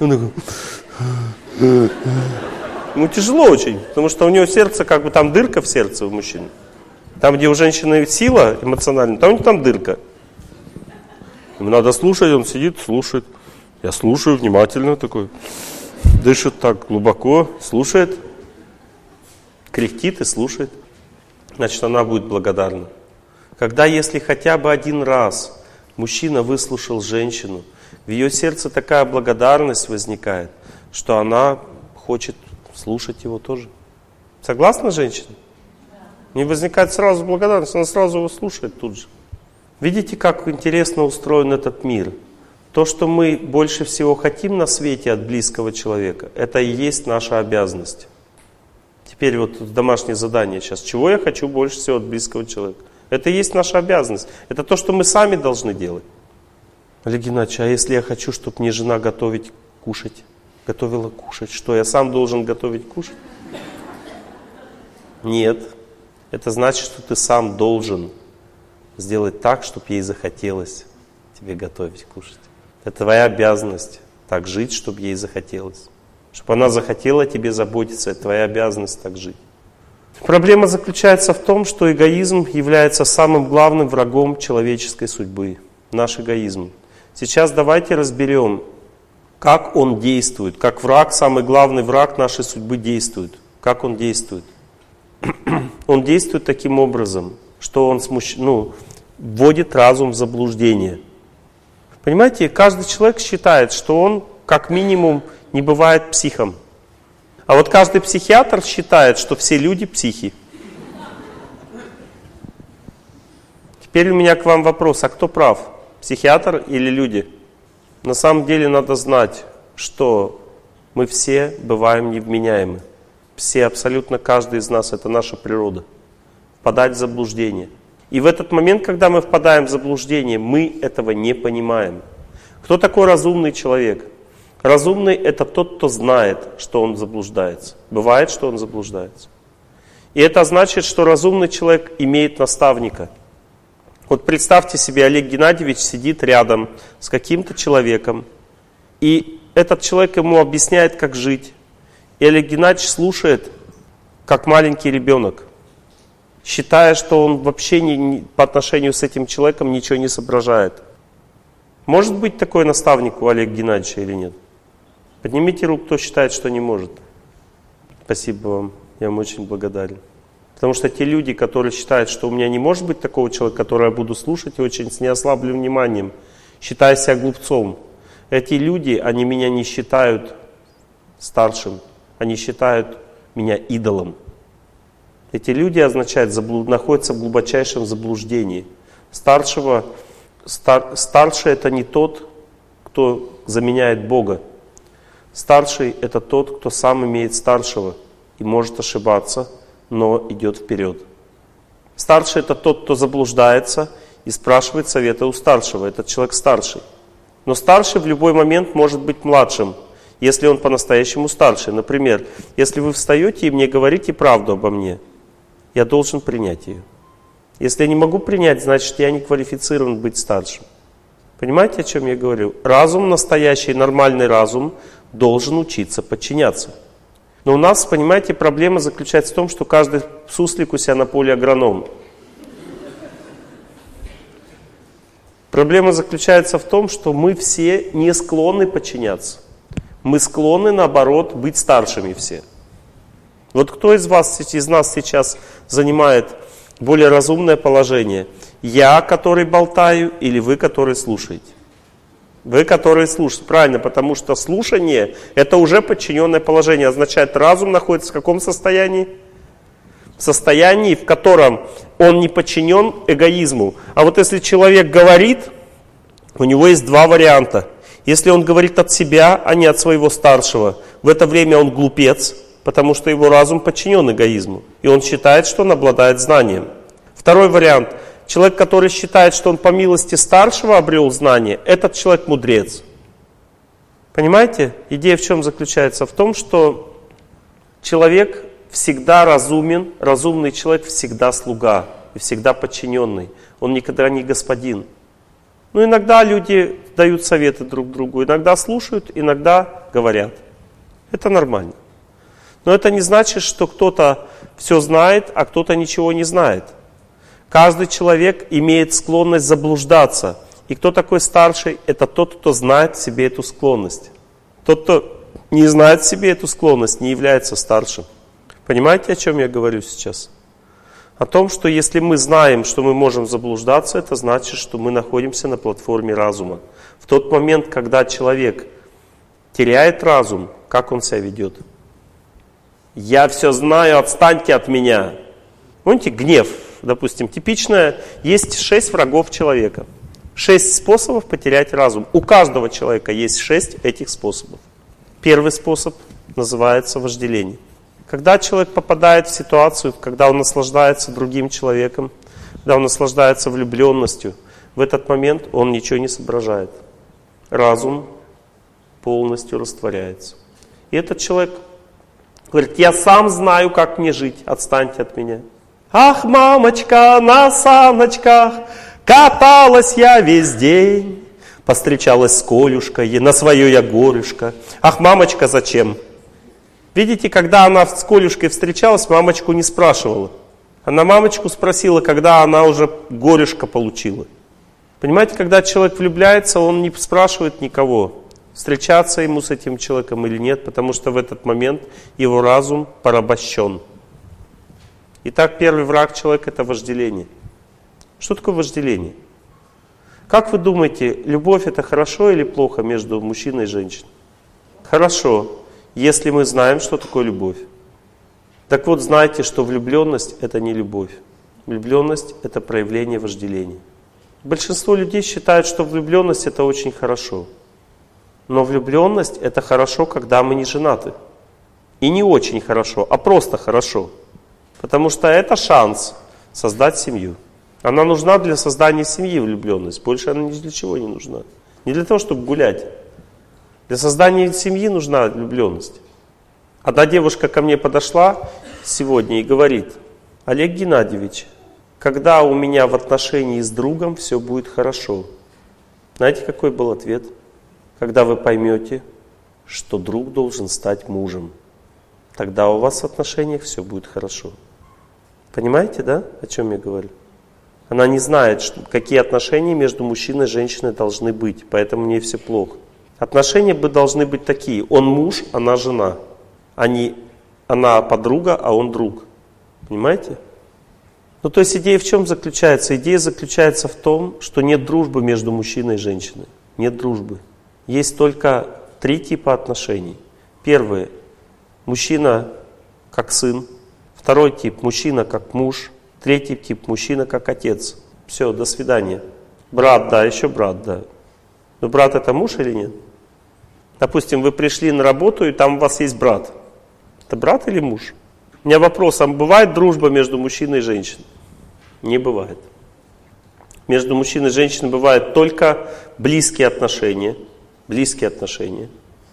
A: Ему тяжело очень, потому что у него сердце, как бы там дырка в сердце у мужчины. Там, где у женщины сила эмоциональная, там у него там дырка. Ему надо слушать, он сидит, слушает. Я слушаю внимательно такой. Дышит так глубоко, слушает. Кряхтит и слушает. Значит, она будет благодарна. Когда, если хотя бы один раз мужчина выслушал женщину, в ее сердце такая благодарность возникает, что она хочет слушать его тоже. Согласна, женщина? Не возникает сразу благодарность, она сразу его слушает тут же. Видите, как интересно устроен этот мир? То, что мы больше всего хотим на свете от близкого человека, это и есть наша обязанность. Теперь вот домашнее задание сейчас. Чего я хочу больше всего от близкого человека? Это и есть наша обязанность. Это то, что мы сами должны делать. Олег Геннадьевич, а если я хочу, чтобы мне жена готовила кушать, что я сам должен готовить кушать? Нет. Это значит, что ты сам должен сделать так, чтобы ей захотелось тебе готовить, кушать. Это твоя обязанность так жить, чтобы ей захотелось. Чтобы она захотела о тебе заботиться, это твоя обязанность так жить. Проблема заключается в том, что эгоизм является самым главным врагом человеческой судьбы. Наш эгоизм. Сейчас давайте разберем, как он действует, как враг, самый главный враг нашей судьбы действует. Как он действует? Он действует таким образом, что он вводит разум в заблуждение. Понимаете, каждый человек считает, что он как минимум не бывает психом. А вот каждый психиатр считает, что все люди психи. Теперь у меня к вам вопрос, а кто прав? Психиатр или люди? На самом деле надо знать, что мы все бываем невменяемы. Все, абсолютно каждый из нас, это наша природа. Впадать в заблуждение. И в этот момент, когда мы впадаем в заблуждение, мы этого не понимаем. Кто такой разумный человек? Разумный – это тот, кто знает, что он заблуждается. Бывает, что он заблуждается. И это значит, что разумный человек имеет наставника. Вот представьте себе, Олег Геннадьевич сидит рядом с каким-то человеком, и этот человек ему объясняет, как жить. И Олег Геннадьевич слушает, как маленький ребенок, считая, что он вообще по отношению с этим человеком ничего не соображает. Может быть такой наставник у Олега Геннадьевича или нет? Поднимите руку, кто считает, что не может. Спасибо вам, я вам очень благодарен. Потому что те люди, которые считают, что у меня не может быть такого человека, которого я буду слушать и очень с неослабленным вниманием, считая себя глупцом, эти люди, они меня не считают старшим, они считают меня идолом. Эти люди находятся в глубочайшем заблуждении. Старший это не тот, кто заменяет Бога. Старший это тот, кто сам имеет старшего и может ошибаться, но идет вперед. Старший это тот, кто заблуждается и спрашивает совета у старшего. Этот человек старший. Но старший в любой момент может быть младшим, если он по-настоящему старший. Например, если вы встаете и мне говорите правду обо мне, я должен принять ее. Если я не могу принять, значит я не квалифицирован быть старшим. Понимаете, о чем я говорю? Разум, настоящий нормальный разум, должен учиться подчиняться. Но у нас, понимаете, проблема заключается в том, что каждый суслик у себя на поле агроном. Проблема заключается в том, что мы все не склонны подчиняться. Мы склонны, наоборот, быть старшими все. Вот кто из нас сейчас занимает более разумное положение? Я, который болтаю, или вы, которые слушаете? Вы, которые слушаете. Правильно, потому что слушание – это уже подчиненное положение. Означает, разум находится в каком состоянии? В состоянии, в котором он не подчинен эгоизму. А вот если человек говорит, у него есть два варианта. Если он говорит от себя, а не от своего старшего, в это время он глупец, потому что его разум подчинен эгоизму. И он считает, что он обладает знанием. Второй вариант. Человек, который считает, что он по милости старшего обрел знание, этот человек мудрец. Понимаете? Идея в чем заключается? В том, что человек всегда разумен, разумный человек всегда слуга и всегда подчиненный. Он никогда не господин. Но иногда люди дают советы друг другу, иногда слушают, иногда говорят. Это нормально. Но это не значит, что кто-то все знает, а кто-то ничего не знает. Каждый человек имеет склонность заблуждаться. И кто такой старший? Это тот, кто знает в себе эту склонность. Тот, кто не знает в себе эту склонность, не является старшим. Понимаете, о чем я говорю сейчас? О том, что если мы знаем, что мы можем заблуждаться, это значит, что мы находимся на платформе разума. В тот момент, когда человек теряет разум, как он себя ведет? Я все знаю, отстаньте от меня. Помните, гнев, допустим, типичное. Есть 6 врагов человека. 6 способов потерять разум. У каждого человека есть 6 этих способов. Первый способ называется вожделение. Когда человек попадает в ситуацию, когда он наслаждается другим человеком, когда он наслаждается влюбленностью, в этот момент он ничего не соображает. Разум полностью растворяется. И этот человек говорит: я сам знаю, как мне жить, отстаньте от меня. Ах, мамочка, на саночках каталась я весь день, постречалась с Колюшкой, на свое я горюшка. Ах, мамочка, зачем? Видите, когда она с Колюшкой встречалась, мамочку не спрашивала. Она мамочку спросила, когда она уже горюшка получила. Понимаете, когда человек влюбляется, он не спрашивает никого, встречаться ему с этим человеком или нет, потому что в этот момент его разум порабощен. Итак, первый враг человека – это вожделение. Что такое вожделение? Как вы думаете, любовь – это хорошо или плохо между мужчиной и женщиной? Хорошо, если мы знаем, что такое любовь. Так вот, знайте, что влюбленность – это не любовь. Влюбленность – это проявление вожделения. Большинство людей считают, что влюбленность – это очень хорошо. Но влюбленность – это хорошо, когда мы не женаты. И не очень хорошо, а просто хорошо. Потому что это шанс создать семью. Она нужна для создания семьи, влюбленность. Больше она ни для чего не нужна. Не для того, чтобы гулять. Для создания семьи нужна влюбленность. Одна девушка ко мне подошла сегодня и говорит: Олег Геннадьевич, когда у меня в отношении с другом все будет хорошо? Знаете, какой был ответ? Когда вы поймете, что друг должен стать мужем, тогда у вас в отношениях все будет хорошо. Понимаете, да, о чем я говорю? Она не знает, какие отношения между мужчиной и женщиной должны быть, поэтому у нее все плохо. Отношения должны быть такие: он муж, она жена, а не она подруга, а он друг. Понимаете? Ну, то есть идея в чем заключается? Идея заключается в том, что нет дружбы между мужчиной и женщиной. Нет дружбы. Есть только 3 типа отношений. Первый – мужчина как сын. Второй тип – мужчина как муж. Третий тип – мужчина как отец. Все, до свидания. Брат, да, еще брат, да. Но брат – это муж или нет? Допустим, вы пришли на работу, и там у вас есть брат. Это брат или муж? У меня вопрос: а бывает дружба между мужчиной и женщиной? Не бывает. Между мужчиной и женщиной бывают только близкие отношения. Близкие отношения.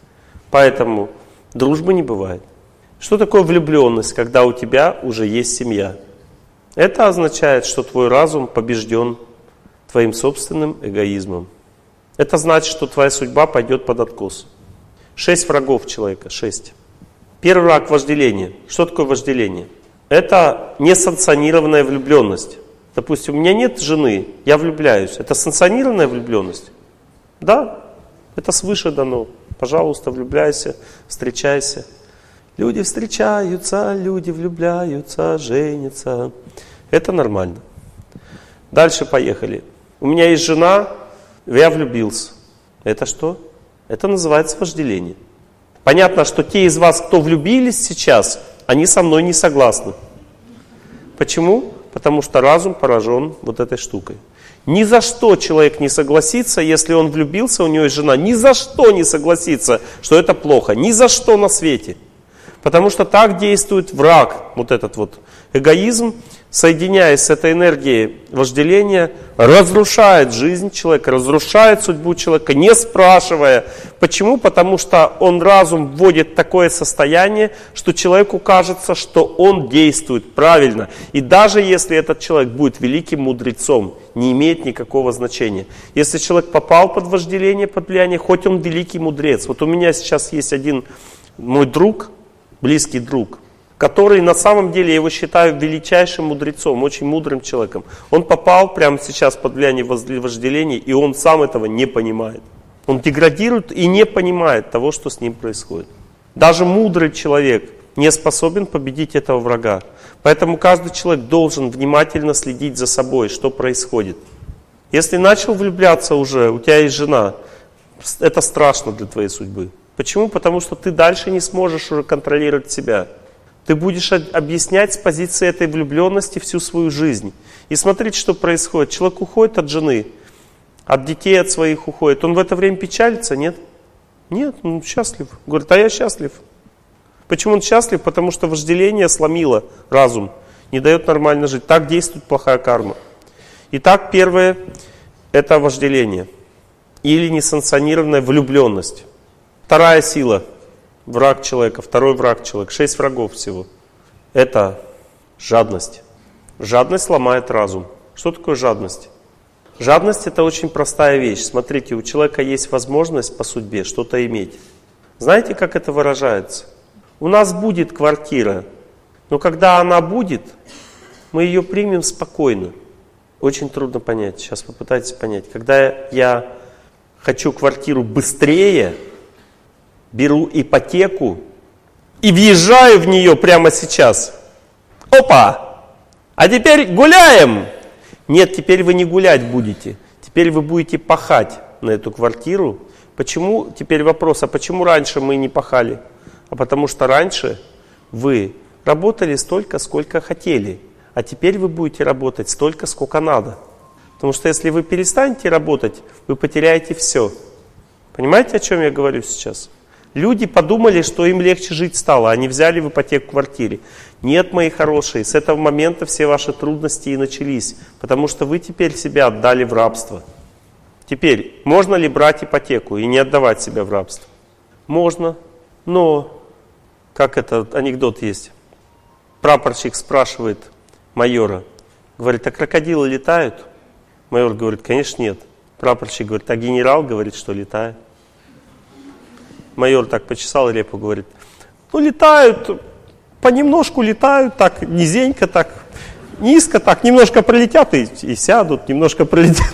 A: Поэтому дружбы не бывает. Что такое влюбленность, когда у тебя уже есть семья? Это означает, что твой разум побежден твоим собственным эгоизмом. Это значит, что твоя судьба пойдет под откос. 6 врагов человека, 6. Первый враг — вожделение. Что такое вожделение? Это несанкционированная влюбленность. Допустим, у меня нет жены, я влюбляюсь. Это санкционированная влюбленность? Да, это свыше дано. Пожалуйста, влюбляйся, встречайся. Люди встречаются, люди влюбляются, женятся. Это нормально. Дальше поехали. У меня есть жена, я влюбился. Это что? Это называется вожделение. Понятно, что те из вас, кто влюбились сейчас, они со мной не согласны. Почему? Потому что разум поражен вот этой штукой. Ни за что человек не согласится, если он влюбился, у него есть жена, ни за что не согласится, что это плохо. Ни за что на свете. Потому что так действует враг, вот этот вот эгоизм, соединяясь с этой энергией вожделения, разрушает жизнь человека, разрушает судьбу человека, не спрашивая. Почему? Потому что он разум вводит в такое состояние, что человеку кажется, что он действует правильно. И даже если этот человек будет великим мудрецом, не имеет никакого значения. Если человек попал под вожделение, под влияние, хоть он великий мудрец. Вот у меня сейчас есть один мой друг, близкий друг, который на самом деле, я его считаю величайшим мудрецом, очень мудрым человеком. Он попал прямо сейчас под влияние вожделения, и он сам этого не понимает. Он деградирует и не понимает того, что с ним происходит. Даже мудрый человек не способен победить этого врага. Поэтому каждый человек должен внимательно следить за собой, что происходит. Если начал влюбляться уже, у тебя есть жена, это страшно для твоей судьбы. Почему? Потому что ты дальше не сможешь уже контролировать себя. Ты будешь объяснять с позиции этой влюбленности всю свою жизнь. И смотрите, что происходит. Человек уходит от жены, от детей от своих уходит. Он в это время печалится? Нет? Нет, он счастлив. Говорит, а я счастлив. Почему он счастлив? Потому что вожделение сломило разум, не дает нормально жить. Так действует плохая карма. Итак, первое – это вожделение или несанкционированная влюбленность. Вторая сила – враг человека, второй враг человека. 6 врагов всего. Это жадность. Жадность ломает разум. Что такое жадность? Жадность – это очень простая вещь. Смотрите, у человека есть возможность по судьбе что-то иметь. Знаете, как это выражается? У нас будет квартира, но когда она будет, мы ее примем спокойно. Очень трудно понять. Сейчас попытайтесь понять. Когда я хочу квартиру быстрее, беру ипотеку и въезжаю в нее прямо сейчас. Опа! А теперь гуляем! Нет, теперь вы не гулять будете. Теперь вы будете пахать на эту квартиру. Почему? Теперь вопрос, а почему раньше мы не пахали? А потому что раньше вы работали столько, сколько хотели. А теперь вы будете работать столько, сколько надо. Потому что если вы перестанете работать, вы потеряете все. Понимаете, о чем я говорю сейчас? Люди подумали, что им легче жить стало. Они взяли в ипотеку в квартире. Нет, мои хорошие, с этого момента все ваши трудности и начались. Потому что вы теперь себя отдали в рабство. Теперь, можно ли брать ипотеку и не отдавать себя в рабство? Можно, но, как этот анекдот есть, прапорщик спрашивает майора, говорит, а крокодилы летают? Майор говорит, конечно нет. Прапорщик говорит, а генерал говорит, что летает. Майор так почесал репу, говорит, ну летают, понемножку летают, так низенько, так низко, так немножко пролетят и сядут, немножко пролетят.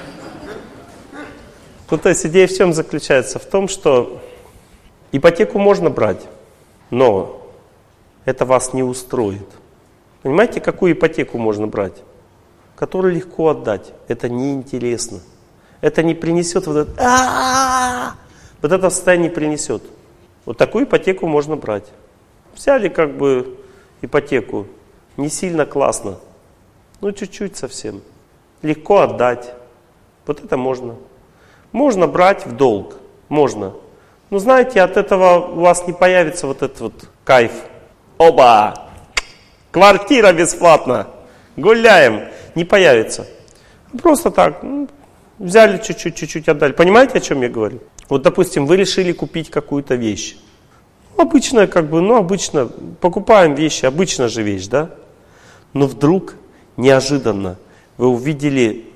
A: Ну, то есть идея в чем заключается? В том, что ипотеку можно брать, но это вас не устроит. Понимаете, какую ипотеку можно брать? Которую легко отдать. Это неинтересно. Это не принесет вот это... Вот это состояние не принесет. Вот такую ипотеку можно брать. Взяли как бы ипотеку. Не сильно классно. Ну, чуть-чуть совсем. Легко отдать. Вот это можно. Можно брать в долг. Можно. Но знаете, от этого у вас не появится вот этот вот кайф. Оба! Квартира бесплатно! Гуляем! Не появится. Просто так. Взяли чуть-чуть отдали. Понимаете, о чем я говорю? Вот, допустим, вы решили купить какую-то вещь. Обычная, обычно покупаем вещи, обычная же вещь, да? Но вдруг, неожиданно, вы увидели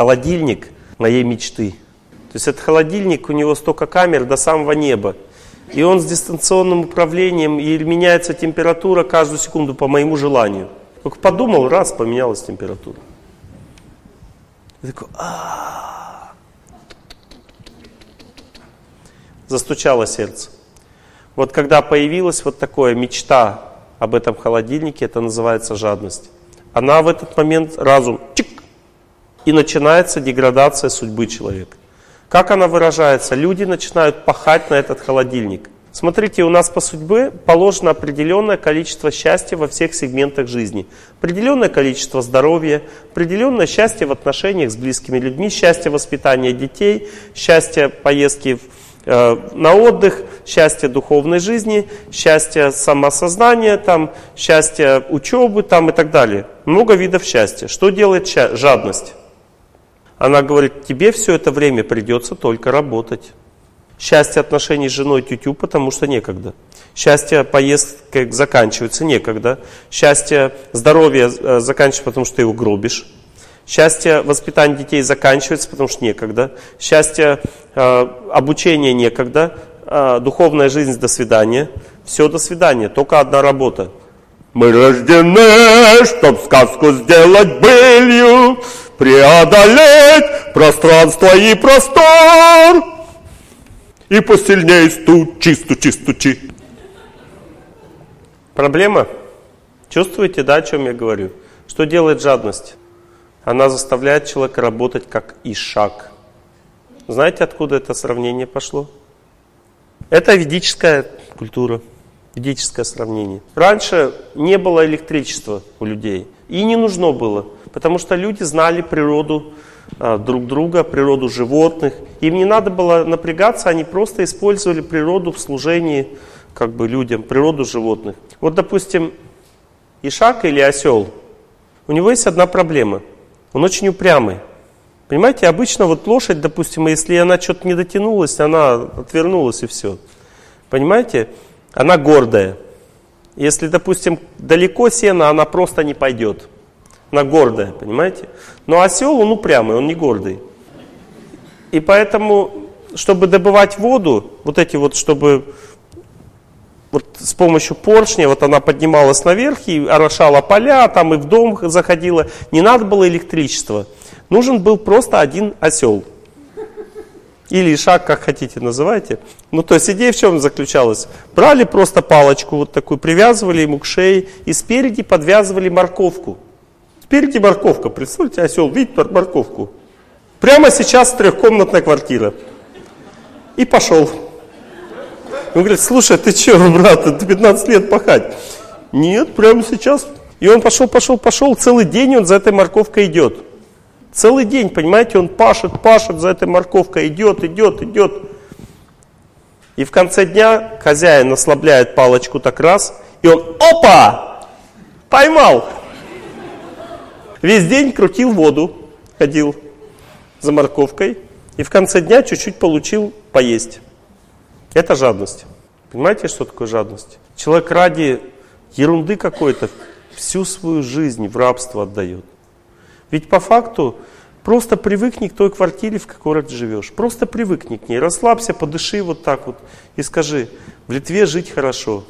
A: холодильник моей мечты. То есть этот холодильник, у него столько камер до самого неба. И он с дистанционным управлением, и меняется температура каждую секунду по моему желанию. Только подумал, раз, поменялась температура. Я такой, застучало сердце. Вот когда появилась вот такая мечта об этом холодильнике, это называется жадность. Она в этот момент разум, чик, и начинается деградация судьбы человека. Как она выражается? Люди начинают пахать на этот холодильник. Смотрите, у нас по судьбе положено определенное количество счастья во всех сегментах жизни. Определенное количество здоровья, определенное счастье в отношениях с близкими людьми, счастье воспитания детей, счастье поездки на отдых, счастье духовной жизни, счастье самосознания, там, счастье учебы там, и так далее. Много видов счастья. Что делает жадность? Она говорит, тебе все это время придется только работать. Счастье отношений с женой тю-тю, потому что некогда. Счастье поездки заканчивается, некогда. Счастье здоровья заканчивается, потому что ты его гробишь. Счастье воспитания детей заканчивается, потому что некогда. Счастье обучения некогда. Духовная жизнь до свидания. Все до свидания, только одна работа. Мы рождены, чтоб сказку сделать былью, преодолеть пространство и простор. И посильнее стучи, стучи, стучи. Проблема? Чувствуете, да, о чем я говорю? Что делает жадность? Она заставляет человека работать как ишак. Знаете, откуда это сравнение пошло? Это ведическая культура, ведическое сравнение. Раньше не было электричества у людей. И не нужно было, потому что люди знали природу друг друга, природу животных. Им не надо было напрягаться, они просто использовали природу в служении людям, природу животных. Вот, допустим, ишак или осел, у него есть одна проблема. Он очень упрямый. Понимаете, обычно вот лошадь, допустим, если она что-то не дотянулась, она отвернулась и все. Понимаете, она гордая. Если, допустим, далеко сено, она просто не пойдет. Она гордая, понимаете? Но осел, он упрямый, он не гордый. И поэтому, чтобы добывать воду, чтобы с помощью поршня, она поднималась наверх и орошала поля, там и в дом заходила. Не надо было электричества. Нужен был просто один осел. Или ишак, как хотите называйте. То есть идея в чем заключалась? Брали просто палочку вот такую, привязывали ему к шее и спереди подвязывали морковку. Спереди морковка, представьте, осел видит морковку. Прямо сейчас 3-комнатная квартира. И пошел. Он говорит, слушай, ты что, брат, ты 15 лет пахать? Нет, прямо сейчас. И он пошел, целый день он за этой морковкой идет. Целый день, понимаете, он пашет за этой морковкой, идет. И в конце дня хозяин ослабляет палочку так раз, и он, опа, поймал. Весь день крутил воду, ходил за морковкой, и в конце дня чуть-чуть получил поесть. Это жадность. Понимаете, что такое жадность? Человек ради ерунды какой-то всю свою жизнь в рабство отдает. Ведь по факту просто привыкни к той квартире, в которой ты живешь. Просто привыкни к ней, расслабься, подыши вот так вот и скажи, в Литве жить хорошо.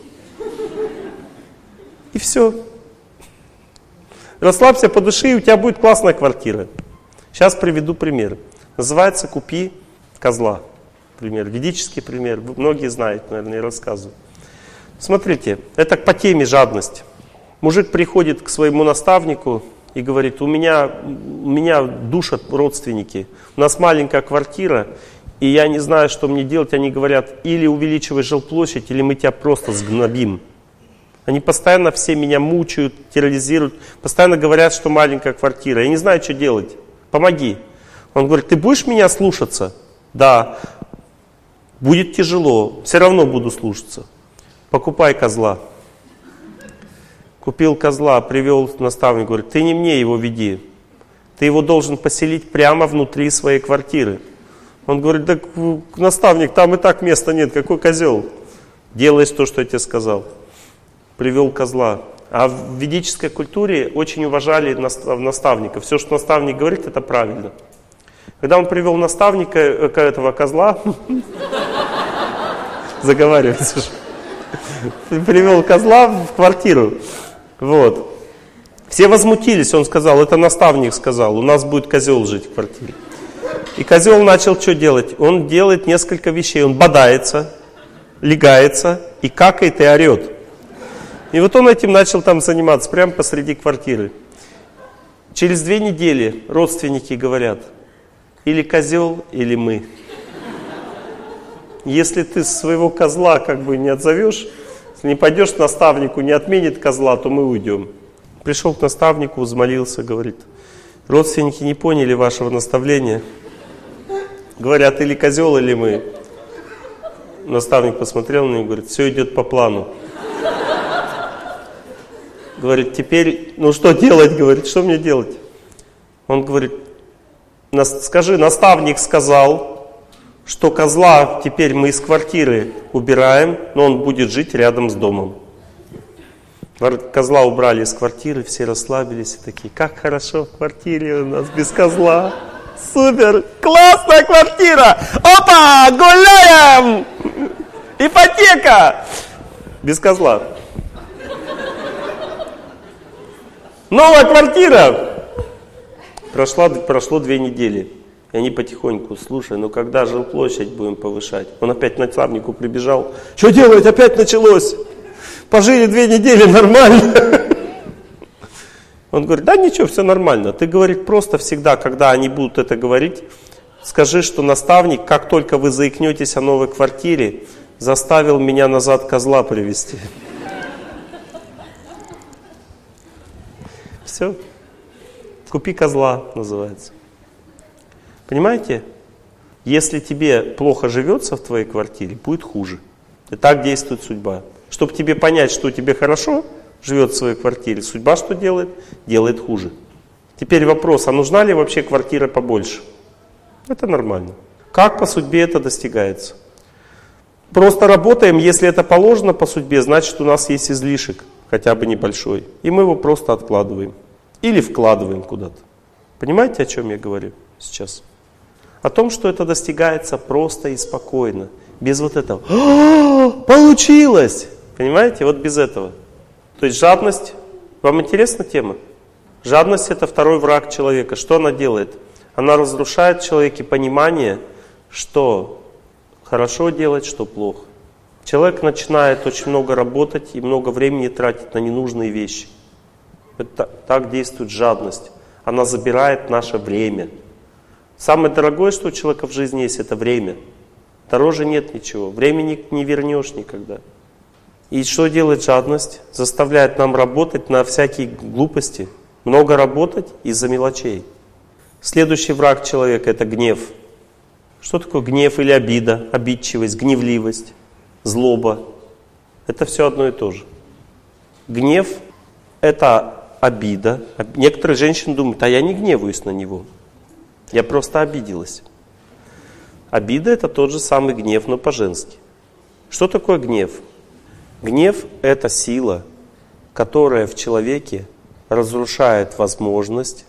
A: И все. Расслабься, подыши, и у тебя будет классная квартира. Сейчас приведу пример. Называется «Купи козла». Пример, ведический пример. Многие знают, наверное, я рассказываю. Смотрите, это по теме жадность. Мужик приходит к своему наставнику и говорит, у меня душат родственники. У нас маленькая квартира, и я не знаю, что мне делать. Они говорят, или увеличивай жилплощадь, или мы тебя просто сгнобим. Они постоянно все меня мучают, терроризируют, постоянно говорят, что маленькая квартира. Я не знаю, что делать. Помоги. Он говорит, ты будешь меня слушаться? Да. Будет тяжело, все равно буду слушаться. Покупай козла. Купил козла, привел наставник, говорит, ты не мне его веди. Ты его должен поселить прямо внутри своей квартиры. Он говорит, да, наставник, там и так места нет, какой козел? Делаешь то, что я тебе сказал. Привел козла. А в ведической культуре очень уважали наставника. Все, что наставник говорит, это правильно. Когда он привел наставника, этого козла, заговариваться. Привел козла в квартиру. Вот. Все возмутились, он сказал, это наставник сказал, у нас будет козел жить в квартире. И козел начал что делать? Он делает несколько вещей, он бодается, легается и какает и орет. И вот он этим начал там заниматься, прямо посреди квартиры. Через 2 недели родственники говорят, или козел, или мы. Если ты своего козла как бы не отзовешь, не пойдешь к наставнику, не отменит козла, то мы уйдем. Пришел к наставнику, взмолился, говорит, родственники не поняли вашего наставления. Говорят, или козел, или мы. Наставник посмотрел на него и говорит, все идет по плану. Говорит, теперь, ну что делать, говорит, что мне делать? Он говорит, скажи, наставник сказал, что козла теперь мы из квартиры убираем, но он будет жить рядом с домом. Козла убрали из квартиры, все расслабились и такие, как хорошо в квартире у нас без козла. Супер, классная квартира! Опа, гуляем! Ипотека! Без козла. Новая квартира! Прошло 2 недели. И они потихоньку, слушай, ну когда жилплощадь будем повышать? Он опять к наставнику прибежал. Что делать? Опять началось. Пожили 2 недели, нормально. Он говорит, да ничего, все нормально. Ты, говорит, просто всегда, когда они будут это говорить, скажи, что наставник, как только вы заикнетесь о новой квартире, заставил меня назад козла привезти. Все. Купи козла, называется. Понимаете? Если тебе плохо живется в твоей квартире, будет хуже. И так действует судьба. Чтобы тебе понять, что тебе хорошо живет в своей квартире, судьба что делает? Делает хуже. Теперь вопрос, а нужна ли вообще квартира побольше? Это нормально. Как по судьбе это достигается? Просто работаем, если это положено по судьбе, значит у нас есть излишек, хотя бы небольшой. И мы его просто откладываем. Или вкладываем куда-то. Понимаете, о чем я говорю сейчас? О том, что это достигается просто и спокойно. Без вот этого. Получилось! Понимаете? Вот без этого. То есть жадность. Вам интересна тема? Жадность — это второй враг человека. Что она делает? Она разрушает в человеке понимание, что хорошо делать, что плохо. Человек начинает очень много работать и много времени тратить на ненужные вещи. Это, так действует жадность. Она забирает наше время. Самое дорогое, что у человека в жизни есть, это время. Дороже нет ничего. Времени не вернешь никогда. И что делает жадность? Заставляет нам работать на всякие глупости. Много работать из-за мелочей. Следующий враг человека — это гнев. Что такое гнев или обида? Обидчивость, гневливость, злоба. Это все одно и то же. Гнев — это обида. Некоторые женщины думают, а я не гневаюсь на него. Я просто обиделась. Обида — это тот же самый гнев, но по-женски. Что такое гнев? Гнев — это сила, которая в человеке разрушает возможности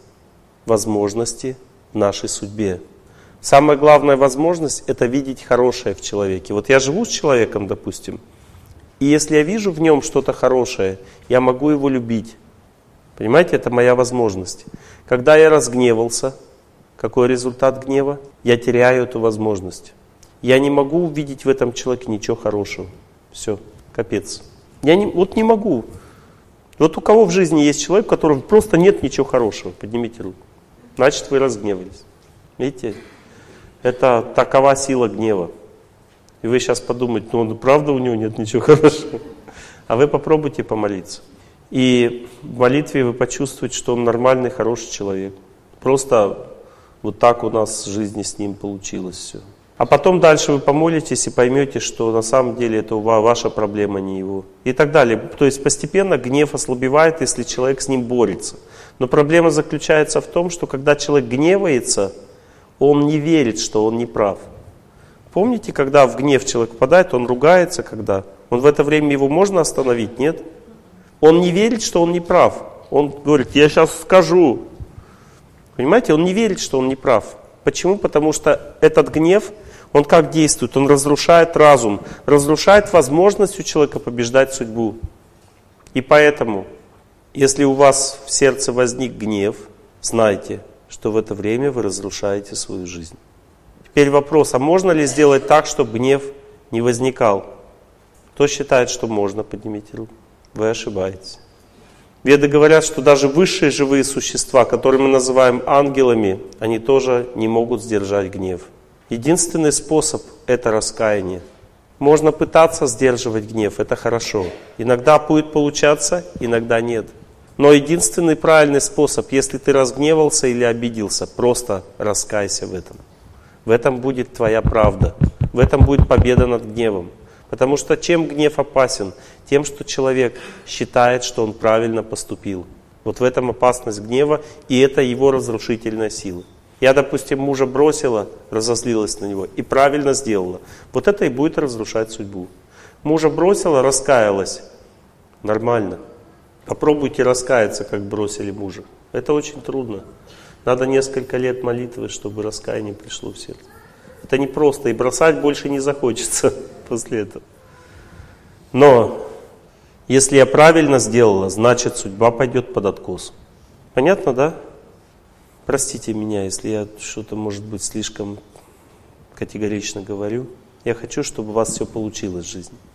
A: в нашей судьбе. Самая главная возможность — это видеть хорошее в человеке. Вот я живу с человеком, допустим, и если я вижу в нем что-то хорошее, я могу его любить. Понимаете, это моя возможность. Когда я разгневался, какой результат гнева? Я теряю эту возможность. Я не могу увидеть в этом человеке ничего хорошего. Все, капец. Я не могу. Вот у кого в жизни есть человек, у которого просто нет ничего хорошего? Поднимите руку. Значит, вы разгневались. Видите? Это такова сила гнева. И вы сейчас подумаете, ну правда у него нет ничего хорошего. А вы попробуйте помолиться. И в молитве вы почувствуете, что он нормальный, хороший человек. Просто вот так у нас в жизни с ним получилось все. А потом дальше вы помолитесь и поймете, что на самом деле это ваша проблема, не его. И так далее. То есть постепенно гнев ослабевает, если человек с ним борется. Но проблема заключается в том, что когда человек гневается, он не верит, что он не прав. Помните, когда в гнев человек впадает, он ругается, когда? Он в это время его можно остановить, нет? Он не верит, что он не прав. Он говорит, я сейчас скажу. Понимаете, он не верит, что он не прав. Почему? Потому что этот гнев, Он как действует? Он разрушает разум, разрушает возможность у человека побеждать судьбу. И поэтому, если у вас в сердце возник гнев, знайте, что в это время вы разрушаете свою жизнь. Теперь вопрос, а можно ли сделать так, чтобы гнев не возникал? Кто считает, что можно, поднимите руку. Вы ошибаетесь. Веды говорят, что даже высшие живые существа, которые мы называем ангелами, они тоже не могут сдержать гнев. Единственный способ – это раскаяние. Можно пытаться сдерживать гнев, это хорошо. Иногда будет получаться, иногда нет. Но единственный правильный способ, если ты разгневался или обиделся, просто раскайся в этом. В этом будет твоя правда, в этом будет победа над гневом. Потому что чем гнев опасен? Тем, что человек считает, что он правильно поступил. Вот в этом опасность гнева, и это его разрушительная сила. Я, допустим, мужа бросила, разозлилась на него и правильно сделала. Вот это и будет разрушать судьбу. Мужа бросила, раскаялась. Нормально. Попробуйте раскаяться, как бросили мужа. Это очень трудно. Надо несколько лет молитвы, чтобы раскаяние пришло в сердце. Это непросто, и бросать больше не захочется после этого. Но если я правильно сделала, значит судьба пойдет под откос. Понятно, да? Простите меня, если я что-то, может быть, слишком категорично говорю. Я хочу, чтобы у вас все получилось в жизни.